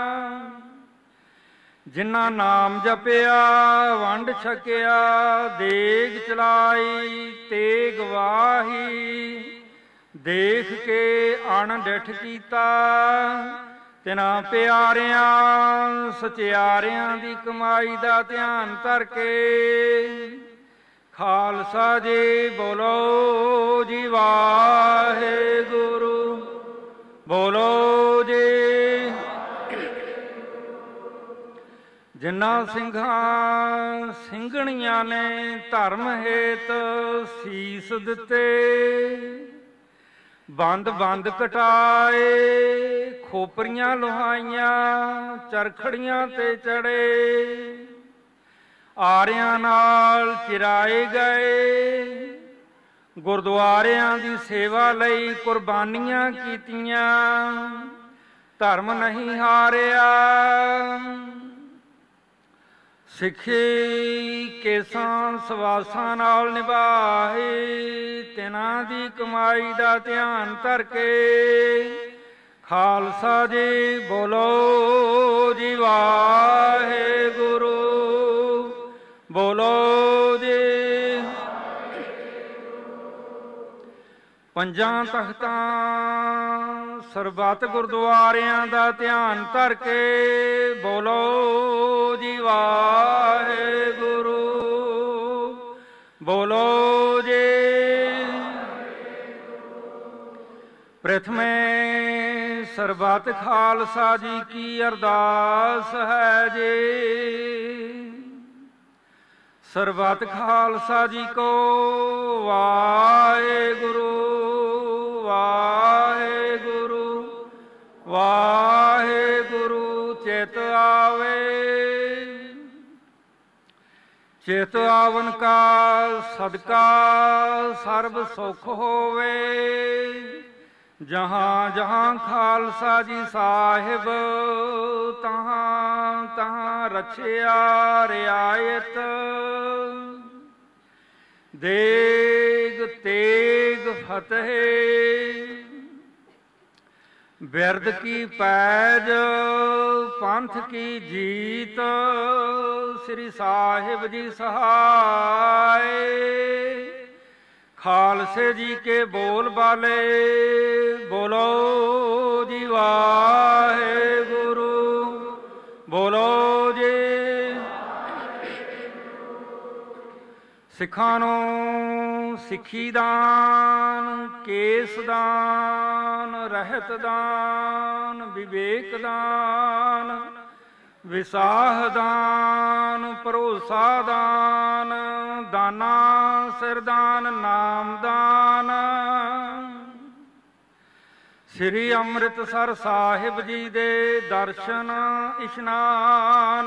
ਜਿਨ੍ਹਾਂ ਨਾਮ ਜਪਿਆ ਵੰਡ ਛਕਿਆ ਦੇਗ ਚਲਾਈ ਤੇਗ ਵਾਹੀ। ਦੇਖ ਕੇ ਅਣਡਿਠ ਕੀਤਾ ਤਿਨਾਂ ਪਿਆਰਿਆਂ ਸਚਿਆਰਿਆਂ ਦੀ ਕਮਾਈ ਦਾ ਧਿਆਨ ਧਰ ਕੇ ਖਾਲਸਾ ਜੀ ਬੋਲੋ ਜੀ ਵਾਹਿਗੁਰੂ। ਬੋਲੋ ਜੀ। ਜਿਨ੍ਹਾਂ ਸਿੰਘਾਂ ਸਿੰਘਣੀਆਂ ਨੇ ਧਰਮ ਹੇਤ ਸੀਸ ਦਿੱਤੇ। ਬੰਦ ਬੰਦ ਕਟਾਏ ਖੋਪਰੀਆਂ ਲੋਹਾਈਆਂ ਚਰਖੜੀਆਂ ਤੇ ਚੜੇ। ਆਰਿਆਂ ਨਾਲ ਚਿਰਾਏ ਗਏ। ਗੁਰਦੁਆਰਿਆਂ ਦੀ ਸੇਵਾ ਲਈ ਕੁਰਬਾਨੀਆਂ ਕੀਤੀਆਂ। ਧਰਮ ਨਹੀਂ ਹਾਰਿਆ। ਸਿੱਖੀ ਕੇਸਾਂ ਸਵਾਸਾਂ ਨਾਲ ਨਿਭਾਏ। ਤਿਨਾਂ ਦੀ ਕਮਾਈ ਦਾ ਧਿਆਨ ਧਰ ਕੇ ਖਾਲਸਾ ਜੀ ਬੋਲੋ ਜੀ ਵਾਹਿਗੁਰੂ। ਬੋਲੋ ਜੀ। ਪੰਜਾਂ ਤਖਤਾਂ ਸਰਬੱਤ ਗੁਰਦੁਆਰਿਆਂ ਦਾ ਧਿਆਨ ਧਰ ਕੇ ਬੋਲੋ ਜੀ ਵਾਹਿਗੁਰੂ। ਬੋਲੋ ਜੀ। ਪ੍ਰਥਮੇ ਸਰਬੱਤ ਖਾਲਸਾ ਜੀ ਕੀ ਅਰਦਾਸ ਹੈ ਜੀ। ਸਰਬੱਤ ਖਾਲਸਾ ਜੀ ਕੋ ਵਾਹਿਗੁਰੂ ਵਾਹਿਗੁਰੂ ਵਾਹਿਗੁਰੂ। ਚਿਤ ਆਵੇ ਚਿਤ ਆਵਨ ਕਾ ਸਦਕਾ ਸਰਬ ਸੁਖ ਹੋਵੇ। ਜਹਾਂ ਜਹਾਂ ਖਾਲਸਾ ਜੀ ਸਾਹਿਬ ਤਹਾਂ ਤਹਾਂ ਰਛਿਆ ਰਿਆਇਤ। ਦੇਗ ਤੇਗ ਫਤਿਹ ਬਿਰਦ ਕੀ ਪੈਜ ਪੰਥ ਕੀ ਜੀਤ। ਸ੍ਰੀ ਸਾਹਿਬ ਜੀ ਸਹਾਏ। ਖਾਲਸੇ ਜੀ ਕੇ ਬੋਲ ਬਾਲੇ ਬੋਲੋ ਜੀ ਵਾਹਿਗੁਰੂ। ਬੋਲੋ ਜੀ। ਸਿੱਖਾਂ ਨੂੰ ਸਿੱਖੀ ਦਾਨ ਕੇਸ ਦਾਨ ਰਹਿਤ ਦਾਨ ਵਿਵੇਕ ਦਾਨ ਵਿਸਾਹ ਦਾਨ ਭਰੋਸਾ ਦਾਨ ਦਾਨਾ ਸਿਰਦਾਨ ਨਾਮ ਦਾਨ। ਸ੍ਰੀ ਅੰਮ੍ਰਿਤਸਰ ਸਾਹਿਬ ਜੀ ਦੇ ਦਰਸ਼ਨ ਇਸ਼ਨਾਨ,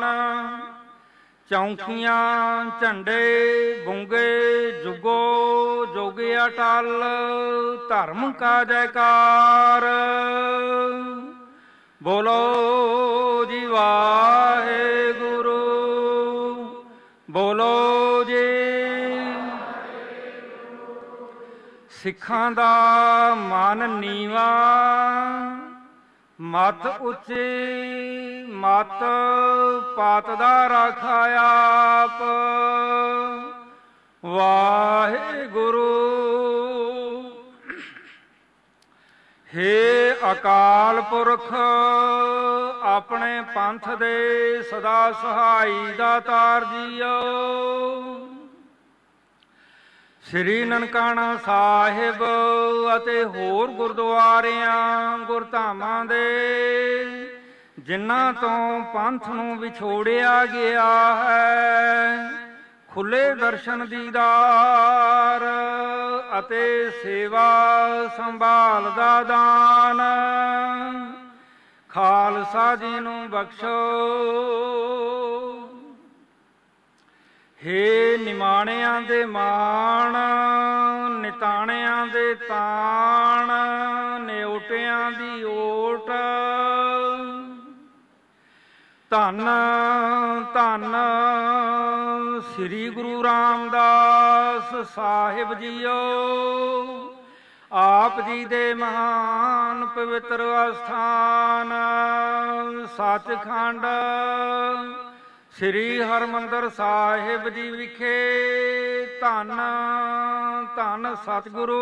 ਚੌਂਕੀਆਂ ਝੰਡੇ ਬੁੰਗੇ ਜੁਗੋ ਜੁਗ ਅਟਲ, ਧਰਮ ਕਾ ਜੈਕਾਰ। ਬੋਲੋ ਜੀ ਵਾਹਿਗੁਰੂ, ਬੋਲੋ ਜੀ। ਸਿੱਖਾਂ ਦਾ ਮਨ ਨੀਵਾ, ਮਤ ਉੱਚੀ, ਮਤ ਪਾਤ ਦਾ ਰਾਖਾ ਆਪ। ਵਾਹਿਗੁਰੂ। ਹੇ ਅਕਾਲ ਪੁਰਖ, ਆਪਣੇ ਪੰਥ ਦੇ ਸਦਾ ਸਹਾਈ ਦਾਤਾਰ ਜੀਓ। ਸ੍ਰੀ ਨਨਕਾਣਾ ਸਾਹਿਬ ਅਤੇ ਹੋਰ ਗੁਰਦੁਆਰਿਆਂ ਗੁਰਧਾਮਾਂ ਦੇ ਜਿਨ੍ਹਾਂ ਤੋਂ ਪੰਥ ਨੂੰ ਵਿਛੋੜਿਆ ਗਿਆ ਹੈ, ਖੁੱਲੇ ਦਰਸ਼ਨ ਦੀਦਾਰ ਅਤੇ ਸੇਵਾ ਸੰਭਾਲ ਦਾ ਦਾਨ ਖਾਲਸਾ ਜੀ ਨੂੰ ਬਖਸ਼ੋ। ਹੇ ਨਿਮਾਣਿਆਂ ਦੇ ਮਾਣ, ਨਿਤਾਣਿਆਂ ਦੇ ਤਾਣ, ਨਿਉਟਿਆਂ ਦੀ ਓਟ, ਧੰਨ ਧੰਨ ਸ੍ਰੀ ਗੁਰੂ ਰਾਮਦਾਸ ਸਾਹਿਬ ਜੀਓ। ਆਪ ਜੀ ਦੇ ਮਹਾਨ ਪਵਿੱਤਰ ਅਸਥਾਨ ਸੱਚਖੰਡ ਸ੍ਰੀ ਹਰਿਮੰਦਰ ਸਾਹਿਬ ਜੀ ਵਿਖੇ ਧੰਨ ਧੰਨ ਸਤਿਗੁਰੂ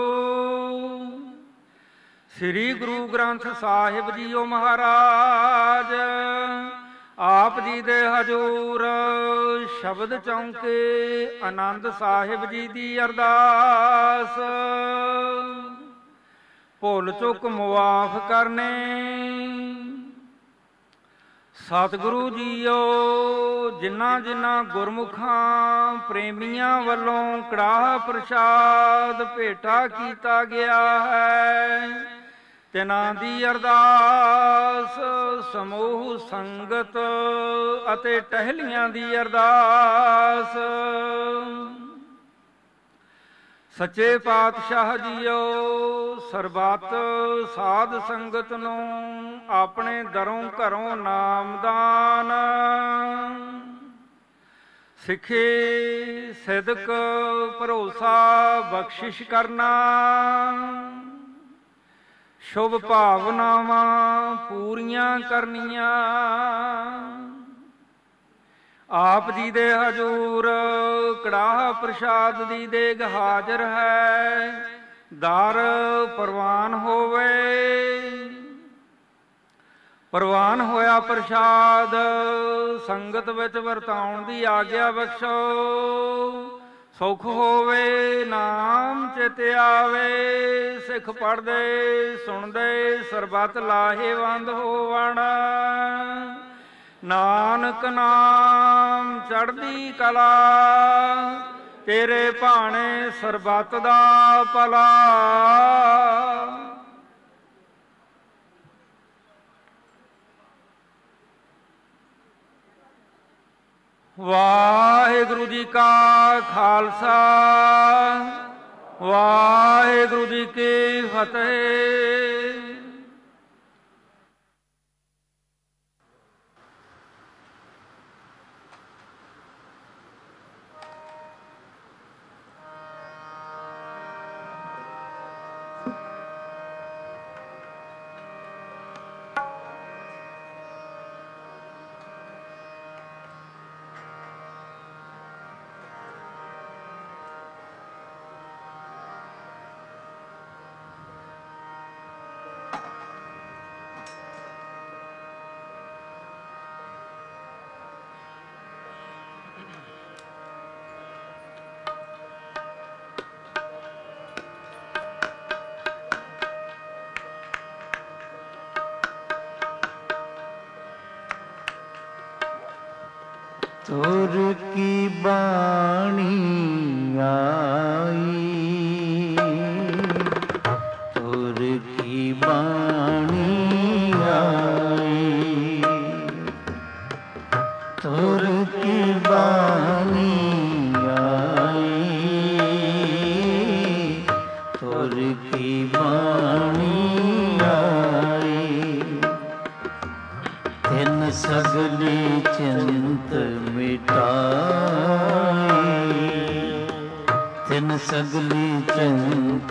ਸ੍ਰੀ ਗੁਰੂ ਗ੍ਰੰਥ ਸਾਹਿਬ ਜੀਓ ਮਹਾਰਾਜ, ਆਪ ਜੀ ਦੇ ਹਜ਼ੂਰ ਸ਼ਬਦ ਚੌਂਕੇ ਆਨੰਦ ਸਾਹਿਬ ਜੀ ਦੀ ਅਰਦਾਸ। ਭੁੱਲ ਚੁੱਕ ਮੁਆਫ ਕਰਨੇ। ਸਤਿਗੁਰੂ ਜੀਓ, ਜਿਨ੍ਹਾਂ ਜਿਨ੍ਹਾਂ ਗੁਰਮੁਖਾਂ ਪ੍ਰੇਮੀਆਂ ਵੱਲੋਂ ਕੜਾਹ ਪ੍ਰਸ਼ਾਦ ਭੇਟਾ ਕੀਤਾ ਗਿਆ ਹੈ, ਤਿਨਾਂ ਦੀ ਅਰਦਾਸ ਸਮੂਹ ਸੰਗਤ ਅਤੇ ਟਹਿਲੀਆਂ ਦੀ ਅਰਦਾਸ। ਸੱਚੇ ਪਾਤਸ਼ਾਹ ਜੀਓ, ਸਰਬੱਤ ਸਾਧ ਸੰਗਤ ਨੂੰ ਆਪਣੇ ਦਰੋਂ ਘਰੋਂ ਨਾਮਦਾਨ, ਸਿੱਖੀ ਸਿਦਕ ਭਰੋਸਾ ਬਖਸ਼ਿਸ਼ ਕਰਨਾ, ਸ਼ੁਭ ਭਾਵਨਾਵਾਂ ਪੂਰੀਆਂ ਕਰਨੀਆਂ। ਆਪ ਜੀ ਦੇ ਹਜ਼ੂਰ ਕੜਾਹ ਪ੍ਰਸ਼ਾਦ ਦੀ ਦੇਗ ਹਾਜ਼ਰ ਹੈ, ਦਰ ਪ੍ਰਵਾਨ ਹੋਵੇ। ਪ੍ਰਵਾਨ ਹੋਇਆ ਪ੍ਰਸ਼ਾਦ ਸੰਗਤ ਵਿੱਚ ਵਰਤਾਉਣ ਦੀ ਆਗਿਆ ਬਖਸ਼ੋ। ਸੁਖ ਹੋਵੇ ਨਾਮ ਚਿਤ ਆਵੇ, ਸਿੱਖ ਪੜ੍ਹਦੇ ਸੁਣਦੇ ਸਰਬੱਤ ਲਾਹੇਵੰਦ ਹੋਵਣ। ਨਾਨਕ ਨਾਮ ਚੜ੍ਹਦੀ ਕਲਾ, ਤੇਰੇ ਭਾਣੇ ਸਰਬੱਤ ਦਾ ਭਲਾ। ਵਾਹਿਗੁਰੂ ਜੀ ਕਾ ਖਾਲਸਾ, ਵਾਹਿਗੁਰੂ ਜੀ ਕੀ ਫਤਿਹ। ਤੁਰ ਕੀ ਬਾਣੀ ਆਈ, ਤੁਰ ਕੀ बाणी आई, तुर की बाणी आई, तुर की बाणी आई। तिन सगली चिंत मिटाई, तिन सगली चिंत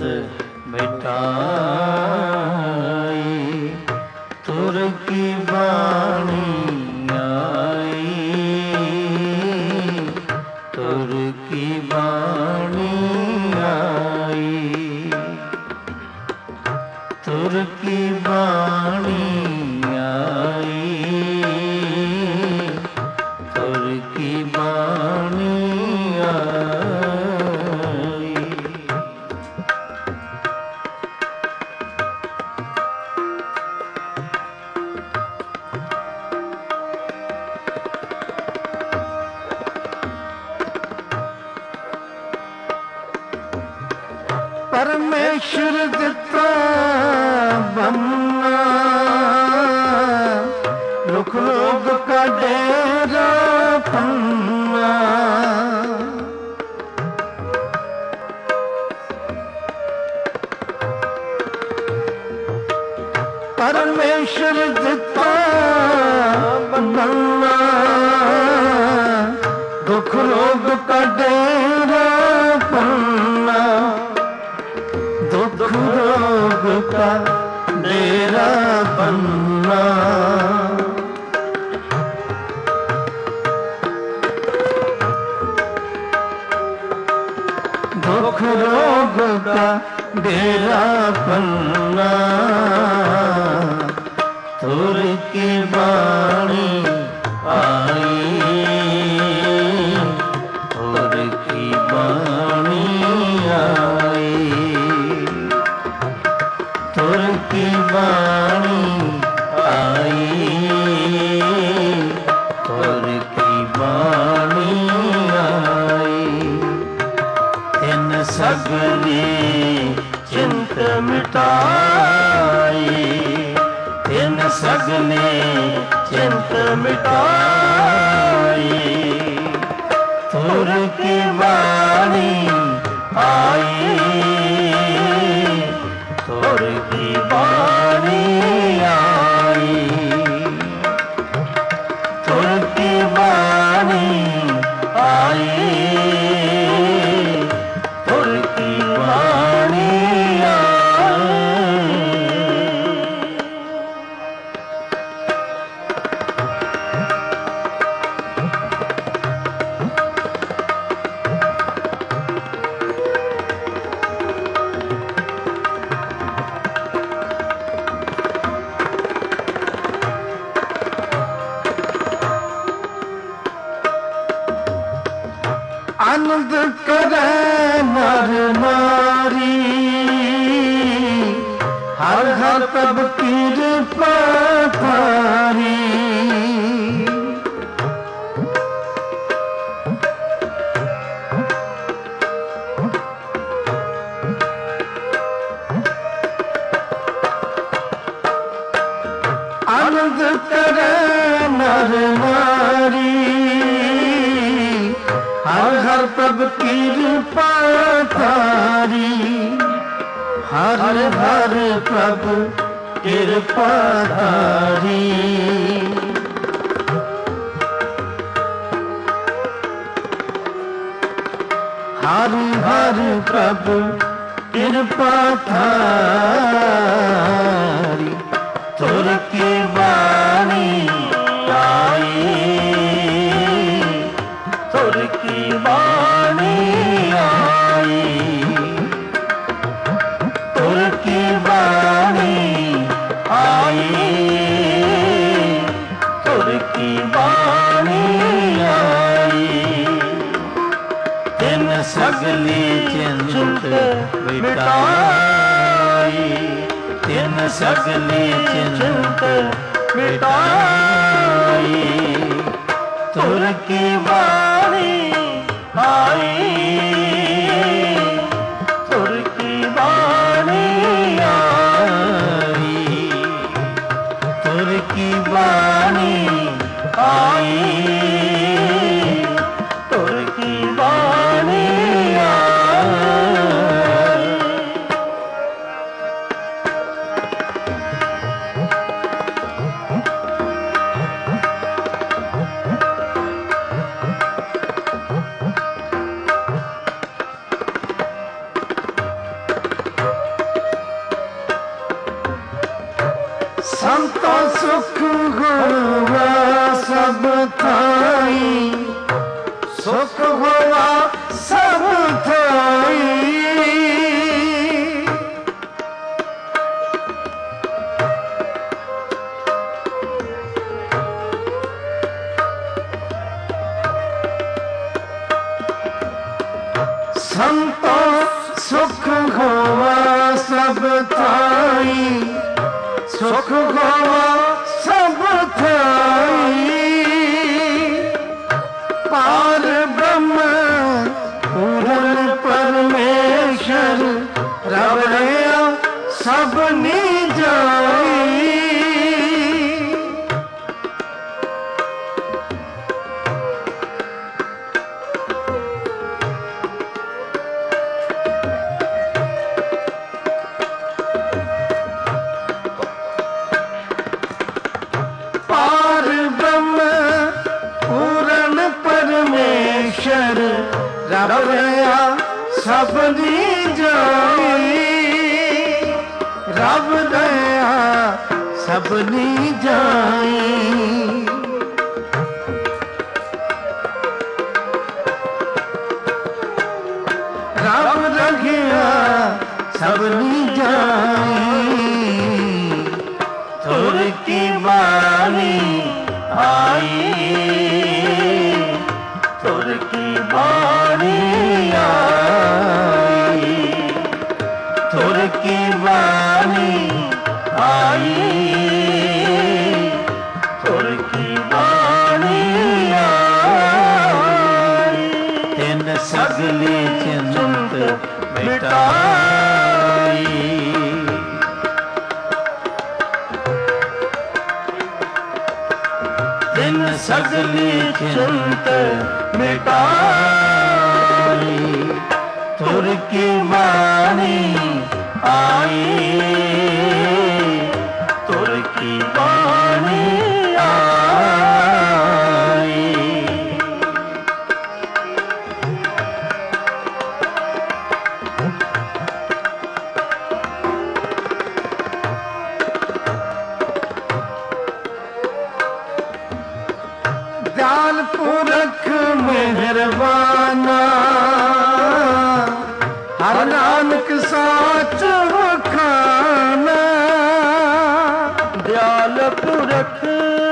मिटाई, तुर की बाणी आई, तुर की बाणी आई, तुर की बाणी आई, तुर की बाणी आई। परमेश्वर दिता बनना, रुख रोग का डेरा पन्ना। परमेश्वर दिता बनना, दुख रोग का डेरा पन्ना, दुख रोग का डेरा बनना। दुख रोग का डेरा बनना, तुर की बाणी आई, तुर की बाणी आई, तुर की बाणी आई, तुर की बाणी आई। तिन सगली चिंत मिटाई, तिन सगली चिंत मिटाई, तुर की बाणी आई, तुर की बाणी आई, तुर की बाणी आई, तुर की बाणी आई। आनंद करे नर नारी, हर हर तब कृपा थारी। आनंद करे नर नारी, हर हर प्रभ कृपा थारी, हर हर प्रभ कृपा थारी। हर हर प्रभ कृपा थारी, तुर की बाणी आई, तुर की बाणी आई, तुर की बाणी आई, तुर की बाणी आई। तिन सगली चिंत मिटाई, तिन सगली चिंत मिटाई, तुर की बाणी आई, तुर की बाणी आई। ਸੰਤੋ ਸੁਖ ਹੋਵਾ ਸਭ ਥਾਈ, ਸੁਖ ਹੋਵਾ ਸਭ ਥਾਈ। ਸੰਤੋ ਸੁਖ ਹੋਵਾ ਸਭ ਥਾਈ, ਸੁਖ ਹੋਵਾ ਸਭ ਥਾਈ। ਪਾਰ ਬ੍ਰਹਮ ਪੂਰਨ ਪਰਮੇਸ਼ਰ, ਰਬ ਰਿਹਾ ਸਭ ਨੀ ਜਾਈ। ਪਾਰ ਬ੍ਰਹਮ ਪੂਰਨ ਪਰਮੇਸ਼ਰ, ਰਬ ਰਿਹਾ ਸਭ ਦੀ ਜਾਈ। ਰਬ ਰਿਹਾ ਸਭ ਦੀ ਜਾਈ। ਰਬ ਰਖਿਆ ਸਭ ਦੀ ਜਾਈ। ਤੁਰ ਕੀ ਬਾਣੀ ਆਈ, ਤੁਰ ਕੀ ਬਾਣੀ ਆਈ, ਤੁਰ ਕੀ ਬਾਣੀ ਆਈ, ਤੁਰ ਕੀ ਬਾਣੀ ਆਈ। ਤਿੰਨ ਸਗਲੇ ਚਿੰਤ ਮਿਟਾਈ, ਤਿੰਨ ਸਗਲੇ ਚਿੰਤ ਮਿਟਾਈ। ਤੁਰ ਕੀ ਬਾਣੀ ਆਈ, ਤੁਰ ਕੀ ਬਾਣੀ ਆਈ। ਦਿਆਲ ਪੁਰਖ ਮਿਹਰਬਾਨਾ, ਹਰ ਨਾਨਕ ਸਾਚ ਵਖਾਨਾ। ਦਿਆਲ ਪੁਰਖ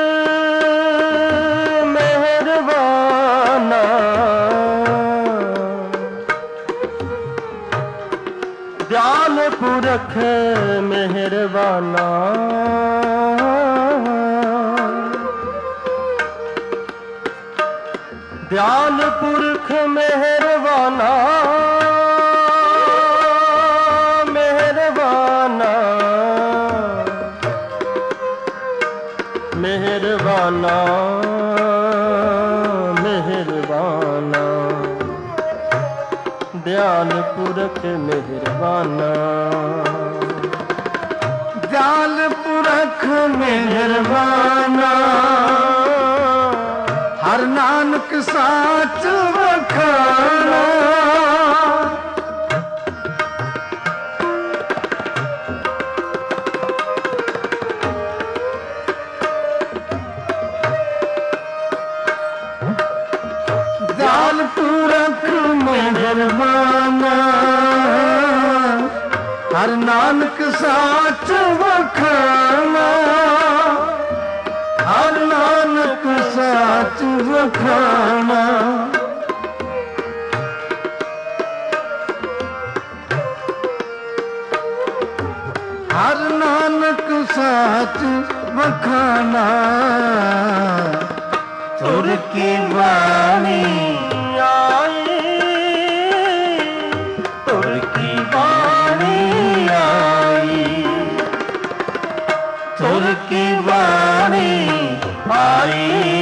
ਮਿਹਰਬਾਨਾ, ਦਿਆਲ ਪੁਰਖ ਮਿਹਰਬਾਨਾ। ਦਿਆਲ ਪੁਰਖ ਮਿਹਰਬਾਨਾ, ਮਿਹਰਬਾਨਾ, ਮਿਹਰਬਾਨਾ, ਮਿਹਰਬਾਨਾ। ਦਿਆਲ ਪੁਰਖ ਮਿਹਰਬਾਨਾ, ਦਿਆਲ ਪੁਰਖ ਮਿਹਰਬਾਨਾ, ਹਰ ਨਾਨਕ ਸਾਚ ਵਖਾਨਾ। ਦਿਆਲ ਪੁਰਖ ਮਿਹਰਬਾਨਾ, ਹਰ ਨਾਨਕ ਸਾਚ ਵਖਾਨਾ। ਹਰ ਨਾਨਕ ਸਾਚ ਵਖਾਨਾ। ਹਰ ਨਾਨਕ ਸਾਚ ਵਖਾਨਾ। ਤੁਰ ਕੀ ਬਾਣੀ ਆਈ, ਤੁਰ ਕੀ ਬਾਣੀ ਆਈ, ਤੁਰ ਕੀ ਬਾਣੀ ਆਈ,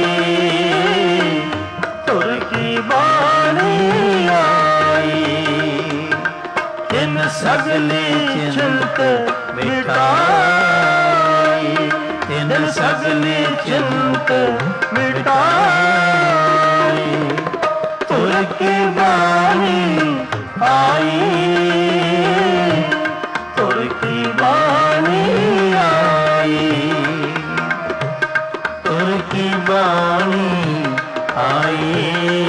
ਤੁਰ ਕੀ ਬਾਣੀ ਆਈ। ਤਿੰਨ ਸਗਲੇ ਚਿੰਤ ਮਿਟਾਈ, ਤਿੰਨ ਸਗਲੇ ਚਿੰਤ ਮਿਟਾਈ। ਤੁਰ ਕੀ ਬਾਣੀ ਆਈ, ਤੁਰ ਕੀ ਬਾਣੀ ਆਈ। बाणी आई,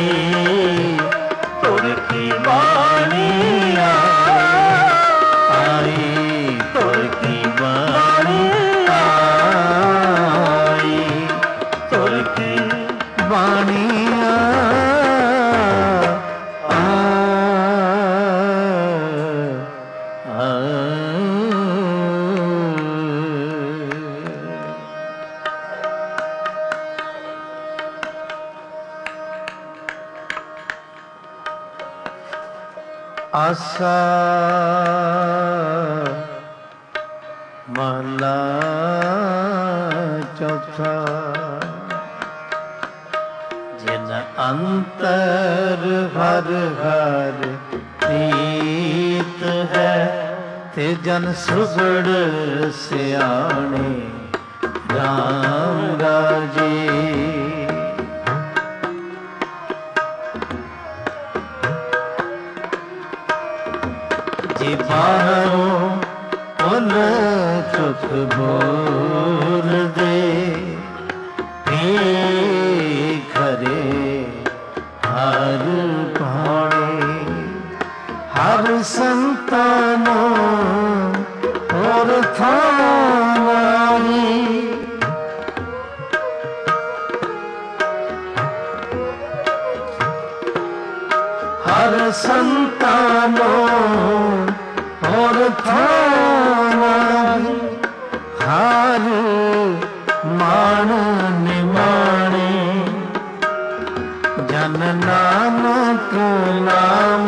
तुर की बाणी आई, तुर की बाणी आई, तुर की बाणी आसा महला चौथा। जिन अंतर हर हर प्रीत है, ते जन सुगड़ सियाणे राम राजे। बाहरों उन चुक बोल दे, घरे हर भाणे हर संतानों और थानी। हर संतानों और थाना, हार मान निमाणे। जन नानक नाम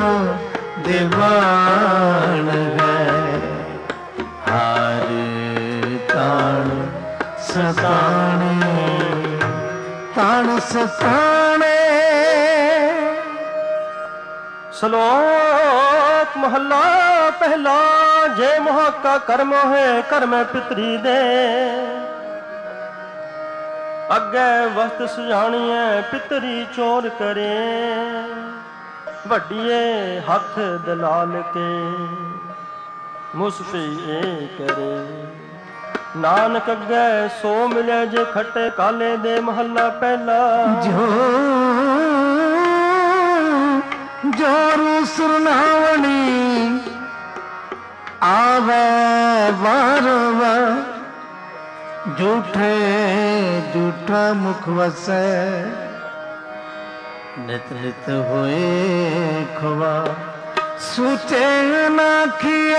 दीवान है, हार ताण सताणे, ताण सताणे। ਸ਼ਲੋਕ ਮਹੱਲਾ ਪਹਿਲਾ। ਜੇ ਮੁਹਾਕਾ ਕਰਮ ਹੈ ਕਰਮ ਪਿਤਰੀ ਦੇ, ਅੱਗੇ ਵਸਤ ਸੁਜਾਣੀਐ ਪਿਤਰੀ ਚੋਰ ਕਰੇ। ਵੱਡੀਏ ਹੱਥ ਦਲਾਲ ਕੇ ਮੁਸਫੀ ਇਹ ਕਰੇ। ਨਾਨਕ ਅੱਗੇ ਸੋ ਮਿਲੇ ਜੇ ਖੱਟੇ ਕਾਲੇ ਦੇ। ਮਹੱਲਾ ਪਹਿਲਾ। जोरू सुरनावणी आवे वार वार, झूठे झूठा मुख वसै। नित नित होए खुआ, सूचे ना किए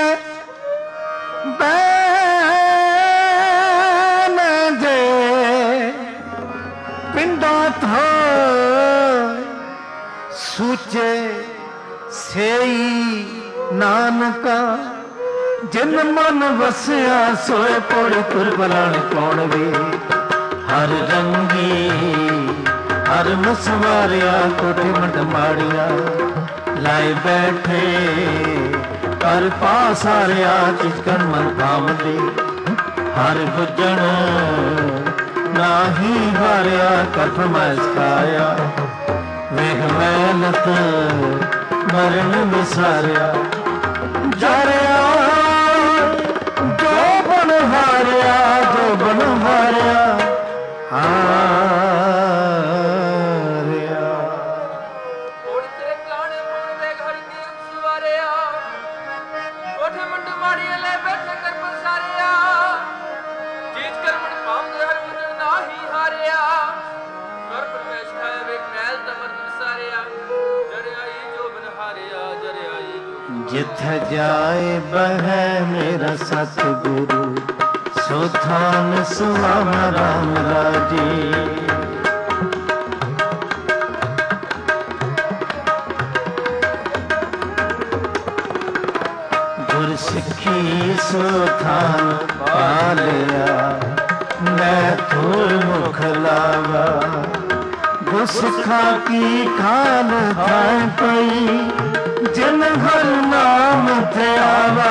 बैन जे। पिंडा था सूचे सेई नानका, जिन मन वसिया सोए पौड़ी तुर बलाण कौन वे। हर रंगी हर मुसवारिया, कोठे मंड माड़िया लाए बैठे। कर पास हारिया चिकन मन भाम दे, हर बुझण नाही हारिया कर फरमाइश खाया। वेह मेहनत मरण विसारिया, जरिया जो बन हारिया, जो बन हारिया हारिया। ओड़ तेरे कलाने मोड़ दे घर की सवारिया, कोठे मंड माड़िया ले बैठे कर पसारिया। चीज कर मन पाम दे हर वजन नाही हारिया, कर परमेश खाए वे मैल तमर विसारिया। जरियाई जो बन हारिया, जरियाई जो जिथ जाए बह मेरा सतगुरु, सो थान सुहावा राम राजे। गुर सिखी सो थान पालिया, मैं थोर मुख लावा। गुरसिखा की खान थाए पई, जिन हर नाम थे आवा।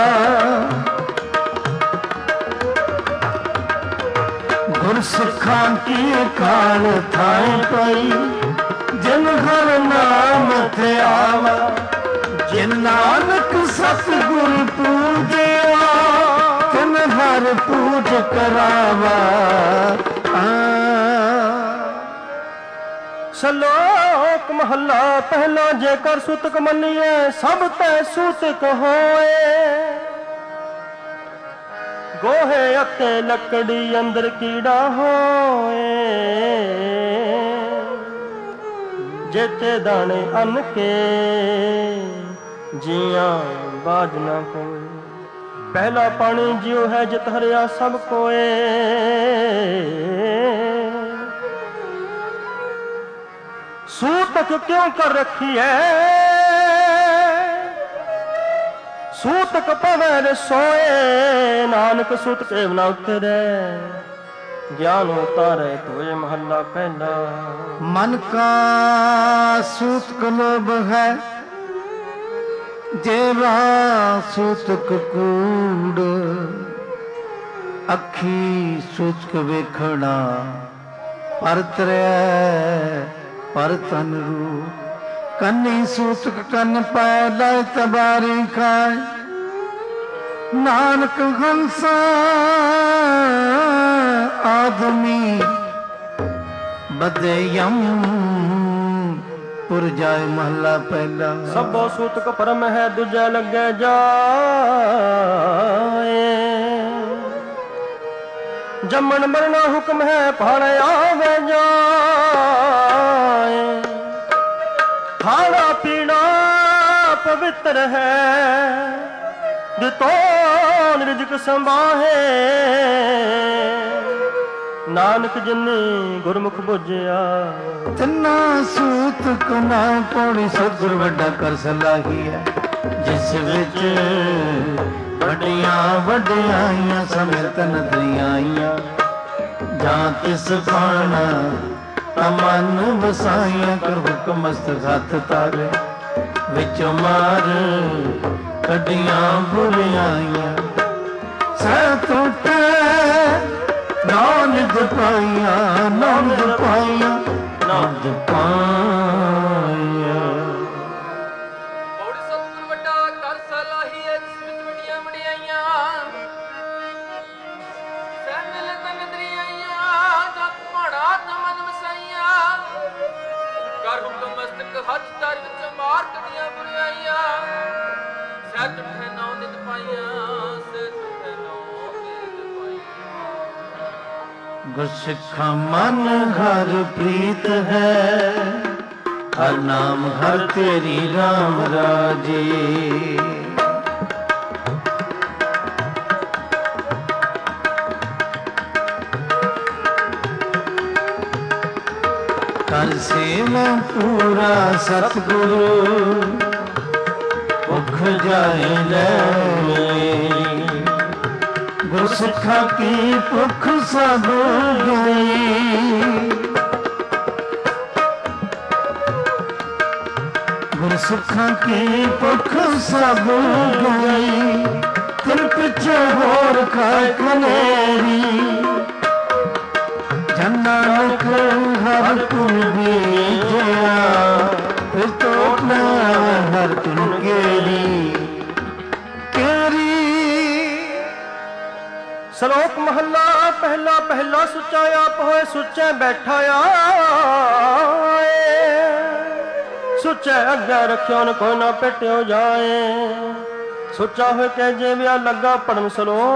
गुरसिखा की खान थाए पई, जिन हर नाम थे आवा। जिन नानक सतगुर पूजिया, तिन हर पूज करावा। ਸ਼ਲੋਕ ਮਹੱਲਾ ਪਹਿਲਾ। ਜੇਕਰ ਸੂਤਕ ਮੰਨੀਏ ਸਭ ਤੈ ਸੂਤਕ ਹੋਏ, ਗੋਹੇ ਅਤੇ ਲੱਕੜੀ ਅੰਦਰ ਕੀੜਾ ਹੋਏ, ਜੇਤੇ ਦਾਣੇ ਅੰਨ ਕੇ ਜੀਆਂ ਬਾਜ ਨਾ ਕੋਏ। ਪਹਿਲਾ ਪਾਣੀ ਜਿਉ ਹੈ ਜਿਤ ਹਰਿਆ ਸਭ ਕੋਏ, ਸੂਤਕ ਕਿਉਂ ਕਰ ਰੱਖੀ ਹੈ, ਸੂਤਕ ਪਵੈ ਰਸੋਏ। ਨਾਨਕ ਸੂਤਕ ਏਵ ਨਾ ਉਤਰੈ, ਗਿਆਨ ਉਤਾਰੈ ਤੋਏ। ਮਹੱਲਾ ਪਹਿਲਾ। मन का सूतक लोभ है, जेवा सूतक कूड़। अखी सूतक वेखना, परतरै पर तन रूप। कन्नी सूतक कन पै लय तबारी खाए, नानक हंसा आदमी बदे यम पुर जाए। महला पहला। ਸਭੋ ਸੂਤਕ ਪਰਮ ਹੈ, ਦੂਜਾ ਲੱਗੇ ਜਾਏ। ਜੰਮਣ ਮਰਨਾ ਹੁਕਮ ਹੈ, ਭਾਣ ਆਵੇ ਜਾਏ। ਖਾਣਾ ਪੀਣਾ ਪਵਿੱਤਰ ਹੈ, ਦਿੱਤੋ ਰਿਜ਼ਕ ਸੰਭਾਹੇ। ਨਾਨਕ ਜਿਨੇ ਗੁਰਮੁਖ ਬੁਝਿਆ, ਤਿੰਨਾ ਸੂਤਕ ਨਾ ਪੌੜੀ। ਸਤਿਗੁਰ ਵੱਡਾ ਕਰ ਸਲਾਹੀ ਹੈ, ਜਿਸ ਵਿੱਚ ਵੱਡੀਆਂ ਵਡਿਆਈਆਂ ਸਮੇਤ ਨਦਰੀਆਈਆਂ। ਜਾਂ ਤਿਸ ਪਾਣਾ ਤਮਨ ਵਸਾਈਆਂ, ਕਰ ਹੁਕਮ ਮਸਤਕ ਹੱਥ ਤਾਰੇ। ਵਿੱਚੋਂ ਮਾਰ ਕੱਢੀਆਂ ਬੁਰਿਆਈਆਂ, ਸਹਿ ਟੁੱਟੇ ਨਾਨਕ ਪਾਈਆਂ, ਨਾਨਕ ਪਾਈਆਂ, ਨਾਨਕ ਪਾਈਆਂ। ਬੋੜੀ ਸਤਿਗੁਰ ਵੱਡਾ ਕਰ ਸਲਾਹੀ ਹੈ, ਜਿਸ ਵਿੱਚ ਵੱਡੀਆਂ ਵਡਿਆਈਆਂ। ਸਹਿ ਮਿਲਤ ਨਦਰੀਆਈਆਂ, ਜਤ ਭਾਣਾ ਤਮਨ ਵਸਾਈਆਂ। ਕਰ ਹੁਕਮ ਮਸਤਕ ਹੱਥ ਧਰ, ਵਿੱਚ ਮਾਰ ਕੱਢੀਆਂ ਬੁਰਾਈਆਂ। ਸਹਿ ਟੁੱਟੇ ਨੌ ਨਿਤ ਪਾਈਆਂ, ਸਹਿ ਟੁੱਟੇ ਨੌ ਨਿਤ ਪਾਈਆਂ। गुरसिखा मन हर प्रीत है, हर नाम हर तेरी राम राजे। कर सेवा पूरा सतगुरु, मुख जाए ले। गुरसिखा की भुख सब गई, गुरसिखा की भुख सब गई। तिन पिछे होर खाए कनेरी, जन नानक हर तुम बीजया। फिर तो हर तुम केरी केरी। ਸ਼ਲੋਕ ਮਹੱਲਾ ਪਹਿਲਾ। ਪਹਿਲਾ ਸੁੱਚਾ ਆਪ ਹੋਏ, ਸੁੱਚੇ ਬੈਠਾ ਆਏ। ਸੁੱਚੇ ਅੱਗੇ ਰੱਖਿਓ ਨ ਕੋਈ ਨਾ ਪੇਟਿਓ ਜਾਏ। ਸੁੱਚਾ ਹੋਏ ਕੇ ਜਿਵਿਆ ਲੱਗਾ ਪੜਨ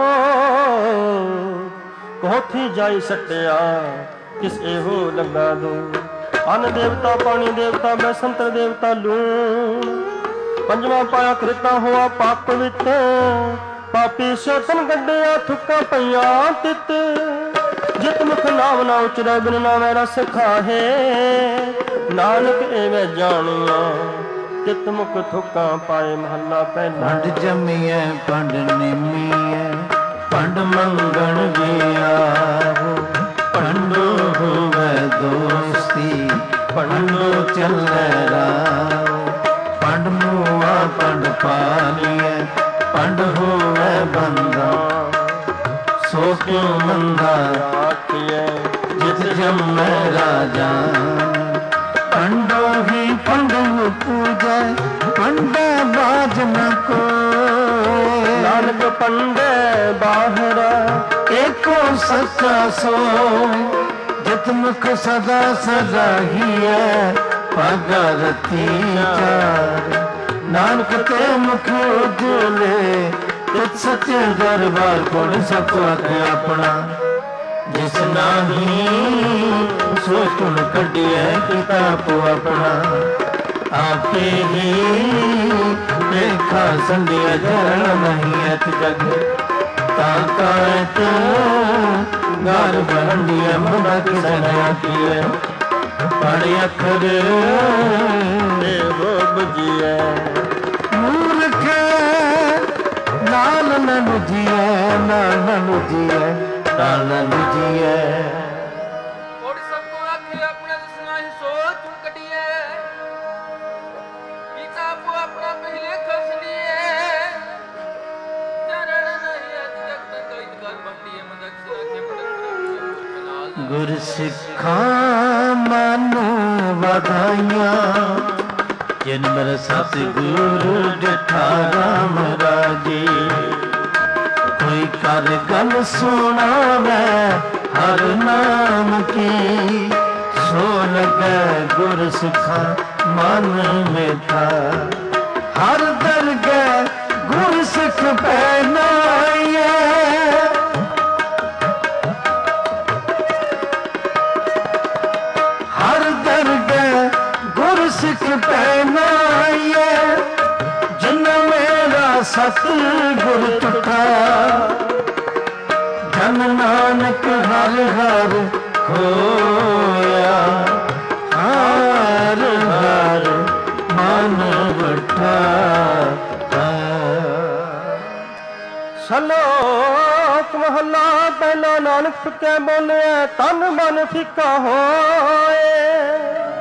ਸਲੋਕ। ਕੋਠੀ ਜਾਈ ਸੱਟਿਆ ਕਿਸ ਇਹੋ ਲੱਗਾ ਦੋ। ਅੰਨ ਦੇਵਤਾ ਪਾਣੀ ਦੇਵਤਾ ਮੈਂ ਸੰਤਰ ਦੇਵਤਾ ਲੂਣ। ਪੰਜਵਾਂ ਪਾਇਆ ਕ੍ਰਿਤਾ ਹੋਆ ਪਾਪ ਵਿੱਚ। ਪਾਪੀ ਸ਼ੋਤਨ ਗੱਡਿਆ ਥੁੱਕਾਂ ਪਈਆਂ ਤਿੱਤ। ਜਿਤ ਮੁਖ ਨਾਮ ਨਾ ਉਚਰੈ ਬਿਨ ਨਾਮੈ ਰਸ ਖਾਹੇ। ਨਾਨਕ ਐਵੇਂ ਜਾਣਿਆ ਤਿਤ ਮੁਖ ਥੁੱਕਾਂ ਪਾਏ। ਮਹੱਲਾ ਪਹਿਲਾ। ਪੰਡ ਜੰਮੀਐ ਪੰਡ ਨਿਮੀਐ, ਪੰਡ ਮੰਗਣ ਗਿਆ। ਪੰਡੋ ਹੋਵੇ ਦੋਸਤੀ, ਪੰਡੋ ਚੱਲੈ ਰਾਹ। ਪੰਡ ਮੂਆ ਪੰਡ ਪਾਲੀਐ, पंड होवे बंदा। सो क्यों मंदा राखिए जित जम्मै राजा। पंडो ही पंड पूजै, पंडे बाज न को। नानक पंडे बाहर एको सच्चा सो। ਜਿਤ ਮੁਖ ਸਦਾ ਸਦਾ ਹੀ ਹੈ ਭਾਗਾ ਰਤੀ ਚਾਰ ਨਾਨਕ ਤੇ ਮੁਖ ਉਜਲੇ ਤਿਤ ਸੱਚੇ ਦਰਬਾਰ ਕੋਲ ਸਭ ਆਖੇ ਆਪਣਾ ਜਿਸ ਨਾਹੀ ਸੋ ਤੁਨ ਕੱਢਿਐ ਕਿਤਾਬ ਆਪਣਾ ਆਪੇ ਹੀ ਦੇਖਾ ਸੰਧਿਆ ਜਰਨ ਨਹੀਂ ਅਤ ਜਗ ਤਾ ਕਾਇਤ ਗਰ ਬੰਦੀਐ ਮੁੰਡਾ ਕਿਸਨ ਆਖੀਐ ਪੜ੍ਹ ਅੱਖਰ ਤੇ ਬੁਝੀਐ ਮੂਰਖ ਨਾਲ ਨ ਲੁਝੀਐ ਨਾਲ ਨ ਲੁਝੀਐ ਨਾਲ ਨ ਲੁਝੀਐ ਔਰ ਸਭ ਕੋ ਆਖੇ ਆਪਣਾ ਦਸਨਾ ਹੀ ਸੋਚ ਕੱਢੀਏ ਕੀਤਾ ਆਪੋ ਆਪਣਾ ਪਹਿਲੇ ਖਸ ਲੀਏ ਚਰਨ ਨਹੀਂ ਅੱਜ ਤੱਕ ਤਾਂ ਇਤਕਾਰ ਬੰਦੀਏ ਮੰਦਕ ਸਿਰਾਖੇ ਪੜਕ ਗੁਰ ਸਿੱਖਾਂ ਮਨ ਵਧਾਈਆਂ ਜਿਨ ਮਰ ਸਤਿਗੁਰੂ ਡਿਠਾ ਰਾਮ ਰਾਜੇ ਕੋਈ ਕਰ ਗੱਲ ਸੁਣਾਵੇ ਹਰ ਨਾਮ ਕੀ ਸੋ ਲਗੈ ਗੁਰ ਸਿੱਖਾਂ ਮਨ ਮੇਠਾ ਹਰ ਦਰਗਹਿ ਗੁਰ ਸਿੱਖ ਪਹਿਨਾਈਏ ਹਰ ਦਰਗਹਿ ਗੁਰ ਸਿੱਖ ਪਹਿਨਾਈਏ ਜਿਨ ਮੇਰਾ ਸਤ ਗੁਰ ਟੁੱਟਾ ਜਨ ਨਾਨਕ ਹਰ ਹਰ ਹੋਇਆ ਹਰ ਹਰ ਮਨ ਵਠਾ ਸ਼ਲੋਕ ਮਹਲਾ ਪਹਿਲਾ ਨਾਨਕ ਫਿੱਕੇ ਬੋਲਿਆ ਤਨ ਮਨ ਫਿੱਕਾ ਹੋਏ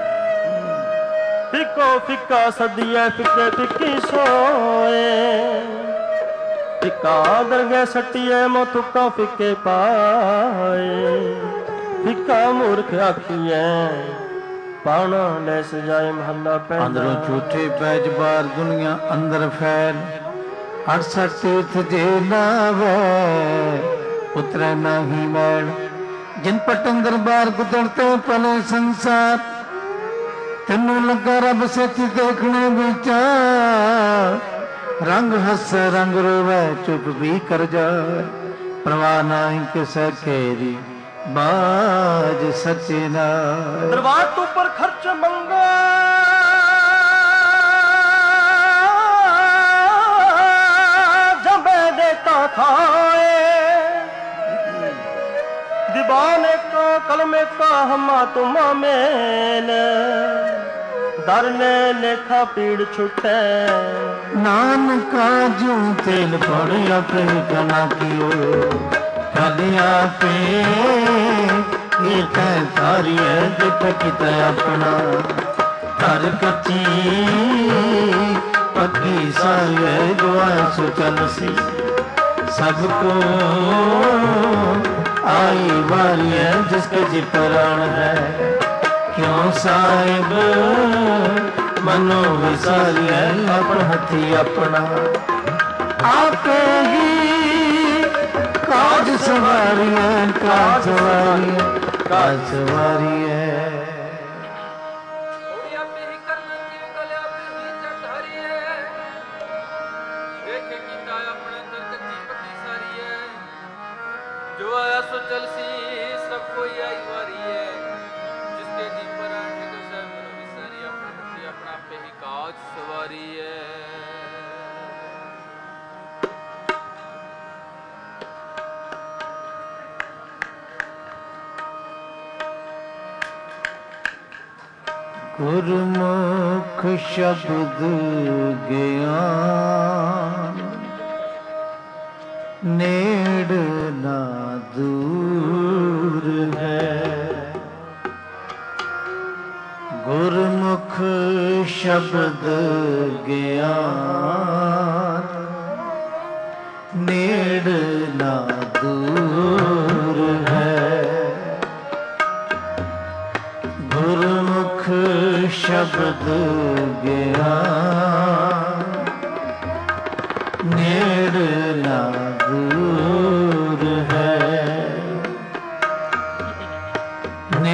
ਫਿੱਕੋ ਫਿੱਕਾ ਸਦੀਐ ਫਿੱਕੇ ਫਿੱਕੀ ਸੋਏ ਫਿੱਕਾ ਦਰਗਹਿ ਸੱਟੀਐ ਮੋ ਤੁਕਾਂ ਫਿੱਕੇ ਪਾਏ ਫਿੱਕਾ ਮੂਰਖ ਆਖੀਐ ਪਾਣਾ ਲੈ ਸਜਾਏ ਮਹੱਲਾ ਪਹਿਲਾ ਅੰਦਰੋਂ ਝੂਠੇ ਬੈਜ ਬਾਰ ਦੁਨੀਆ ਅੰਦਰ ਫੈਲ 68 ਤੀਰਥ ਜੇ ਨਾਵੇ ਉਤਰੈ ਨਾਹੀ ਮੈਲ ਜਿਨ ਪਟਨ ਦਰਬਾਰ ਗੁਦੜਤੇ ਪਲੇ ਸੰਸਾਰ ਤੈਨੂੰ ਲੱਗਾ ਰੱਬ ਸੱਚ ਦੇਖਣੇ ਵਿਚਾਰ ਰੰਗ ਹੱਸ ਰੰਗ ਰੋਵੇ ਚੁੱਪ ਵੀ ਕਰ ਜਾ ਪ੍ਰਵਾਹ ਨਹੀਂ ਕਿਸੇ ਖੇਰੀ ਬਾਜ ਸੱਚੇ ਨਾਲ ਦਰਬਾਰ ਤੋਂ ਪਰ ਖਰਚ ਮੰਗਾ ਜਬੇ ਦੇਤਾ ਖਾਏ दीवाने का कलमे का हमा तुमा मेल दरने लेखा पीड़ छुटे नानका जू तेल पड़िया पे कना कियो कलिया पे ये तय तारी है जिप किता अपना घर कच्ची पक्की सारी है दुआ सुचल सी सबको आई बारी है जिसके जी प्राण है क्यों साहिब मनो विसारी है अपना हथी अपना आपे ही काज सवारी है काज सवारी है काज सवारी है जो आया सो चल सी सब कोई आई वारी है जिसके जी पर आने तो सब मनो विसारी अपने हथी अपना पे ही काज सवारी है गुरमुख शब्द ज्ञान नेड़ ना दूर है गुरमुख शब्द ज्ञान नेड़ ना दूर है गुरमुख शब्द ज्ञान नेड़ ना दूर है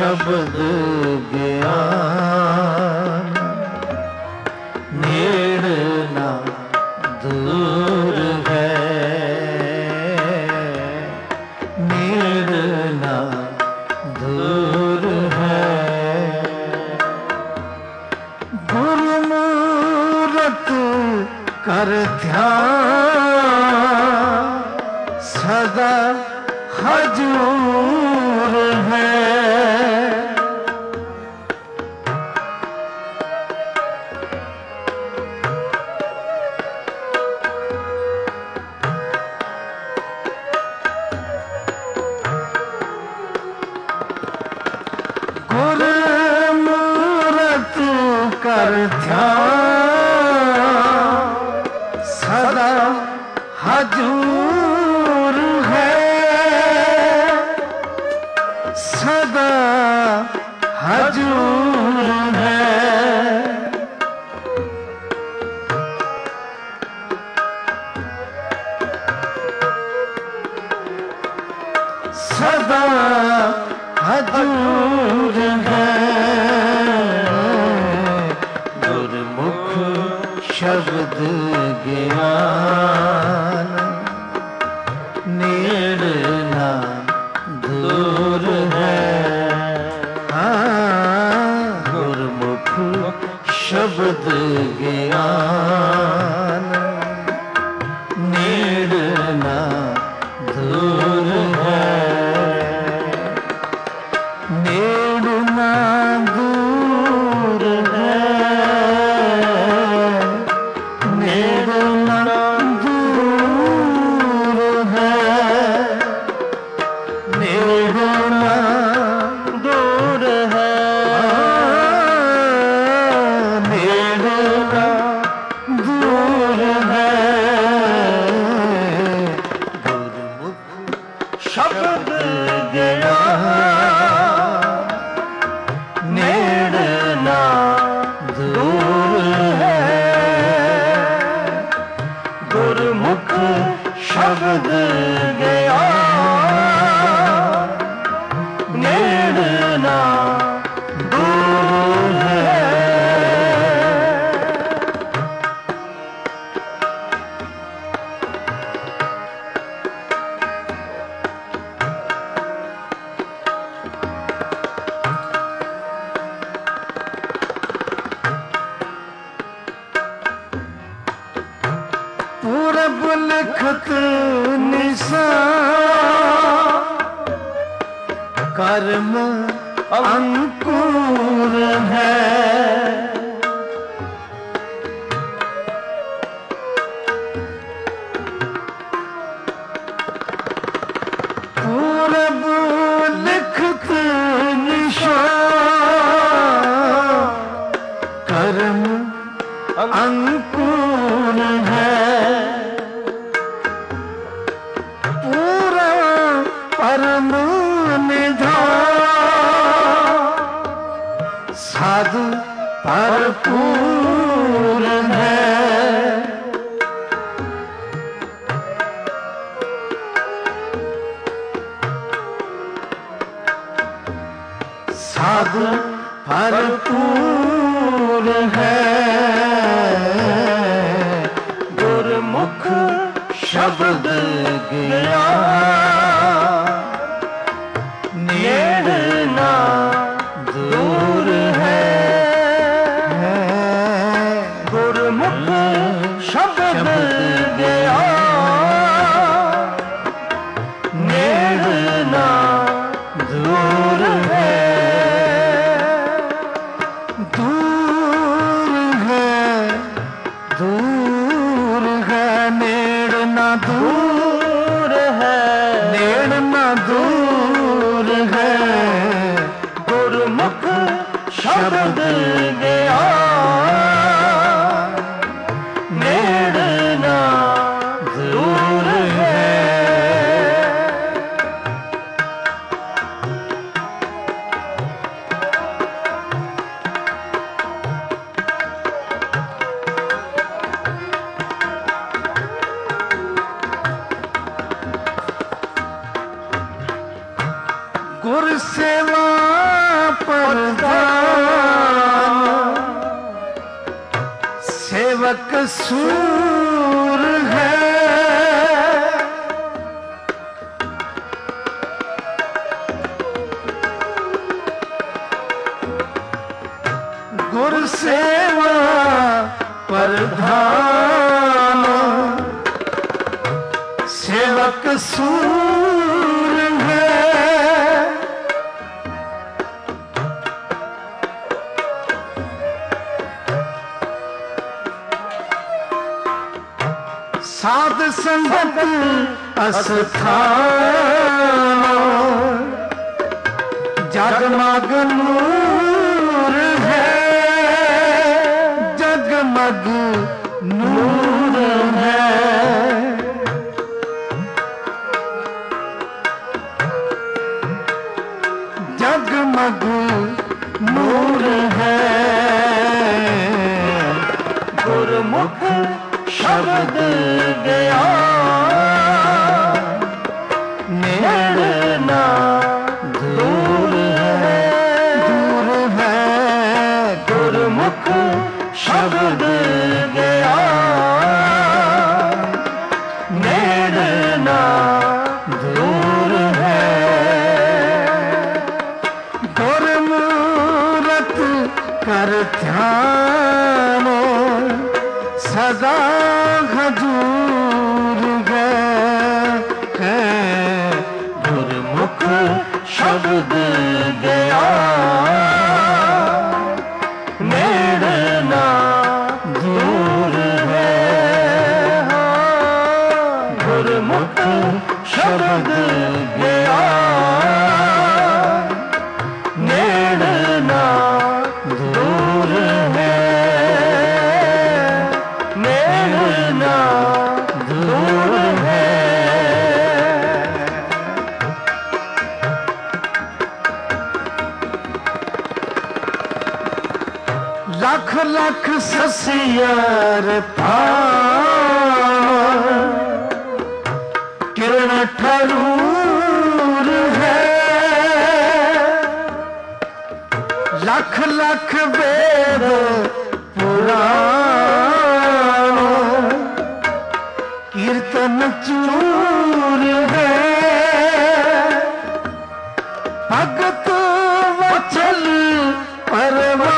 शब्द ज्ञान नेड़ ना दूर है, नेड़ ना दूर है। गुरुमूरत कर ध्यान सदा हजूर है। गुरुमूरत कर ध्यान सदा हजूर है, सदा हजूर है। सदा हजूर है। गुरमुख शब्द ज्ञान नेड़ ना दूर है। हाँ, गुरमुख शब्द ज्ञान नेड़ ना दूर है। नेड़ ना दूर है, नेड़ ना दूर है, नेड़ ना दूर है, नेड़ ना दूर है। गुरमुख शब्द ज्ञान नेड़ ना दूर है। गुरमुख शब्द ज्ञान नेड़ ना दूर है। पूरब लिखत निशान कर्म अंकुर है। पूरब लिखत निशान कर्म अंकुर है। पूरा परम निधान साधु भरपूर है। साधु भरपूर है। गुरमुख शब्द ज्ञान नेड़ ना दूर है। गुरमुख शब्द ज्ञान नेड़ ना दूर है। दूर है, दूर है, नेड़ ना दूर है, नेड़ ना दूर है। गुरमुख शब्द ज्ञान नेड़ ना दूर है। गुर सेवा प्रधान सेवक सूर है। गुर सेवा प्रधान सेवक सूर है। साध संगत अस्थान जगमग नूर है। जगमग नूर है। जगमग नूर है। गुरमुख शब्द गया नेड़ ना दूर है। दूर है। गुरमुख शब्द गया नेड़ ना दूर है। गुरमूरत कर ध्यान सदा हजूर है। गुरमुख शब्द गया नेड़ ना दूर है। गुरमुख शब्द गया नेड़ ना दूर है। लख लख ससियार पावन किरण ठरूर है। लख लख वेद पुराण कीर्तन चूर है। भगत वचल परवा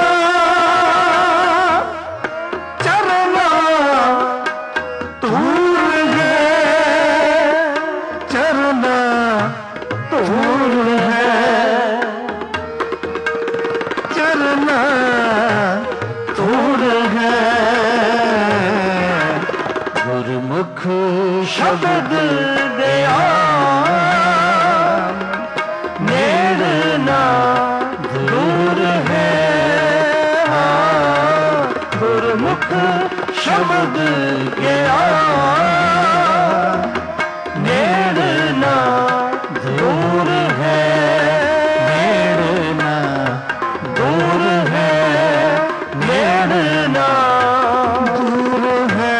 शब्द गया नेड़ ना दूर है। गुरमुख शब्द गया नेड़ ना दूर है। नेड़ ना दूर है। नेड़ ना दूर है।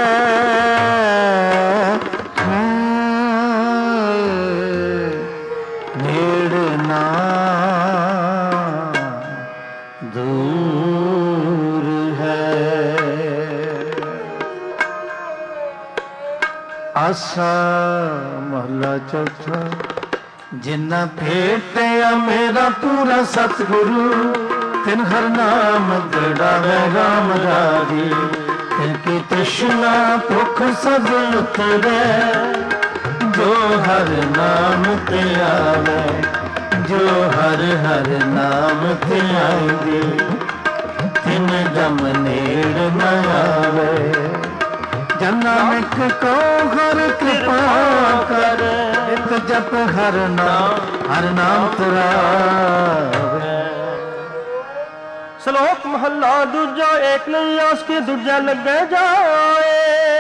आसा महला चौथा जिन्ना भेटिया मेरा पूरा सतगुरु तिन हर नाम गड़ावे राम राजी। तिनकी तृष्णा भुख सब उतरे जो हर नाम ते आवे। जो हर हर नाम ते आएंगे तिन दम नेड़ न आवे। जनानक को हर कृपा कर इत जप हर नाम तुरावे। श्लोक महला दूजा एक नहीं आस के दूजा लगे जाए।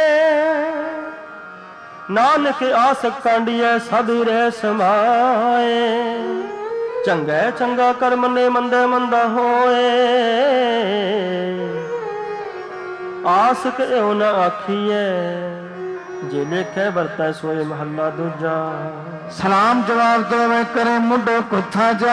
नानक आस कांडिया साधु रह समाए। चंगे चंगा कर्म ने मंदे मंदा होए। आस क्यों न आखिए ਜੇ ਲੇਖੇ ਵਰਤੈ ਸੋਏ ਮਹੱਲਾ ਦੂਜਾ। ਸਲਾਮ ਜਵਾਬ ਦੇਵੇ ਕਰੇ ਮੁੰਡੇ ਕੁੱਥਾ ਜਾ,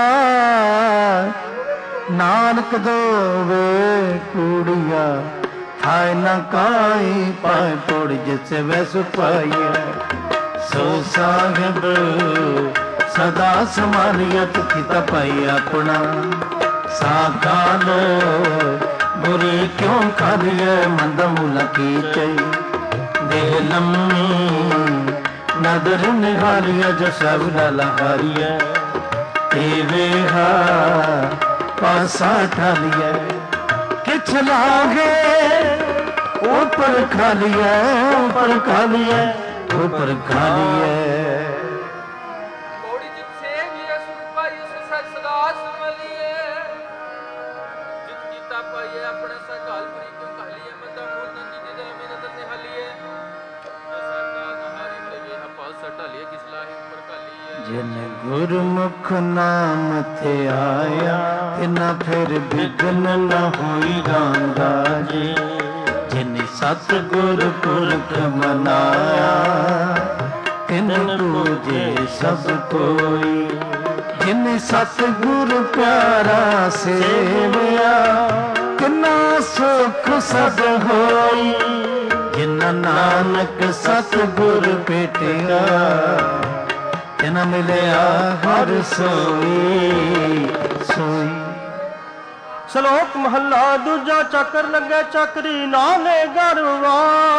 ਨਾਨਕ ਦੋਵੇ ਕੂੜੀਆ ਥਾਇ ਨ ਕਾਈ, ਪਾਏ ਤੋੜ ਜਿਸ ਵੈਸ ਪਾਈਐ ਸੋ ਸਾਹਿਬ ਸਦਾ ਸਮਾਲੀਅਤ ਕੀਤਾ ਪਾਈ ਆਪਣਾ। ਸਾਕਾਲ ਬੁਰੀ ਕਿਉਂ ਕਰੀਏ ਮੰਦ ਮੁਲਾ ਕੀ ਚਈ, ਦੇਹ ਲੰਮੀ ਨਦਰ ਨਿਹਾਰੀਐ ਜੋ ਸਭ ਲਹਾਰੀਐ, ਤੇ ਵੇਹਾ ਪਾਸਾ ਠਾਲੀਐ ਕਿਛ ਲਾਗੇ ਉੱਪਰ ਖਾਲੀਐ, ਉੱਪਰ ਖਾਲੀਐ, ਉੱਪਰ ਖਾਲੀਐ। ਕੋੜੀ ਜਿਤ ਸੇਵੀਐ ਸੁਣ ਪਾਈ ਉਸ ਸਚ ਸਦਾ ਸਮਲੀਏ, ਜਿਤ ਕੀਤਾ ਪਾਈਐ ਆਪਣੇ ਸਕਾਲ ਪਰੀ ਕਿਉਂ ਕਾਲੀਐ, ਮੰਦਾ ਮੂਲ ਨੰਦੀ ਦੇ ਦਿਲ ਮੇ ਨਦਰ ਨਿਹਾਲੀਐ, ਜੋ ਸਰਦਾ ਨਹਾਰੀ ਤੇ ਵੇਹਾ ਪਾਸਾ ਢਾਲੀਐ ਕਿਸ ਲਾਹੇ ਉੱਪਰ ਕਾਲੀਐ। ਜਿਨ ਗੁਰਮੁਖ ਨਾਮ ਤੇ ਆਇਆ, ਤਿਨਾ ਫਿਰ ਬਿਗਨ ਨ ਹੋਈ ਰਾਂਦਾ ਜੀ। ਜਿਨ ਸਤਿਗੁਰ ਪੁਰਖ ਮਨਾਇਆ, ਤਿਨ ਪੂਜੇ ਸਭ ਕੋਈ। ਜਿਨ ਸਤਿਗੁਰ ਪਿਆਰਾ ਸੇਵਿਆ, ਤਿਨਾ ਸੁਖ ਸਦ ਹੋਈ। ਜਿਨ ਨਾਨਕ ਸਤਿਗੁਰ ਭੇਟਿਆ, ਤਿਨ ਮਿਲਿਆ ਹਰ ਸੋਈ ਸੋਈ। ਸ਼ਲੋਕ ਮਹੱਲਾ ਦੂਜਾ। ਚੱਕਰ ਲੱਗੇ ਚੱਕਰੀ ਨਾਲੇ ਗਰਵਾ,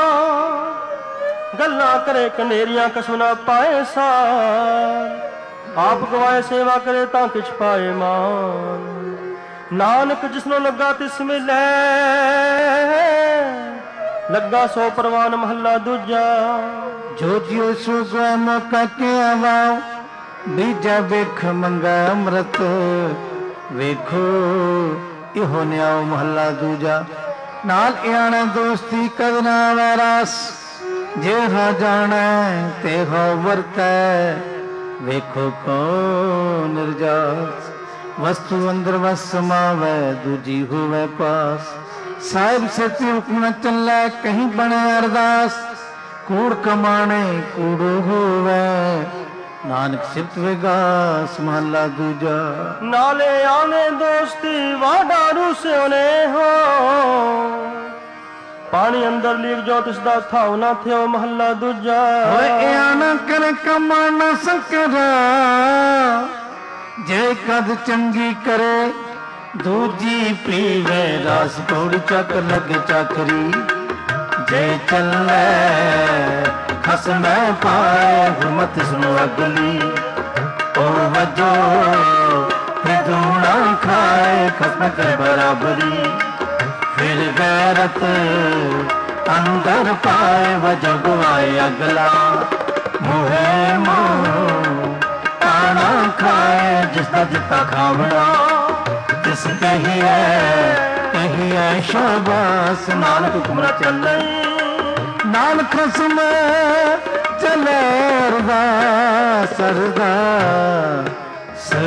ਗੱਲਾਂ ਕਰੇ ਕਨੇਰੀਆਂ ਕਸਮ ਨਾ ਪਾਏ ਸਾਰ। ਆਪ ਗਵਾਏ ਸੇਵਾ ਕਰੇ ਤਾਂ ਕਿਛ ਪਾਏ ਮਾਨ, ਨਾਨਕ ਜਿਸਨੂੰ ਲੱਗਾ ਤਿਸ ਮਿਲੇ, ਲੱਗਾ ਸੋ ਪ੍ਰਵਾਨ ਮਹੱਲਾ ਦੂਜਾ। ਜੋ ਜਿਉ ਸੁਗੈ ਮੌਕਾ ਕਿਆ ਵਾਉ, ਬੀਜਾ ਵੇਖ ਮੰਗਾ ਅੰਮ੍ਰਿਤ। ਵੇਖੋ ਇਹੋ ਨਿਆਉ ਮਹੱਲਾ ਦੂਜਾ। ਨਾਲ ਇਆਣਾ ਦੋਸਤੀ ਕਦਨਾ ਵੈਰਾਸ, ਜਿਹੜਾ ਜਾਣੈ ਤੇਹਾ ਵਰਤੈ। ਵੇਖੋ ਕੋ ਨਿਰਜਾਸ, ਵਸਤੂ ਅੰਦਰ ਵਸ ਸਮਾਵੈ, ਦੂਜੀ ਹੋਵੈ ਪਾਸ। ਸਾਹਿਬ ਸਤੀ ਹੁਕਮ ਨ ਚੱਲੈ, ਕਹੀਂ ਬਣੇ ਅਰਦਾਸ। ਕੂੜ ਕਮਾਣੇ ਕੂੜੋ ਹੋਵੈ, ਨਾਨਕ ਸਿਫਤ ਵਿਗਾਸ ਮਹੱਲਾ ਦੂਜਾ। ਨਾਲੇ ਆਨੇ ਦੋਸਤੀ ਵਾਡਾ ਰੂਸਿਓ ਨੇ ਹੋ, ਪਾਣੀ ਅੰਦਰ ਲੀਕ ਜੋ ਤਿਸ ਦਾ ਥਾਉ ਨਾ ਥਿਓ ਮਹੱਲਾ ਦੂਜਾ। ਓਏ ਆਣਾ ਕਰ ਕਮਾ ਨ ਸਕਰਾ, ਜੇ ਕਦ ਚੰਗੀ ਕਰੇ ਦੂਜੀ ਪੀਵੇ ਰਸ। ਕੌੜੀ ਚੱਕ ਲੱਗੇ ਚੱਕਰੀ, ਜੇ ਚੱਲੇ ਖਸਮੈ ਪਾਏ। ਹੁਮਤ ਸੁਣੋ ਅਗਲੀ ਉਹ ਵਜੋ ਫਿਦੂਣਾ ਖਾਏ, ਖਸਮ ਕਰ ਬਰਾਬਰੀ। ਫਿਰ ਗੈਰਤ ਅੰਦਰ ਪਾਏ, ਵਜੋ ਗਵਾਏ ਅਗਲਾ। ਮੋਹੇ ਮੋਹ ਤਾਣਾ ਖਾਏ, ਜਿਸਦਾ ਜਿੱਤਾ ਖਾਵਣਾ ਤਿਸ ਕਹੀਐ ਸ਼ਾਬਾਸ। ਨਾਨਕ ਹੁਕਮ ਨ ਚੱਲੇ, ਨਾਲ ਖਸਮ ਚਲੇ ਅਰਦਾਸ ਅਰਦਾਸ।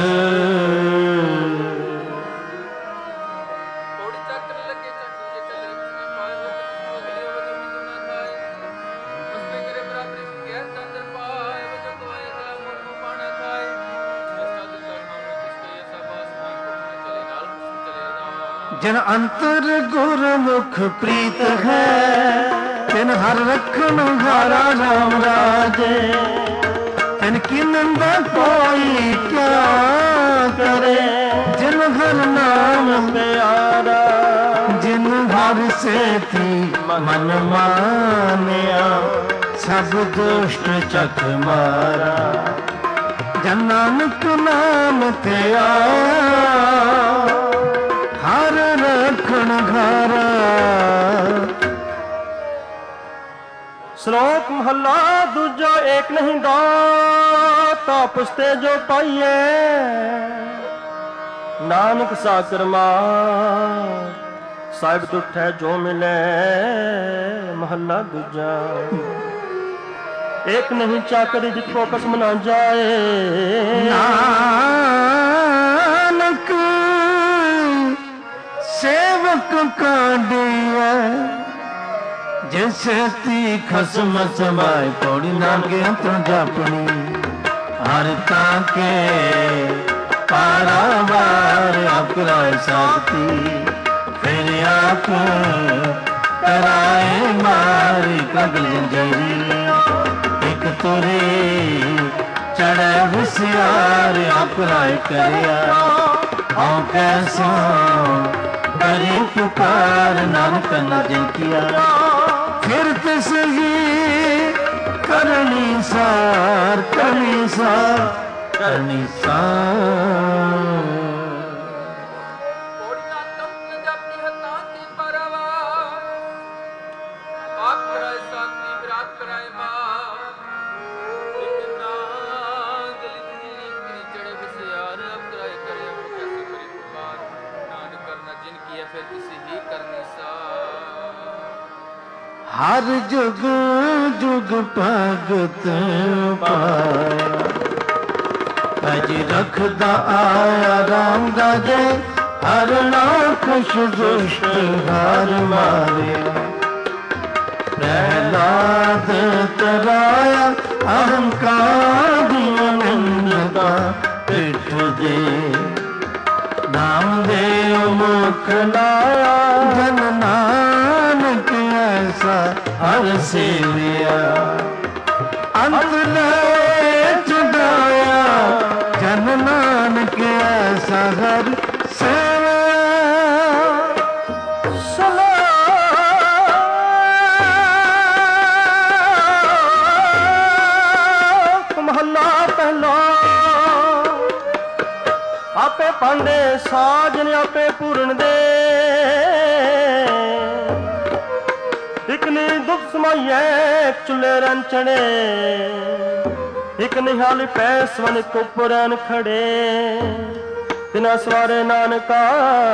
ਕੋੜੀ ਚੱਕਰ ਲੱਗੇ ਚੱਕਰ ਜੇ ਚੱਲੇ ਉਸਨੇ ਪਾਏ ਹੋ, ਅਗਲੇ ਵਜੋਂ ਵੀ ਨਾ ਖਾਏ। ਉਸਨੇ ਕਰੇ ਬਰਾਬਰੀ ਗੈਰ ਚੰਦਰ ਪਾਏ, ਵਜੋਂ ਗਵਾਏ ਅਗਲਾ ਮੋਹ ਪਾਣਾ ਖਾਏ। ਜਿਸਦਾ ਦਿੱਤਾ ਖਾਣਾ ਤਿਸ ਕਹੀਐ ਸ਼ਾਬਾਸ, ਨਾਨਕ ਹੁਕਮ ਨ ਚੱਲੇ, ਨਾਲ ਖਸਮ ਚਲੇ ਅਰਦਾਸ। ਜਿਨ ਅੰਤਰ ਗੁਰਮੁਖ ਪ੍ਰੀਤ ਹੈ, ਤਿਨ ਹਰ ਰਖਣ ਹਾਰਾ ਰਾਮ ਰਾਜੇ। ਤਿਨ ਕੀ ਨਿੰਦਾ ਕੋਈ ਕਿਆ ਕਰੇ, ਜਿਨ ਹਰ ਨਾਮ ਪਿਆਰਾ। ਜਿਨ ਹਰ ਸੇਤੀ ਮਨ ਮਾਨਿਆ, ਸਭ ਦੁਸ਼ਟ ਚਖ ਮਾਰਾ। ਜਨ ਨਾਨਕ ਨਾਮ ਤੇ ਆਇਆ, ਹਰ ਰਖਣ ਘਾਰਾ। ਸ਼ਲੋਕ ਮਹੱਲਾ ਦੂਜਾ। ਏਕ ਨਹੀਂ ਦਾਤਾ ਪੁਸਤੇ ਜੋ ਪਾਈਏ, ਨਾਨਕ ਸਾਕਰ ਮਾਰ। ਸਾਹਿਬ ਦੁੱਠੈ ਜੋ ਮਿਲੇ ਮਹੱਲਾ ਦੂਜਾ। ਏਕ ਨਹੀਂ ਚਾਕਰ ਜਿਤ ਕੋ ਕਸਮ ਨਾ ਜਾਏ, ਨਾਨਕ ਸੇਵਕ ਕਾਢੀਐ। ਜੈਸੀ ਖਸਮ ਸਮਾਏ ਪੌੜੀ ਨਾਨਕੇ ਅੰਤਰ ਜਾਪਣੀ ਹਰ ਤਾਂ ਕੇ ਪਾਰਾਵਾਰ ਆਪ ਕਰਾਏ ਸਾਥੀ ਫਿਰ ਆਪ ਕਰਾਏ ਮਾਰੀ ਕਗਲ ਜੰਜੀਰੀ ਇੱਕ ਤੁਰੇ ਚੜ੍ਹੇ ਵਿਸਿਆਰ ਆਪ ਕਰਾਏ ਕਰਿਆ ਆਉ ਕੈਸੋ ਕਰੀ ਪੁਕਾਰ ਨਾਨਕ ਨ ਜਿਨ ਕੀਆ ਫਿਰ ਤਿਸ ਹੀ ਕਰਨੀ ਸਾਰ ਕਰਨੀ ਸਾਰ ਕਰਨੀ ਸਾਰ हर जुग जुग भगत पाया अज रखदा आया राम राजे हर नाखुश दुष्ट हार मारे प्रहलाद तराया अहंकार निंदा पिठ दे नाम देव मुख लाया जन नानक ऐसा हर सेविया अंत ले चुदाया जन नानक ऐसा हर सेविया महला पहला आपे पांडे साजन आपे पूरन दे एक ने दुख समाइए चुले रन चढ़े एक निहाल पैसवन कुपरन खड़े तिना सवारे नानका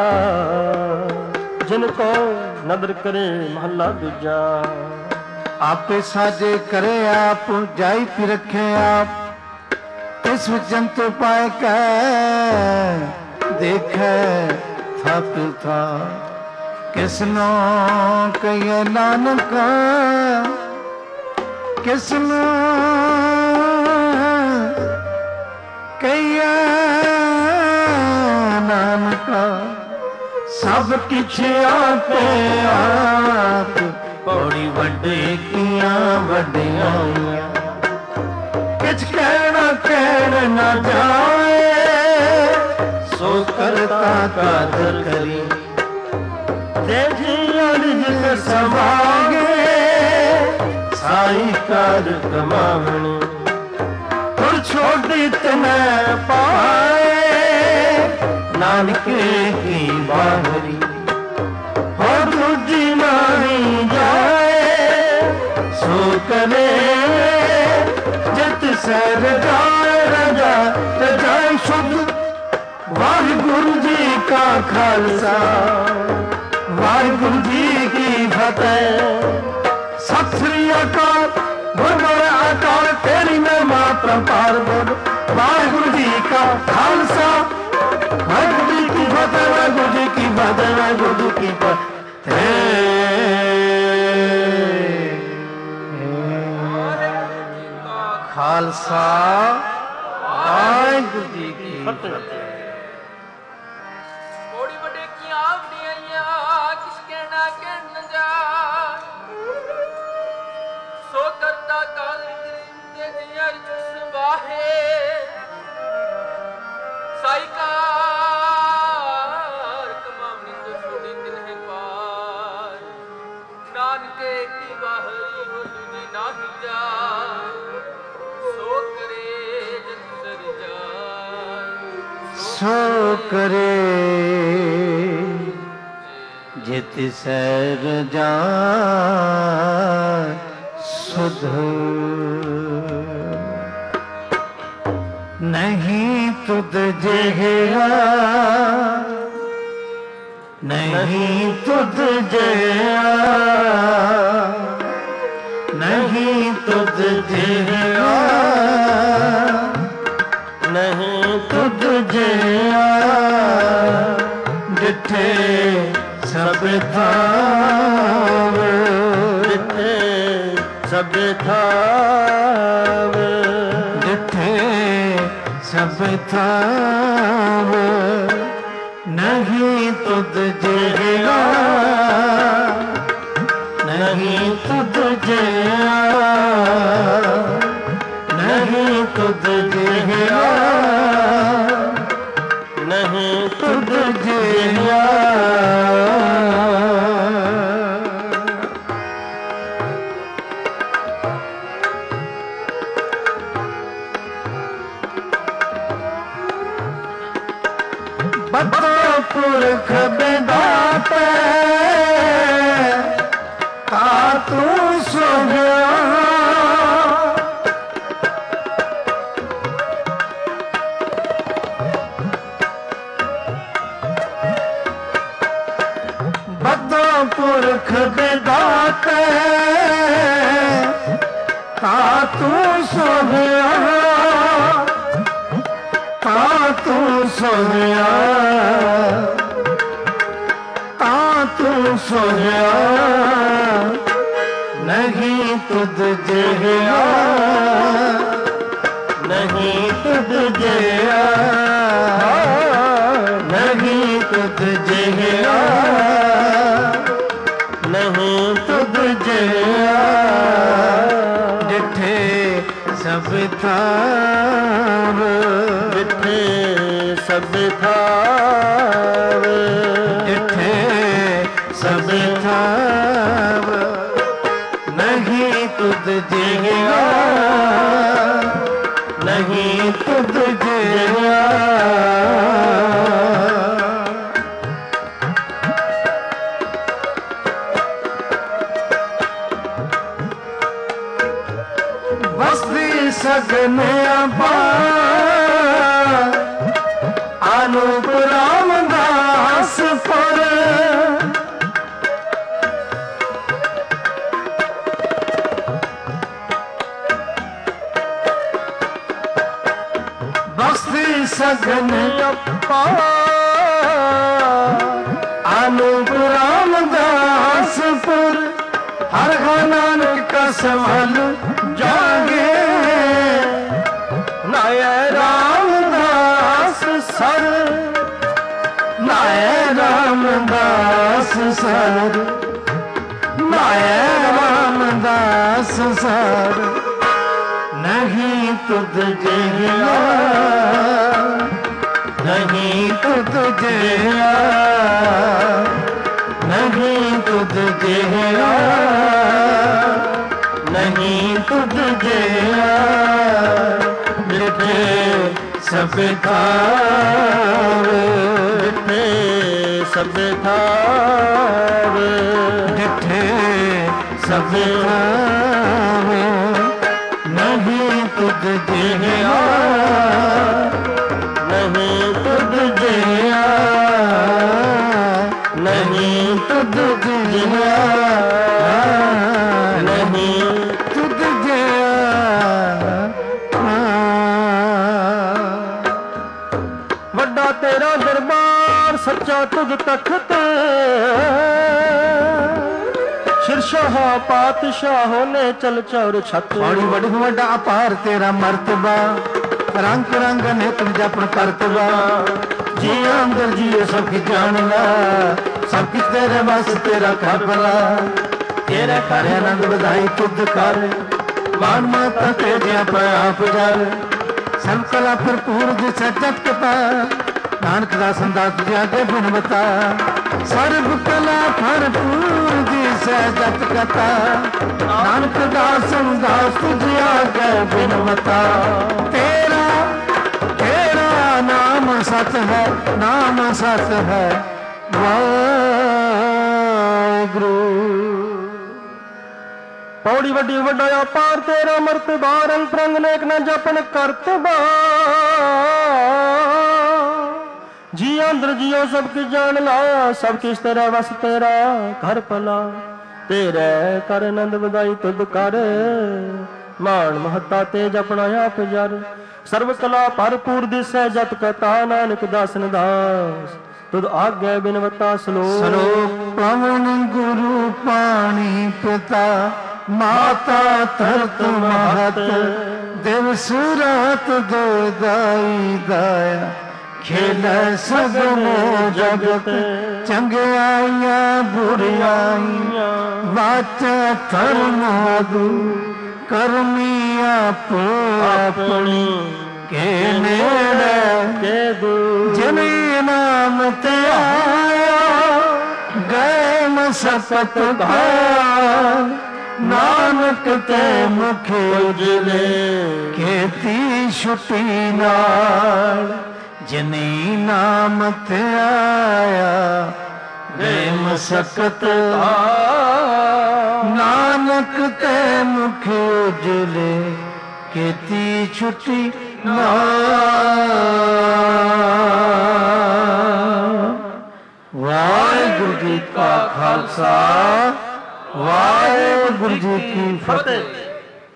जिनको नदर करे महला दूजा आपे साजे करे आप जाई पी रखे आप इस जंतु पाए कै देखे थक था किसनो कहिए नानका किसनो कहिए नानका सब किछ आपे आप बड़ी वड्डे किया वड्डियां किछ कहना कहना न जाए सो करता कादर करी जिस समागे साई कर कमावनी और छोड़ी तने पाए नानके की बाहरी और दूजी मानी जाए सो करे सर राजा रजाए शुद्ध वाहिगुरु जी का खालसा वाहिगुरु जी की फतेह सत श्री अकाल गुरबड़ अकाल तेरी मैं मात्र पार बोल वाहिगुरु जी का खालसा वाहिगुरु जी की फतेह वाहिगुरु जी की फतेह वाहिगुरु जी की फतेह खालसा वाहिगुरु जी की फतेह। कोड़ी बड़े की आवड़ियां किस कहना कहन जा सो करता काल ते जिया सुबाहे साई कार कमावनी तो छोड़ी तिन्हे पार नानके की बाहरी हो तुझी नाही जा सो करे जित सर जा सुध नहीं तुद जेहा नहीं तुद जेहा नहीं तुद जेहा नहीं तुद जिया डिठे सब थाव ਸਭ ਥਾਵ, ਜਿੱਥੇ ਸਭ ਥਾਵ, ਨਹੀਂ ਤੁਧ ਜਿਹਾ, ਨਹੀਂ ਤੁਧ ਜਿਹਾ, ਨਹੀਂ ਤੁਧ ਜਿਹਾ, ਨਹੀਂ ਤੁਧ ਜਿਹਾ। ਬਦੋ ਪੁਰਖ ਬਿਦਾਤੇ ਤਾ ਤੂੰ ਸੋਹਿਆ, ਬਦੋ ਪੁਰਖ ਬਿਦਾਤੇ ਤਾ ਤੂੰ ਸੋਹਿਆ, ਤਾ ਤੂੰ ਸੋਹਿਆ, ਤਾ ਤੂੰ ਸੋਹਿਆ, ਨਹੀਂ ਤੁਧ ਜਿਹਾ, ਨਹੀਂ ਤੁਧ ਜਿਹਾ, ਨਹੀਂ ਤੁਧ ਜਿਹਾ, ਨਹੀਂ ਤੁਧ ਜਿਹਾ। ਜਿੱਥੇ ਸਭ ਥਾਵ, ਜਿੱਥੇ ਸਭ ਥਾਵ, ਜਿੱਥੇ ਸਭ ਥਾਵ, ਨਹੀਂ ਤੁਧ ਜਿਹਾ, ਨਹੀਂ ਤੁਧ ਜਿਹਾ। ਵਸਦੀ ਸਗਨ ਅਪਾਰ, ਅਨੂਪ ਰਾਮਦਾਸ ਪੁਰ, ਬਸਤੀ ਸਗਨ ਅਪਾਰ, ਅਨੂਪ ਰਾਮਦਾਸ ਪੁਰ, ਹਰ ਨਾਨਕ ਕਾ ਸਵਾਲ ਜਾਗੇ, ਨਾਇ ਰਾਮਦਾਸ ਸਰ, ਨਾਇ ਰਾਮਦਾਸ ਸਰ, ਨਾਇ ਰਾਮਦਾਸ ਸਰ। ਨਹੀਂ ਤੁਧ ਜਿਹਾ, ਨਹੀਂ ਤੁਧ ਜਿਹਾ, ਨਹੀਂ ਤੁਧ ਜਿਹਾ, ਨਹੀਂ ਤੁਧ ਜਿਹਾ। ਜਿੱਥੇ ਸਭ ਥਾਵ, ਜਿੱਥੇ ਸਭ ਥਾਵ, ਜਿੱਥੇ ਸਭ ਥਾਵ, ਨਹੀਂ ਤੁਧ ਜਿਹਾ, ਨਹੀਂ ਤੁਧ ਜਿਹਾ, ਨਹੀਂ ਤੁਧ ਜਿਹਾ, ਨਹੀਂ ਤੁਧ ਜਿਹਾ। ਵੱਡਾ ਤੇਰਾ ਦਰਬਾਰ ਸੱਚਾ ਤੁਧ ਤਖਤ, ਸ਼ਿਰਸ਼ਾਹ ਪਾਤਸ਼ਾਹ ਨੇ ਚਲ ਚੌਰ ਛਤ। ਬੜੀ ਵੱਡੀ ਵੱਡਾ ਅਪਾਰ ਤੇਰਾ ਮਰਤਬਾ, ਰੰਗ ਰੰਗ ਨੇ ਤੁਮ ਜਪਨ ਕਰਤਬਾ। ਜੀ ਅੰਦਰ ਜੀਏ ਸਭ ਕੀ ਜਾਣਨਾ, ਸਭ ਕੁਛ ਤੇਰੇ ਵਸ ਤੇਰਾ ਘਰ ਭਲਾ। ਤੇਰੇ ਘਰ ਆਨੰਦ ਵਧਾਈ ਤੁਧ ਕਰ, ਮਾਨ ਮਾਤਾ ਤੇਰਿਆ ਆਪ ਜਰ। ਸਭ ਕਲਾ ਭਰਪੂਰ ਜਿਸ ਜਤ ਕਤਾ, ਨਾਨਕ ਦਾ ਸੰਦਾਸ ਤੁਝੇ ਅੱਗੇ ਬਿਨਵਤਾ। ਸਰਬ ਕਲਾ ਭਰਪੂਰ ਜਿਸ ਜਤ ਕਤਾ, ਨਾਨਕ ਦਾ ਸੰਦਾਸ ਤੁਝੇ ਅੱਗੇ ਬਿਨਵਤਾ। ਤੇਰਾ ਤੇਰਾ ਨਾਮ ਸਤ ਹੈ, ਨਾਮ ਸਤ ਹੈ ਵਾਹਿਗੁਰੂ। ਪੌੜੀ ਵੱਡੀ ਵੱਡਾ ਅਪਾਰ ਤੇਰਾ ਮਰਤਬਾ, ਰੰਗ ਰੰਗ ਨੇਕ ਨਾ ਜਪਨ ਕਰਤਬਾ। ਜੀ ਅੰਦਰ ਜਿਉ ਸਭ ਕੁਝ ਜਾਣ ਲਾ, ਸਭ ਕਿਸ ਤੇਰਾ ਵਸ ਤੇਰਾ ਘਰ ਭਲਾ। ਤੇਰੇ ਕਰ ਆਨੰਦ ਵਧਾਈ ਤੁਧ ਕਰ, ਮਾਨ ਮਹੱਤਾ ਤੇ ਜਪਣਾ ਆਪ ਜਰ। ਸਰਬ ਕਲਾ ਭਰਪੂਰ ਦਿਸੈ ਜਤ ਕਥਾ, ਨਾਨਕ ਦਾਸਨ ਦਾਸ ਤੁਧ ਆਗੇ ਬਿਨਵਤਾ। ਸਲੋਕ ਸਲੋਕ ਪਵਨ ਗੁਰੂ ਪਾਣੀ ਪਿਤਾ, ਮਾਤਾ ਧਰਤ ਮਹਤ ਦਿਵਸ ਰਾਤ ਦੋਇਦਾਈ ਦਾਇਆ ਖੇਲੇ ਸਗਲੇ ਜਗਤ ਚੰਗਿਆਈਆਂ ਬੁਰਿਆਈਆਂ ਵਾਚੈ ਧਰਮ ਆਦੂ ਕਰਮੀ ਆਪੋ ਆਪਣੀ ਕੇ ਨੇੜੇ ਕੇ ਦੂਰ ਜਿਨੇ ਨਾਮ ਤੇ ਆਇਆ ਗਏ ਮਸਕਤ ਭਾਰ ਨਾਨਕ ਤੇ ਮੁਖ ਉਜਲੇ ਕੀਤੀ ਛੁੱਟੀ ਨਾਲ ਜਿਨੇ ਨਾਮ ਤੇ ਆਇਆ ਗਏ ਮਸਕਤ ਨਾਨਕ ਤੇ ਮੁਖ ਉਜਲੇ ਕੀਤੀ ਛੁੱਟੀ ਵਾਹਿਗੁਰੂ ਜੀ ਕਾ ਖਾਲਸਾ ਵਾਹਿਗੁਰੂ ਜੀ ਕੀ ਫਤਿਹ।